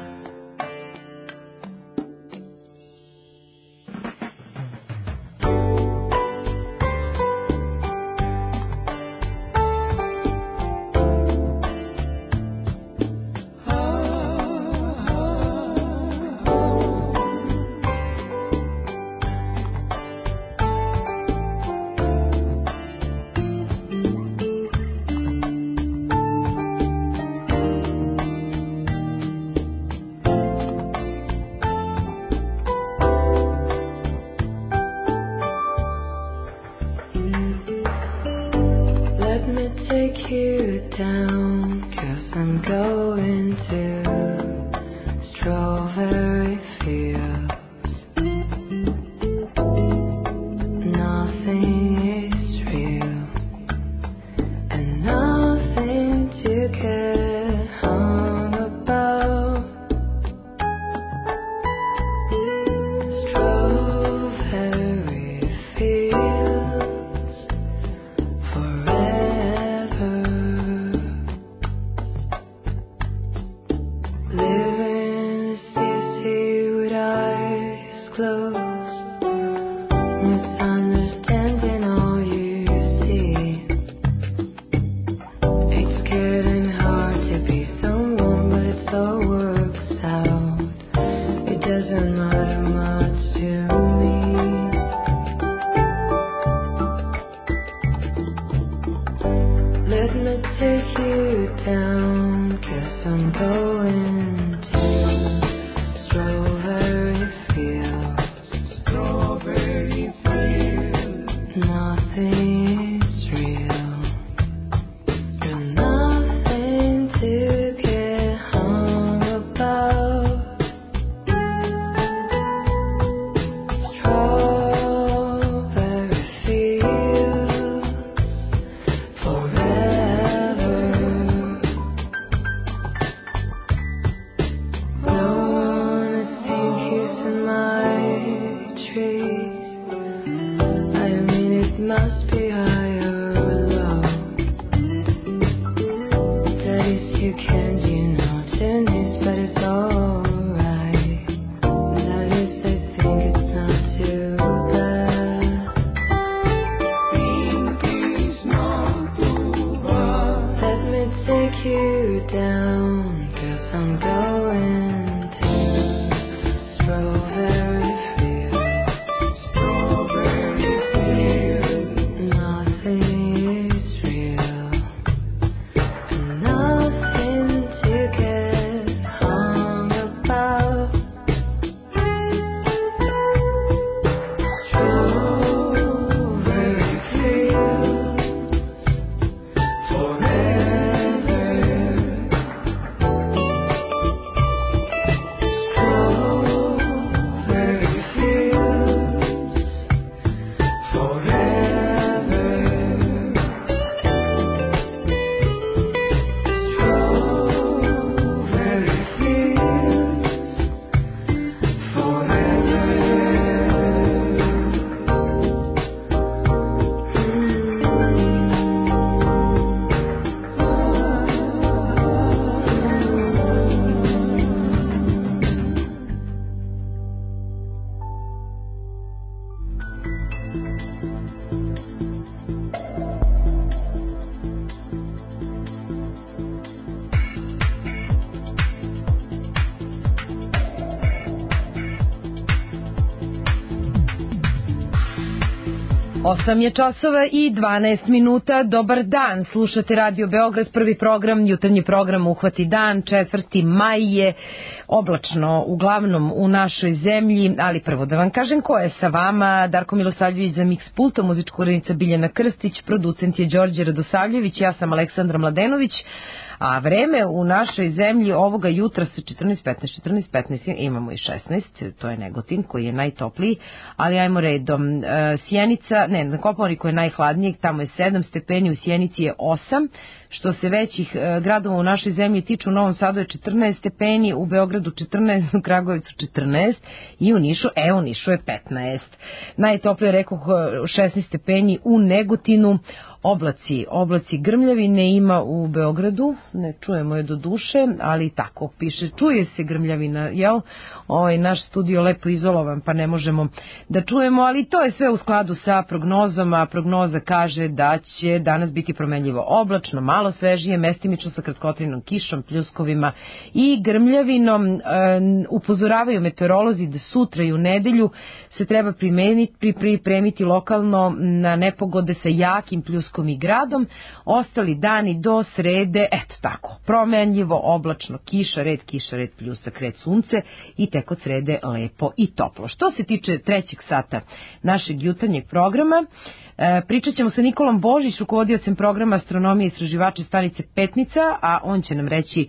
8 je časova i 12 minuta. Dobar dan, slušate Radio Beograd, prvi program, jutarnji program Uhvati dan, 4. maj je oblačno, uglavnom u našoj zemlji, ali prvo da vam kažem ko je sa vama. Darko Milosavljević za Mix Pulto, muzička urednica Biljana Krstić, producent je Đorđe Radosavljević, ja sam Aleksandra Mladenović. A vreme u našoj zemlji ovoga jutra su 14-15, imamo i 16, to je Negotin koji je najtopliji, ali ajmo redom. Sjenica, na Kopaoniku je najhladnijeg, tamo je 7 stepeni, u Sjenici je 8, što se većih gradova u našoj zemlji tiču, u Novom Sadu je 14 stepeni, u Beogradu 14, u Kragujevcu 14 i u Nišu, u Nišu je 15. Najtoplije, rekoh, 16 stepeni u Negotinu. Oblaci grmljavine ima u Beogradu, ne čujemo je do duše, ali tako piše, čuje se grmljavina, jel? Naš studio lepo izolovan, pa ne možemo da čujemo, ali to je sve u skladu sa prognozom, a prognoza kaže da će danas biti promenljivo oblačno, malo svežije, mestimično sa kratkotrajnom kišom, pljuskovima i grmljavinom. Upozoravaju meteorolozi da sutra i u nedelju se treba pripremiti lokalno na nepogode sa jakim pljuskom i gradom. Ostali dani do srede, eto tako, promenljivo, oblačno, kiša, red pljusak, red sunce i tek od srede lepo i toplo. Što se tiče trećeg sata našeg jutarnjeg programa, pričat ćemo sa Nikolom Božić, rukovodiocem programa Astronomije i istraživača stanice Petnica, a on će nam reći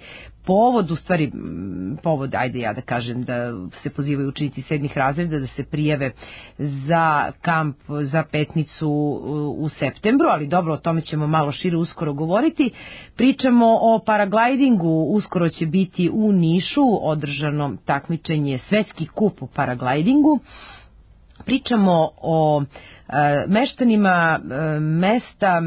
povod, ajde ja da kažem, da se pozivaju učenici 7. razreda da se prijave za kamp za Petnicu u septembru, ali dobro, o tome ćemo malo šire uskoro govoriti. Pričamo o paraglidingu, uskoro će biti u Nišu održano takmičenje Svetski kup u paraglidingu. Pričamo o meštanima mesta...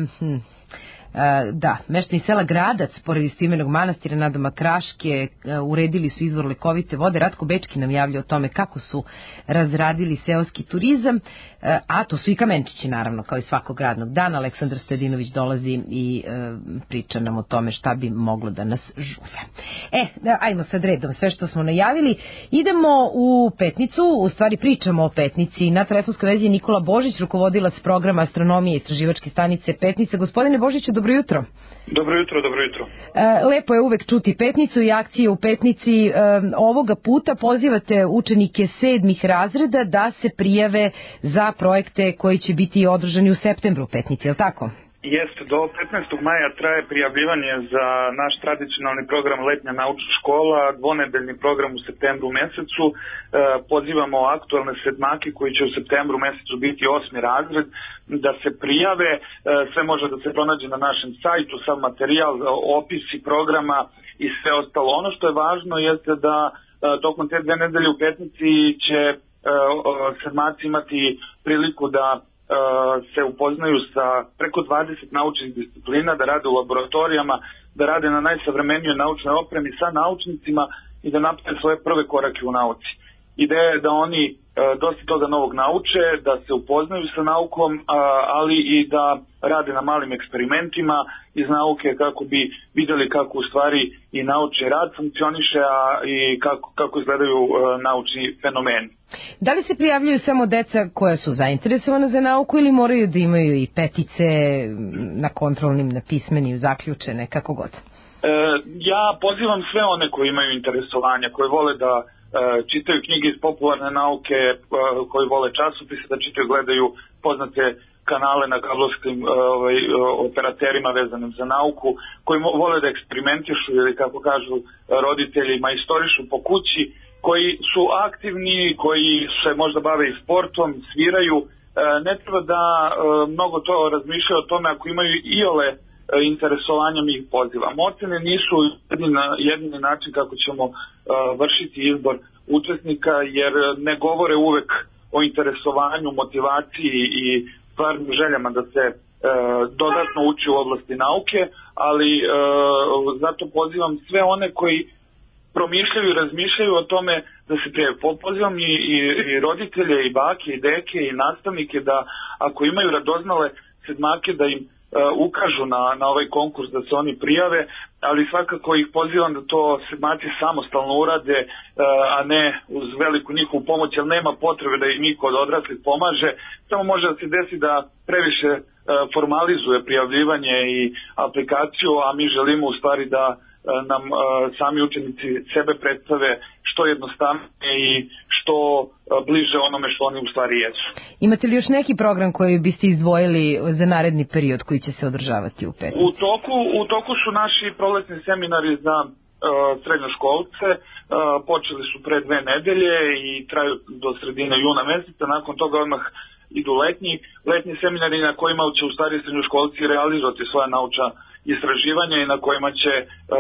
meštani sela Gradac, pored istoimenog manastira nadoma Kraške, uredili su izvor lekovite vode. Ratko Bečki nam javlja o tome kako su razradili seoski turizam, a to su i kamenčići, naravno, kao i svakog radnog dana. Aleksandar Stojadinović dolazi i priča nam o tome šta bi moglo da nas žulja. Ajmo sad redom sve što smo najavili. Idemo u Petnicu, u stvari pričamo o Petnici. Na telefonskoj vezi je Nikola Božić, rukovodilac programa Astronomije i istraživačke stanice Petnica. Gospodine Božiću, dobro jutro. Dobro jutro. Lepo je uvek čuti Petnicu i akcije u Petnici. Ovoga puta pozivate učenike 7. razreda da se prijave za projekte koji će biti održani u septembru u Petnici, je li tako? Jeste, do 15. maja traje prijavljivanje za naš tradicionalni program Letnja naučna škola, dvonedeljni program u septembru mesecu. Pozivamo aktualne sedmake koji će u septembru mesecu biti 8. razred da se prijave. Sve može da se pronađe na našem sajtu, sav materijal, opisi programa i sve ostalo. Ono što je važno jeste da tokom te 2 nedelje u Petnici će sedmaci imati priliku da se upoznaju sa preko 20 naučnih disciplina, da rade u laboratorijama, da rade na najsavremenijoj naučnoj opremi sa naučnicima i da naprave svoje prve korake u nauci. Ideja je da oni dosta toga novog nauče, da se upoznaju sa naukom, ali i da rade na malim eksperimentima iz nauke kako bi vidjeli kako u stvari i naučni rad funkcioniše, a i kako izgledaju naučni fenomeni. Da li se prijavljuju samo deca koja su zainteresovana za nauku ili moraju da imaju i petice na kontrolnim, na pismenim, zaključene, kako god? Ja pozivam sve one koji imaju interesovanja, koji vole da čitaju knjige iz popularne nauke, koji vole časopise, da čitaju, gledaju poznate kanale na kablovskim operaterima vezanim za nauku, koji vole da eksperimentišu ili, kako kažu roditelji, majstorišu po kući, koji su aktivni, koji se možda bave i sportom, sviraju. Ne treba da mnogo to razmišljaju o tome, ako imaju iole interesovanja, mi ih pozivamo. Ocene nisu jedini način kako ćemo vršiti izbor učesnika, jer ne govore uvek o interesovanju, motivaciji i stvarnim željama da se dodatno uči u oblasti nauke, ali zato pozivam sve one koji promišljaju i razmišljaju o tome da se prijave. Pozivam i roditelje, i bake, i deke, i nastavnike da ako imaju radoznale sedmake da im ukažu na ovaj konkurs, da se oni prijave, ali svakako ih pozivam da to sedmaci samostalno urade, a ne uz veliku njihovu pomoć, jer nema potrebe da im niko od odraslih pomaže. Samo može da se desi da previše formalizuje prijavljivanje i aplikaciju, a mi želimo u stvari da nam sami učenici sebe predstave što jednostavnije i što bliže onome što oni u stvari jesu. Imate li još neki program koji biste izdvojili za naredni period koji će se održavati u Petnici? U toku su naši proletni seminari za srednjoškolce, počeli su pre 2 nedelje i traju do sredine juna meseca, nakon toga odmah idu letnji seminari na kojima će u stvari srednjoškolci realizovati svoja naučna istraživanja i na kojima će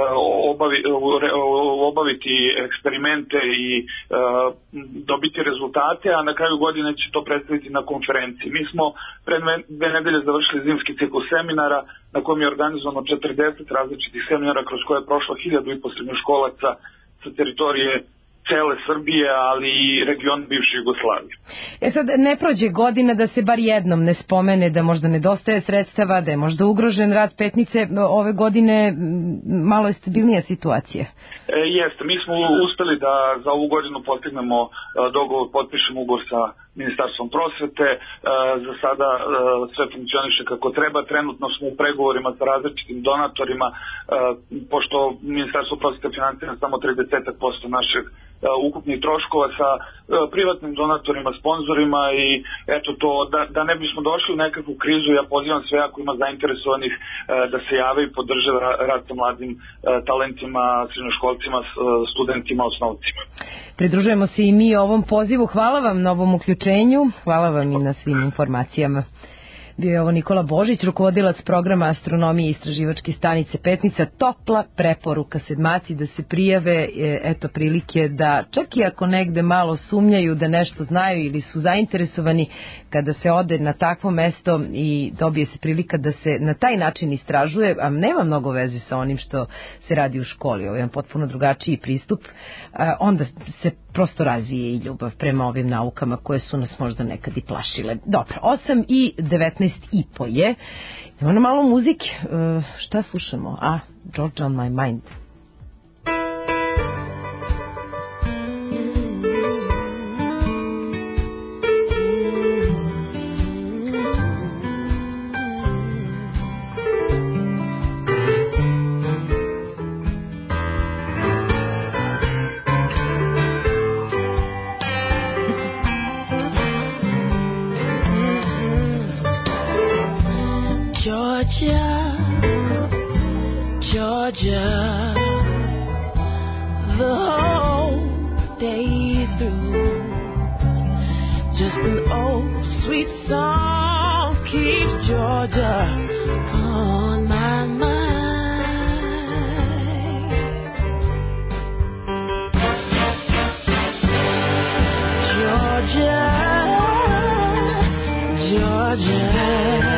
obaviti eksperimente i dobiti rezultate, a na kraju godine će to predstaviti na konferenciji. Mi smo pre 2 nedelje završili zimski ciklus seminara na kojem je organizovano 40 različitih seminara kroz koje je prošlo 1500 srednjoškolaca sa teritorije cele Srbije, ali i region bivše Jugoslavije. Sad, ne prođe godina da se bar jednom ne spomene da možda nedostaje sredstava, da je možda ugrožen rad Petnice. Ove godine malo je stabilnija situacija. Jeste, mi smo uspeli da za ovu godinu postignemo dogovor, potpišemo ugovor sa Ministarstvom prosvete, za sada sve funkcioniše kako treba, trenutno smo u pregovorima sa različitim donatorima, pošto Ministarstvo prosvete finansira samo 30% našeg ukupnih troškova, sa privatnim donatorima, sponzorima i eto to, da ne bismo došli u nekakvu krizu, ja pozivam sve ako ima zainteresovanih da se jave i podrže rad sa mladim talentima, srednjoškolcima, studentima, osnovcima. Pridružujemo se i mi ovom pozivu. Hvala vam na ovom uključenju, hvala vam i na svim informacijama. Bio je ovo Nikola Božić, rukovodilac programa astronomije i istraživačke stanice Petnica. Topla preporuka sedmaci da se prijave, eto prilike da čak i ako negde malo sumnjaju da nešto znaju ili su zainteresovani, kada se ode na takvo mesto i dobije se prilika da se na taj način istražuje, a nema mnogo veze sa onim što se radi u školi, ovo je jedan potpuno drugačiji pristup, onda se prosto razvije i ljubav prema ovim naukama koje su nas možda nekad i plašile. Dobro, 8:19 i po je. Imamo na malo muzike. Šta slušamo? Georgia on my mind. Georgia, the whole day through, just an old sweet song keeps Georgia on my mind. Georgia, Georgia.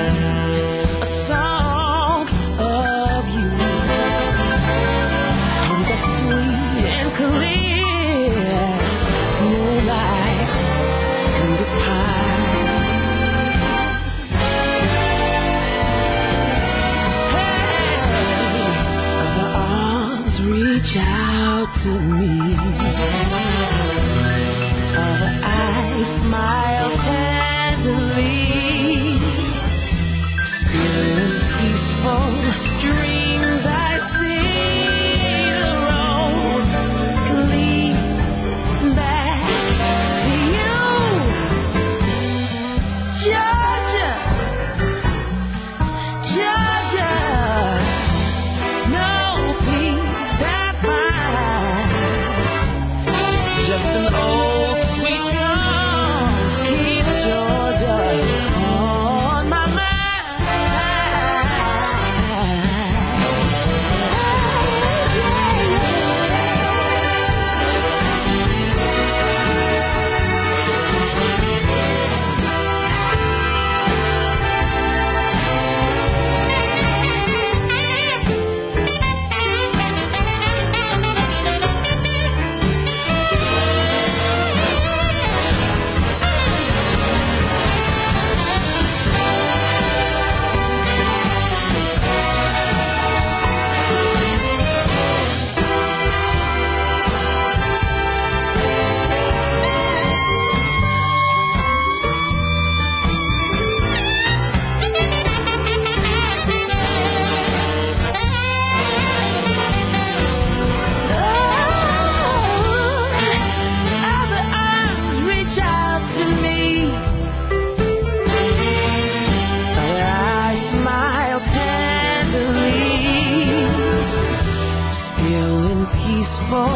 To me, I smile tenderly, still in peaceful dreams I see the road clear.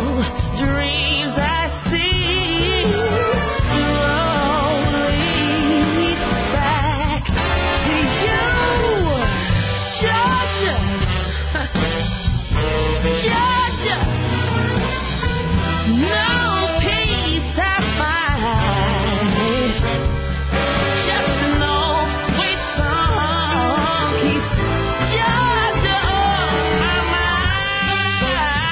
dreams I see slowly back to you, Georgia, Georgia. No peace I find, just an old sweet song keeps Georgia on my mind.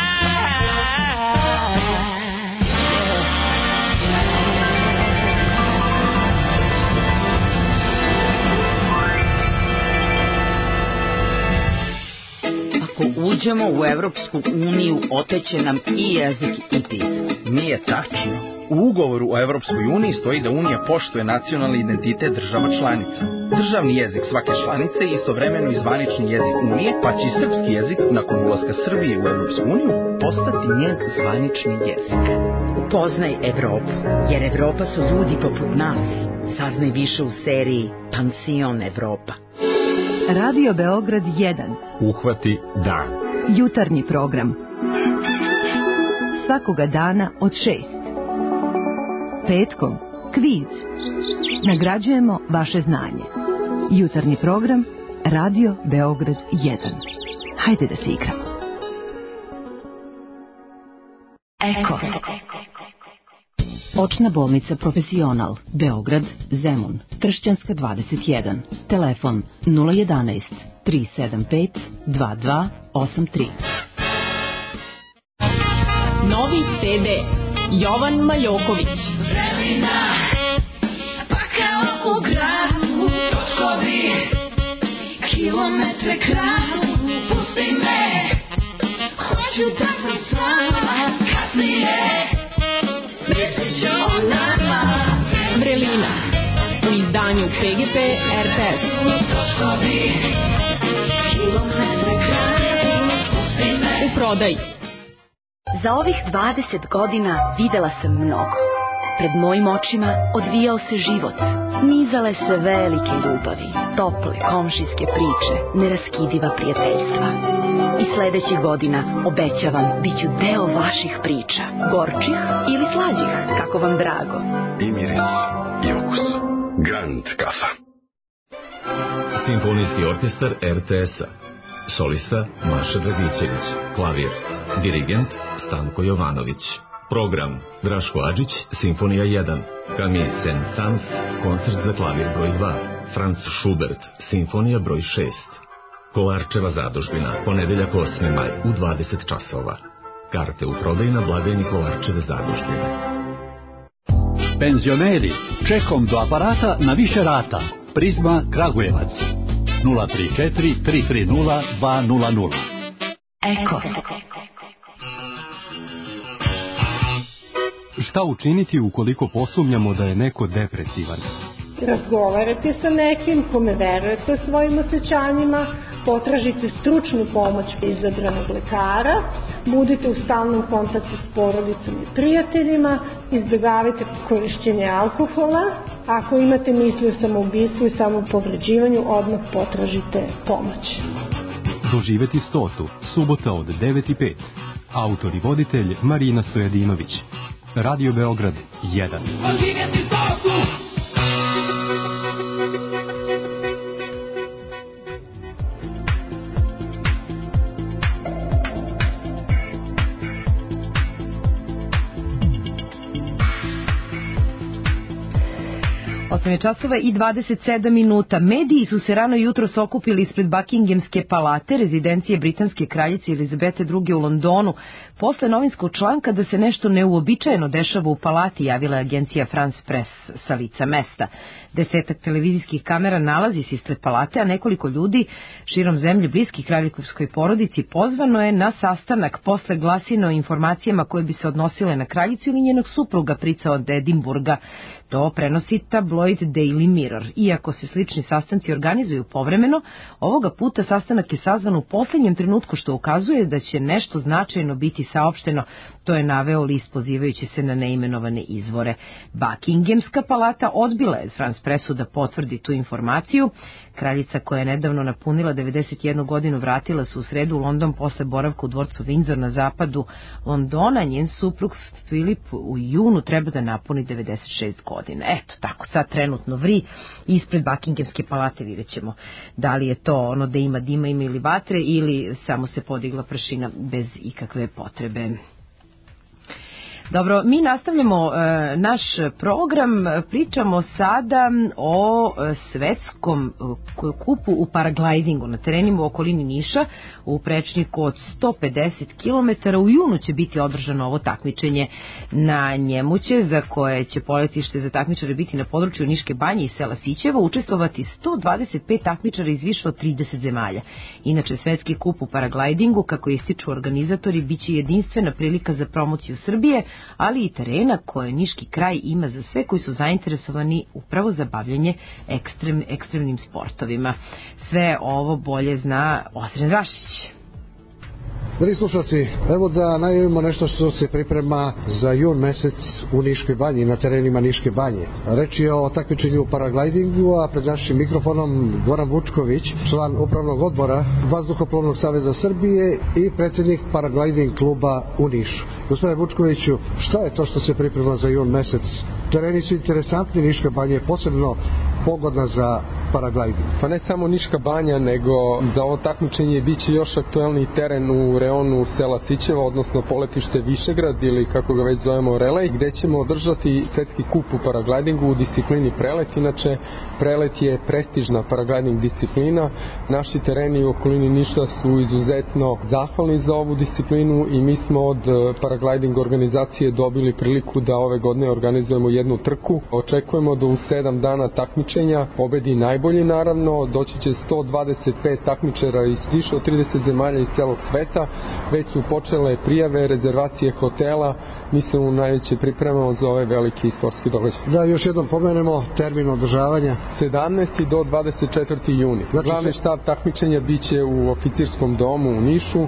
Ako uđemo u Evropsku uniju, oteće nam i jezik i pismo. Nije tačno. U ugovoru o Evropskoj uniji stoji da Unija poštuje nacionalni identitet država članica. Državni jezik svake članice je istovremeno i zvanični jezik Unije, pa će i srpski jezik nakon ulaska Srbije u Evropsku uniju postati njen zvanični jezik. Upoznaj Evropu, jer Evropa su ljudi poput nas. Saznaj više u seriji Pansion Evropa. Radio Beograd 1. Uhvati dan. Jutarnji program. Svakoga dana od 6. Petkom kviz. Nagrađujemo vaše znanje. Jutarnji program Radio Beograd 1. Hajde da se igramo. Eko. Očna bolnica Profesional, Beograd, Zemun, Tršćanska 21, telefon 011 375 2283. Novi CD Jovan Maljoković. Vremena, pa kao u gradu, točkovi, kilometre kradu, pusti me, hoću da sam s vama, kasnije, misliš o nama. Vrelina u izdanju PGP RTS. Točkovi, kilometre kradu, pusti me. U prodaji. Za ovih 20 godina videla sam mnogo. Pred mojim očima odvijao se život. Nizale se velike ljubavi, tople komšijske priče, neraskidiva prijateljstva. I sledećih godina obećavam bit ću deo vaših priča, gorčih ili slađih, kako vam drago. I miris, i okus. Grand kafa. Simfonijski orkestar RTS-a. Solista Maša Dragićević. Klavir. Dirigent Stanko Jovanović. Program Draško Adžić, Simfonija 1. Camille Saint-Saëns, koncert za klavir broj 2. Franz Schubert, Simfonija broj 6. Kolarčeva zadužbina, ponedeljak 8. maj u 20 časova. Karte u prodaju na blagajni Kolarčeve zadužbine. Penzioneri, čekom do aparata na više rata. Prizma Kragujevac 034 330 200. Eko. Šta učiniti ukoliko posumnjamo da je neko depresivan? Razgovarajte sa nekim kome verujete o svojim osjećanjima, potražite stručnu pomoć izabranog lekara, budite u stalnom kontaktu s porodicom i prijateljima, izbjegavajte korišćenje alkohola. Ako imate misli o samoubistvu i samopovređivanju, odmah potražite pomoć. Doživeti 100. Subota od 9:05. Autor i voditelj Marina Stojadinović. Radio Beograd 1. Doživeti 100. Osam je časova i 27 minuta. Mediji su se rano jutros okupili ispred Buckinghamske palate, rezidencije britanske kraljice Elizabete II u Londonu. Posle novinskog članka da se nešto neuobičajeno dešava u palati, javila je agencija France Press sa lica mesta. 10 televizijskih kamera nalazi se ispred palate, a nekoliko ljudi širom zemlje bliskih kraljikovskoj porodici pozvano je na sastanak. Posle glasino o informacijama koje bi se odnosile na kraljicu ili njenog supruga, prica od Edimburga. To prenosi tabloid tabloid Daily Mirror. Iako se slični sastanci organizuju povremeno, ovoga puta sastanak je sazvan u poslednjem trenutku, što ukazuje da će nešto značajno biti saopšteno. To je naveo list pozivajući se na neimenovane izvore. Buckinghamska palata odbila je France Pressu da potvrdi tu informaciju. Kraljica, koja je nedavno napunila 91 godinu, vratila se u sredu u London posle boravka u dvorcu Windsor na zapadu Londona. Njen suprug Filip u junu treba da napuni 96 godina. Eto, tako sad trenutno vri ispred Buckinghamske palate. Vidjet ćemo da li je to ono da ima dima, ima ili vatre, ili samo se podigla prašina bez ikakve potrebe. Dobro, mi nastavljamo naš program, pričamo sada o svetskom kupu u paraglidingu na terenima u okolini Niša u prečniku od 150 km. U junu će biti održano ovo takmičenje. Na njemu će, za koje će poletište za takmičare biti na području Niške banje i sela Sićevo, učestvovati 125 takmičara iz više od 30 zemalja. Inače, svetski kup u paraglidingu, kako ističu organizatori, biće jedinstvena prilika za promociju Srbije, ali i terena koje Niški kraj ima za sve koji su zainteresovani upravo za bavljanje ekstremnim sportovima. Sve ovo bolje zna Osren Rašić. Dragi slušalci, evo da najavimo nešto što se priprema za jun mesec u Niškoj banji, na terenima Niške banje. Reč je o takmičenju u paraglidingu, a pred našim mikrofonom Goran Vučković, član upravnog odbora Vazduhoplovnog saveza Srbije i predsjednik paragliding kluba u Nišu. Gospodine Vučkoviću, šta je to što se priprema za jun mesec? Tereni su interesantni, Niška banja je posebno pogodna za paragliding. Pa ne samo Niška banja, nego za ovo takmičenje biće još aktuelni teren u reonu sela Sićevo, odnosno poletište Višegrad ili kako ga već zovemo relej, gde ćemo održati svetski kup u paraglidingu u disciplini prelet. Inače, prelet je prestižna paragliding disciplina. Naši tereni u okolini Niša su izuzetno zahvalni za ovu disciplinu i mi smo od paragliding organizacije dobili priliku da ove godine organizujemo jednu trku. Očekujemo da u 7 dana takmičenja pobedi najbolji, naravno. Doći će 125 takmičara iz više od 30 zemalja iz celog sveta. Već su počele prijave, rezervacije hotela. Mi se u najveće pripremamo za ove veliki sportski događaj. Da, još jednom pomenemo termin održavanja. 17. do 24. juni. Znači, glavni štab takmičenja biće u oficirskom domu u Nišu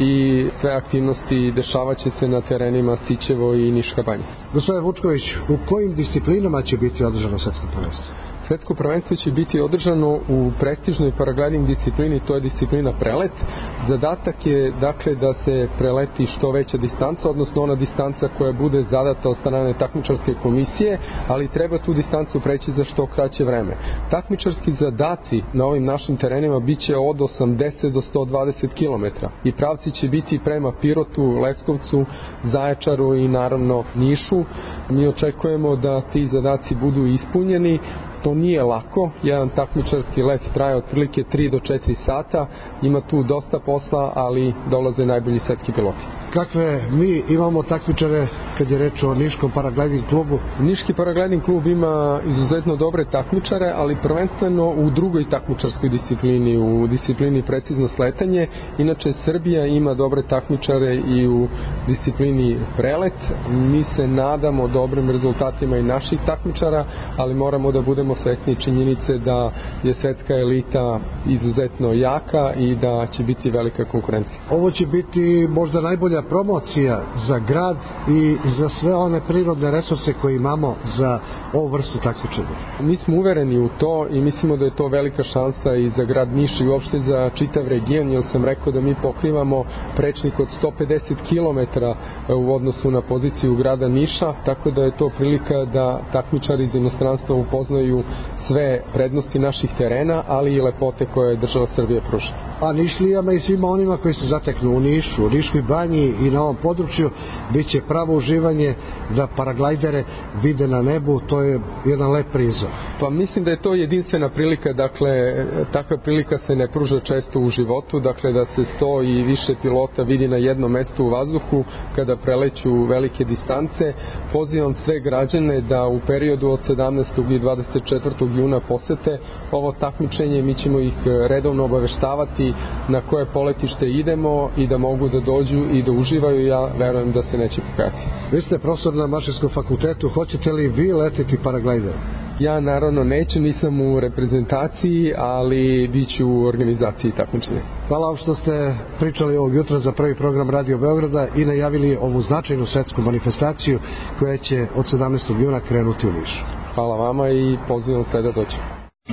i sve aktivnosti dešavaće se na terenima Sićevo i Niška banja. Gospodine Vučković, u kojim disciplinama će biti održano svetsko prvenstvo? Svetsko prvenstvo će biti održano u prestižnoj paragliding disciplini, to je disciplina prelet. Zadatak je dakle da se preleti što veća distanca, odnosno ona distanca koja bude zadata od strane takmičarske komisije, ali treba tu distancu preći za što kraće vreme. Takmičarski zadaci na ovim našim terenima biće od 80 do 120 km i pravci će biti prema Pirotu, Leskovcu, Zaječaru i naravno Nišu. Mi očekujemo da ti zadaci budu ispunjeni. To nije lako, jedan takmičarski let traje otprilike 3 do 4 sata, ima tu dosta posla, ali dolaze najbolji svetski piloti. Kakve mi imamo takmičare kad je reč o Niškom paragliding klubu? Niški paragliding klub ima izuzetno dobre takmičare, ali prvenstveno u drugoj takmičarskoj disciplini, u disciplini precizno sletanje. Inače, Srbija ima dobre takmičare i u disciplini prelet. Mi se nadamo dobrim rezultatima i naših takmičara, ali moramo da budemo svesni činjenice da je svetska elita izuzetno jaka i da će biti velika konkurencija. Ovo će biti možda najbolja promocija za grad i za sve one prirodne resurse koje imamo za ovu vrstu takmičenja. Mi smo uvereni u to i mislimo da je to velika šansa i za grad Niš i uopšte za čitav region, jer sam rekao da mi pokrivamo prečnik od 150 km u odnosu na poziciju grada Niša, tako da je to prilika da takmičari iz inostranstva upoznaju sve prednosti naših terena, ali i lepote koje država Srbije pruža. A Nišlijama i svima onima koji se zateknu u Nišu, u Niškoj banji i na ovom području bit će pravo uživanje da paraglidere vide na nebu, to je jedan lep prizor. Pa mislim da je to jedinstvena prilika, dakle takva prilika se ne pruža često u životu, dakle da se 100 i više pilota vidi na jednom mestu u vazduhu kada preleću velike distance. Pozivam sve građane da u periodu od 17. i 24. juna posete ovo takmičenje, mi ćemo ih redovno obaveštavati na koje poletište idemo i da mogu da dođu i da uživaju, ja verujem da se neće pokajati. Vi ste profesor na Mašinskom fakultetu, hoćete li vi leteti paraglider? Ja naravno neću, nisam u reprezentaciji, ali bit ću u organizaciji takmičenja. Hvala vam što ste pričali ovog jutra za prvi program Radio Beograda i najavili ovu značajnu svetsku manifestaciju koja će od 17. juna krenuti u Nišu. Hvala vama i pozivam sve da dođe.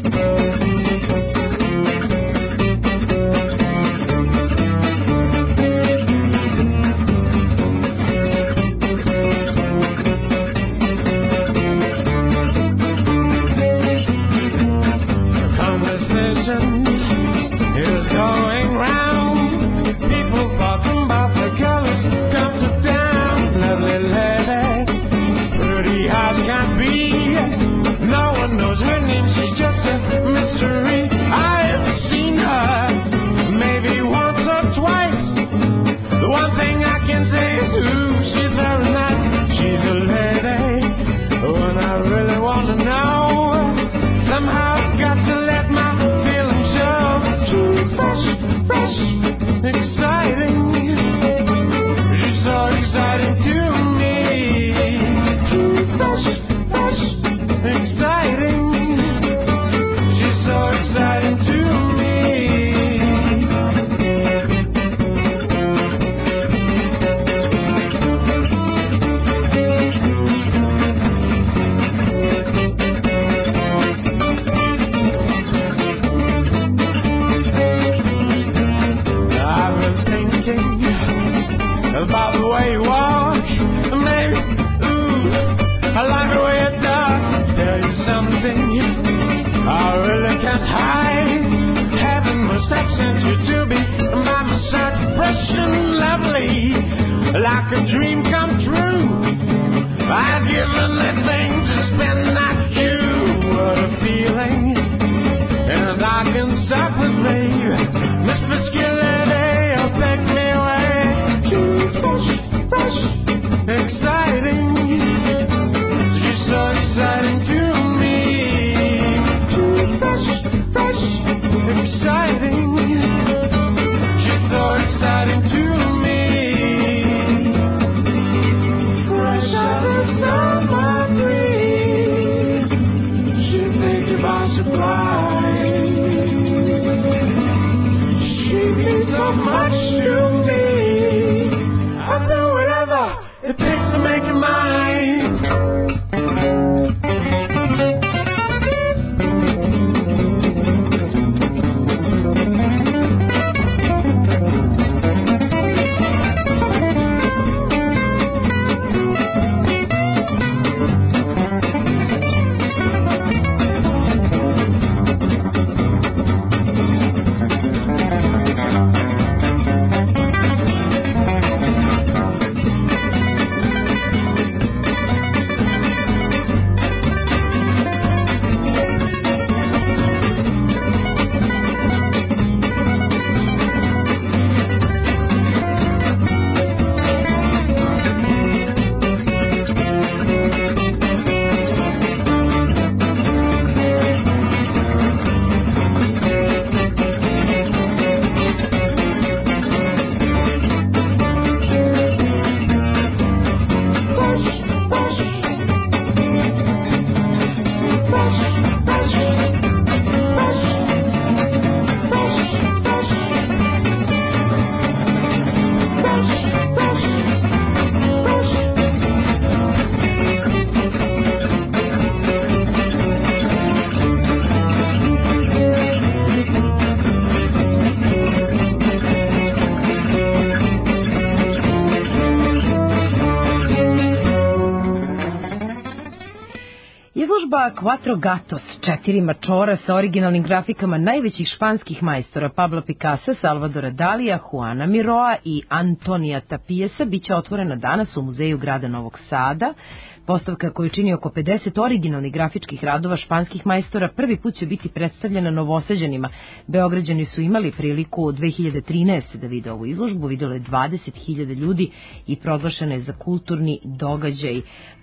Izložba Quattro Gatos, 4 mačora sa originalnim grafikama najvećih španskih majstora Pabla Picassa, Salvadora Dalija, Juana Miroa i Antonija Tapiesa biće otvorena danas u Muzeju grada Novog Sada. Postavka koju čini oko 50 originalnih grafičkih radova španskih majstora prvi put će biti predstavljena Novosađanima. Beograđani su imali priliku 2013. da vide ovu izložbu, videlo je 20.000 ljudi i proglašena je za kulturni događaj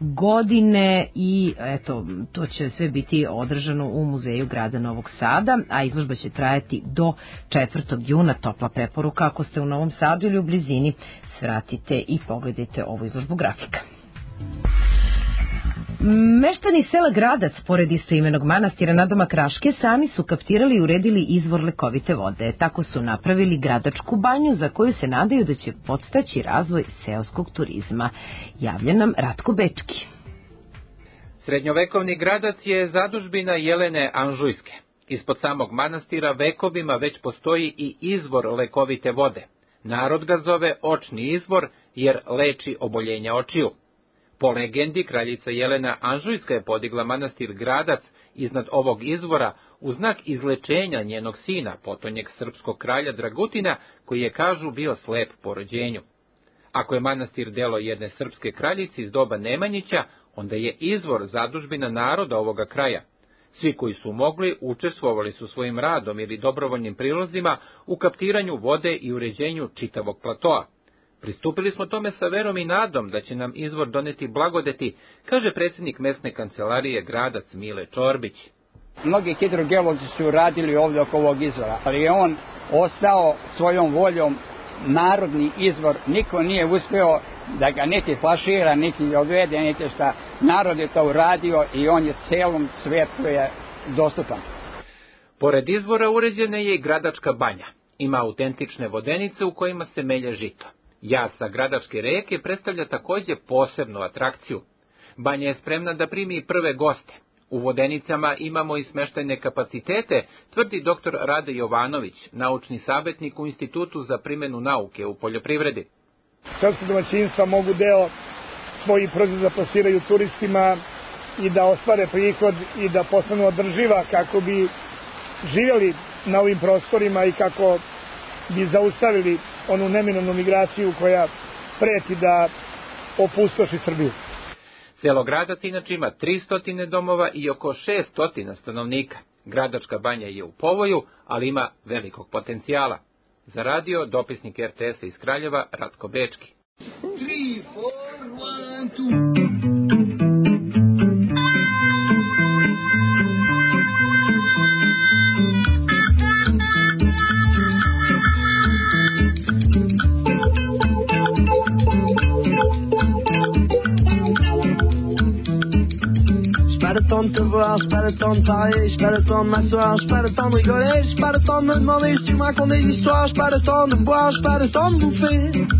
godine i eto, to će sve biti održano u Muzeju grada Novog Sada, a izložba će trajati do 4. juna. Topla preporuka ako ste u Novom Sadu ili u blizini, svratite i pogledajte ovu izložbu grafika. Meštani sela Gradac, pored istoimenog manastira nadomak Raške, sami su kaptirali i uredili izvor lekovite vode. Tako su napravili Gradačku banju, za koju se nadaju da će podstaći razvoj seoskog turizma. Javlja nam Ratko Bečki. Srednjovekovni Gradac je zadužbina Jelene Anžujske. Ispod samog manastira vekovima već postoji i izvor lekovite vode. Narod ga zove očni izvor jer leči oboljenja očiju. Po legendi, kraljica Jelena Anžujska je podigla manastir Gradac iznad ovog izvora u znak izlečenja njenog sina, potonjeg srpskog kralja Dragutina, koji je, kažu, bio slep po rođenju. Ako je manastir delo jedne srpske kraljice iz doba Nemanjića, onda je izvor zadužbina naroda ovoga kraja. Svi koji su mogli učestvovali su svojim radom ili dobrovoljnim prilozima u kaptiranju vode i uređenju čitavog platoa. Pristupili smo tome sa verom i nadom da će nam izvor doneti blagodeti, kaže predsjednik mesne kancelarije Gradac Mile Čorbić. Mnogi hidrogeolozi su radili ovdje oko ovog izvora, ali je on ostao svojom voljom narodni izvor. Niko nije uspio da ga niti flašira, niti odvede, niti šta. Narod je to uradio i on je celom svijetu je dostupan. Pored izvora uređena je i Gradačka banja. Ima autentične vodenice u kojima se melje žito. Jaz sa Gradačke reke predstavlja također posebnu atrakciju. Banja je spremna da primi prve goste. U vodenicama imamo i smeštajne kapacitete, tvrdi dr. Rade Jovanović, naučni savjetnik u Institutu za primjenu nauke u poljoprivredi. Seoska domaćinstva mogu deo svojih proizvoda da plasiraju turistima i da ostvare prihod i da postanu održiva kako bi živjeli na ovim prostorima i kako bi zaustavili onu neminovnu migraciju koja preti da opustoši Srbiju. Selo Gradac inače ima 300 domova i oko 600 stanovnika. Gradačka banja je u povoju, ali ima velikog potencijala. Za radio dopisnik RTS-a iz Kraljeva Ratko Bečki. 3, 4, 1, 2. J'ai pas le temps de te voir, j'ai pas le temps de parler, j'ai pas le temps de m'asseoir, j'ai pas le temps de rigoler, j'ai pas le temps de me demander si tu me racontes des histoires, j'ai pas le temps de boire, j'ai pas le temps de bouffer.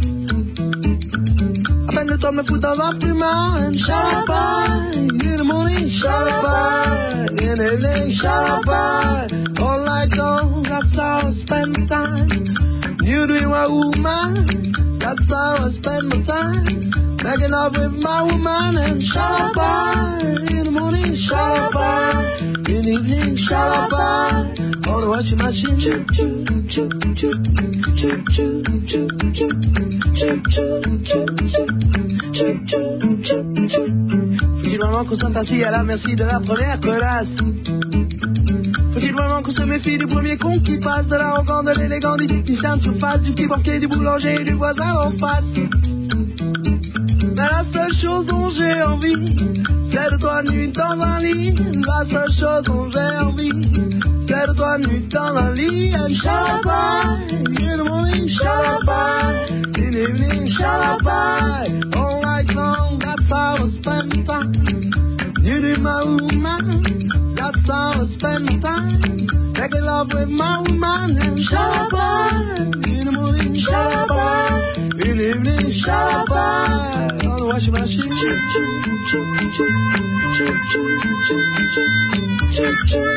À peine le temps de me foutre dans un plumard, and shalabye, in the morning, shalabye, in the evening, shalabye, all night long, that's how I spend my time. You doing my woman, that's how I spend my time. Making love with my woman and shalabye, in the morning shalabye, in the evening shalabye, on the washing machine choo choo choo choo choo choo choo choo choo choo choo choo choo choo. Faut-il vraiment qu'on s'assie à la merci de la première connasse? Faut-il vraiment qu'on se méfie du premier con qui passe, de l'arrogant, de l'élégant, du technicien de surface, du petit banquier, du boulanger et du voisin en face? Mais la seule chose dont j'ai envie, c'est de toi nu dans un lit. La seule chose dont j'ai envie, c'est de toi nu dans un lit. And shalabye, in the morning shalabye, in the evening shalabye, all night long, that's how I spend my time. You do my woman, that's how I spend my time. Making love with my woman and shalabye, in the morning shalabye, in the evening shalabye. Washing machine choo choo choo choo choo choo choo choo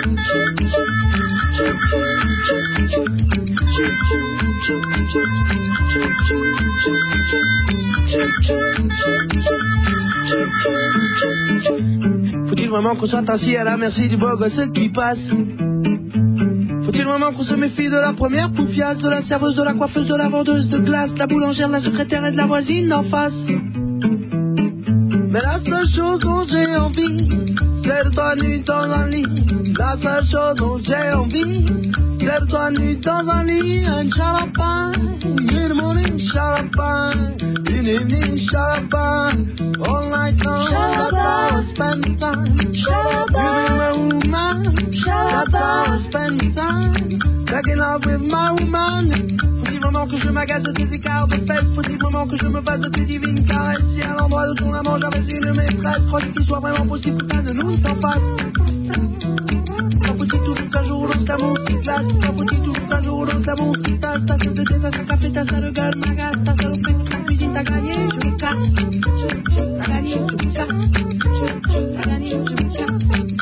choo choo. Faut-il vraiment qu'on soit assis à la merci du beau gosse qui passe? Faut-il vraiment qu'on se méfie de la première poufiasse, de la serveuse, de la coiffeuse, de la vendeuse de glace, de la boulangère, de la secrétaire et de la voisine d'en face? Mais la seule chose dont j'ai envie, c'est de toi nu dans un lit. La seule chose dont j'ai envie, c'est de toi nu dans un lit. And shalabye, in the morning shalabye, in the evening shalabye, all night long, that's how I spend my time. You be my woman, that's how I spend my time. Making love with my woman. Possiblement que je m'agace de tes écarts de fesses. Possiblement que je me fasse de tes divines caresses. Si à l'endroit de ton amant j'avais une maîtresse, crois-tu qu'il soit vraiment possible qu'un de nous s'en passe? Pas faut-il toujours qu'un jour l'on s'amuse si glace? Pas faut-il toujours qu'un jour l'on s'amuse si tasse? Ta salle de thé, ta salle café, ta salle gueule m'agace. Ta salopette, toute la cuisine, t'as gagné, je me casse. T'as gagné, je me casse. T'as gagné, je me casse.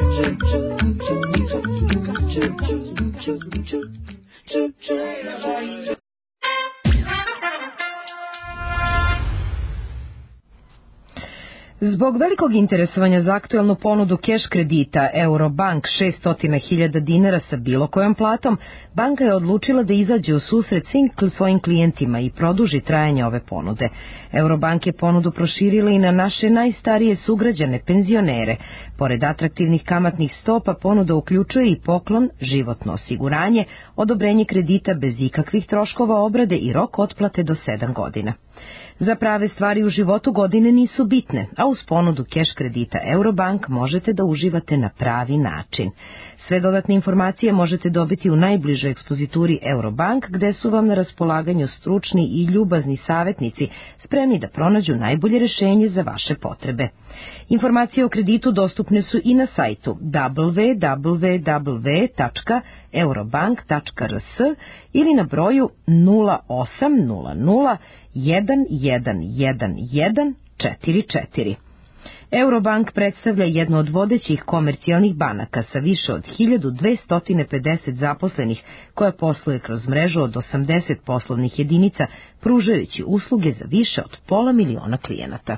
Zbog velikog interesovanja za aktuelnu ponudu keš kredita Eurobank 600.000 dinara sa bilo kojom platom, banka je odlučila da izađe u susret svim svojim klijentima i produži trajanje ove ponude. Eurobank je ponudu proširila i na naše najstarije sugrađane, penzionere. Pored atraktivnih kamatnih stopa, ponuda uključuje i poklon, životno osiguranje, odobrenje kredita bez ikakvih troškova obrade i rok otplate do 7 godina. Za prave stvari u životu godine nisu bitne, a uz ponudu keš kredita Eurobank možete da uživate na pravi način. Sve dodatne informacije možete dobiti u najbližoj ekspozituri Eurobank, gde su vam na raspolaganju stručni i ljubazni savjetnici, spremni da pronađu najbolje rešenje za vaše potrebe. Informacije o kreditu dostupne su i na sajtu www.eurobank.rs ili na broju 0800 111144. Eurobank predstavlja jednu od vodećih komercijalnih banaka sa više od 1250 zaposlenih, koja posluje kroz mrežu od 80 poslovnih jedinica, pružajući usluge za više od 500.000 klijenata.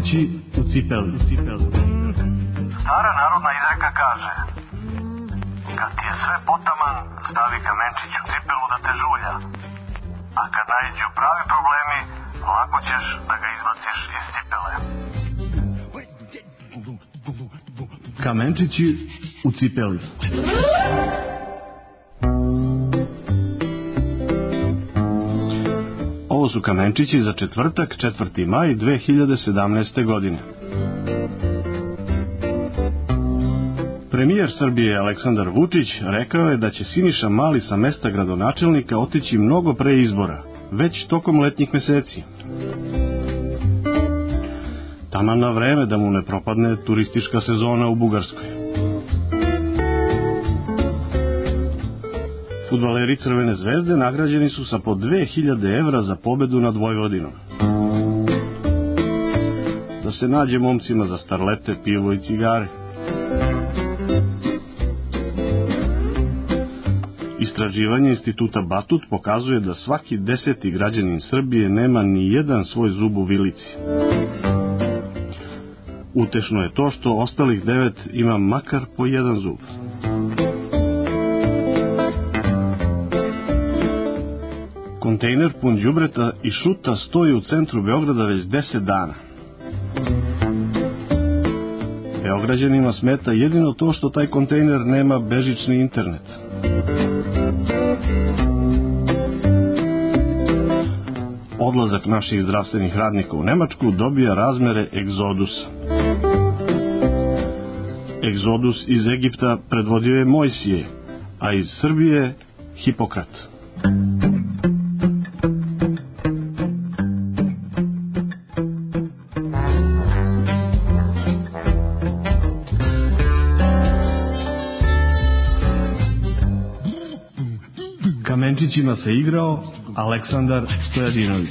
Kamenčići u cipeli. Stara narodna izreka kaže: kad ti je sve potaman, stavi kamenčić u cipelu da te žulja. A kad naiđu pravi problemi, lako ćeš da ga izbaciš iz cipele. Kamenčići u cipeli. Ovo su kamenčići za četvrtak, 4. maj 2017. godine. Premijer Srbije Aleksandar Vučić rekao je da će Siniša Mali sa mesta gradonačelnika otići mnogo pre izbora, već tokom letnjih meseci. Taman na vreme da mu ne propadne turistička sezona u Bugarskoj. Fudbaleri Crvene zvezde nagrađeni su sa po 2000 evra za pobedu nad Vojvodinom. Da se nađe momcima za starlete, pivo i cigare. Istraživanje instituta Batut pokazuje da svaki 10. građanin Srbije nema ni jedan svoj zub u vilici. Utešno je to što ostalih 9 ima makar po jedan zub. Kontejner pun đubreta i šuta stoji u centru Beograda već 10 dana. Beograđanima smeta jedino to što taj kontejner nema bežični internet. Odlazak naših zdravstvenih radnika u Nemačku dobija razmere egzodusa. Egzodus iz Egipta predvodio je Mojsije, a iz Srbije Hipokrat. Kamenčićima se igrao Aleksandar Stojadinović.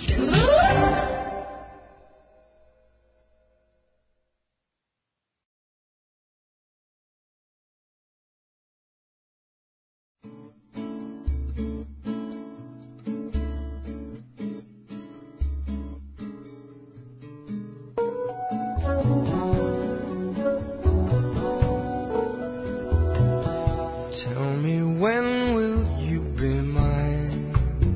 Tell me when will you be mine?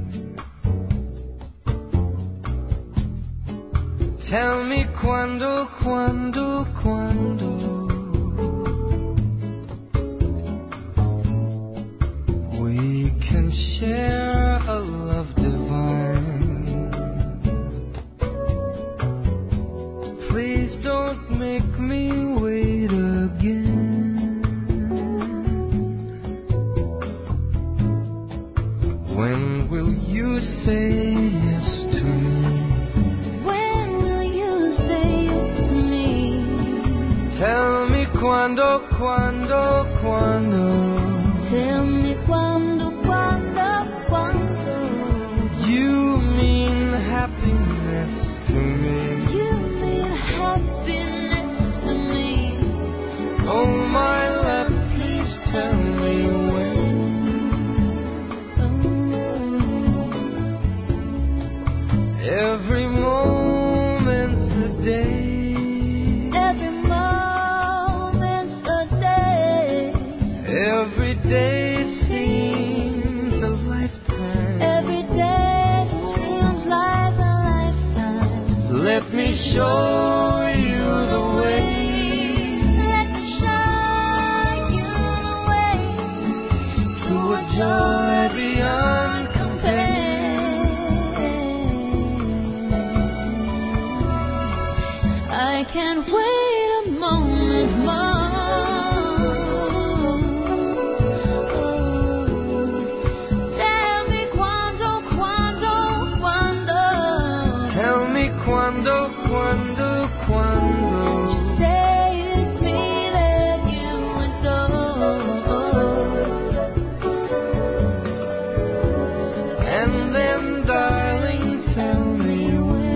Tell me quando, quando, quando we can share a love divine. Please don't make me wait again. When will you say yes to me? When will you say yes to me? Tell me quando, quando, quando. Tell me quando, quando, quando. You mean happiness to me. You mean happiness to me. Oh my love, please tell me when. Every moment's a day. Every moment's a day. Every day seems a lifetime. Every day seems like a lifetime. Let me show you the way. Let me show you the way to a joy beyond compare. I can't wait a moment more. Tell me quando, quando, quando. Tell me quando, quando, quando. Just say it's me that you adore. And then, darling, tell me when.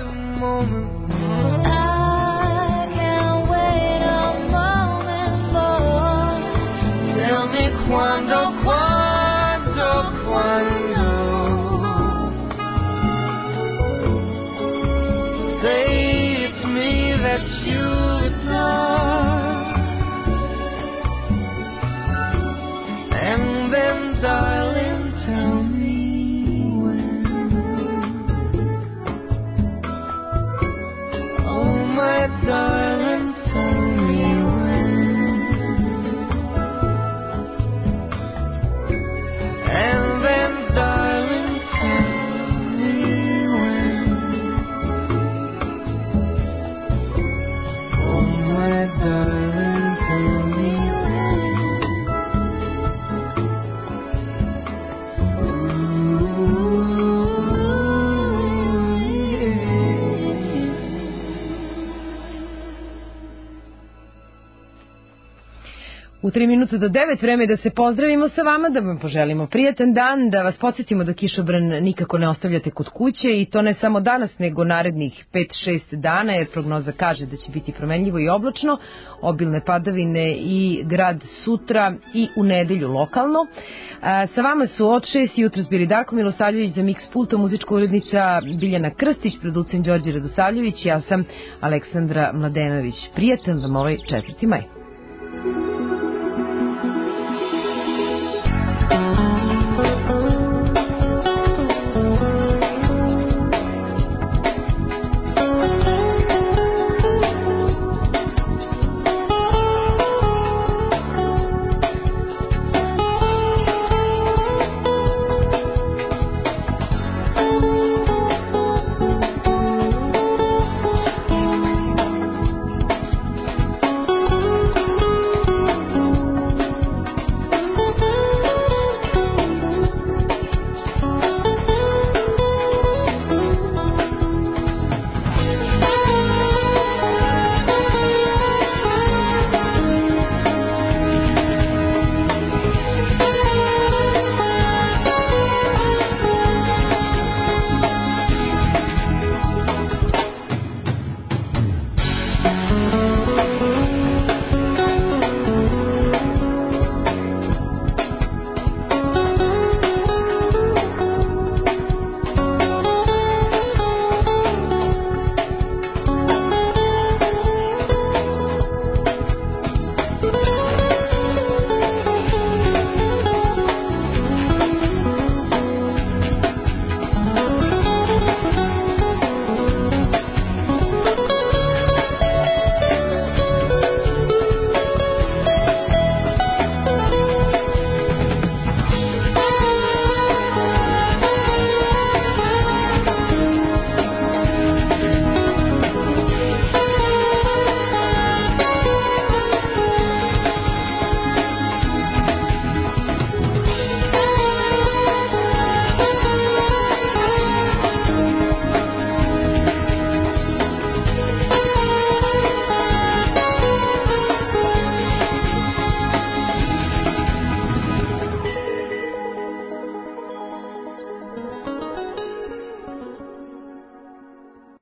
moment. I can't wait a moment more. Tell me quando, quando, quando. Say it's me that you adore. And then, darling, tell me when. Oh, my darling, tell me when. And then, darling, tell me when. Oh, my darling, tell me when. U 3 minuta do 9 vreme da se pozdravimo sa vama, da vam poželimo prijatan dan, da vas podsjetimo da kišobran nikako ne ostavljate kod kuće i to ne samo danas nego narednih 5-6 dana jer prognoza kaže da će biti promenljivo i oblačno, obilne padavine i grad sutra i u nedelju lokalno. Sa vama su od 6 jutros bili Darko Milosavljević za Mix Pulto, muzička urednica Biljana Krstić, producent Đorđe Radosavljević, ja sam Aleksandra Mladenović. Prijatan vam ovaj 4. maj.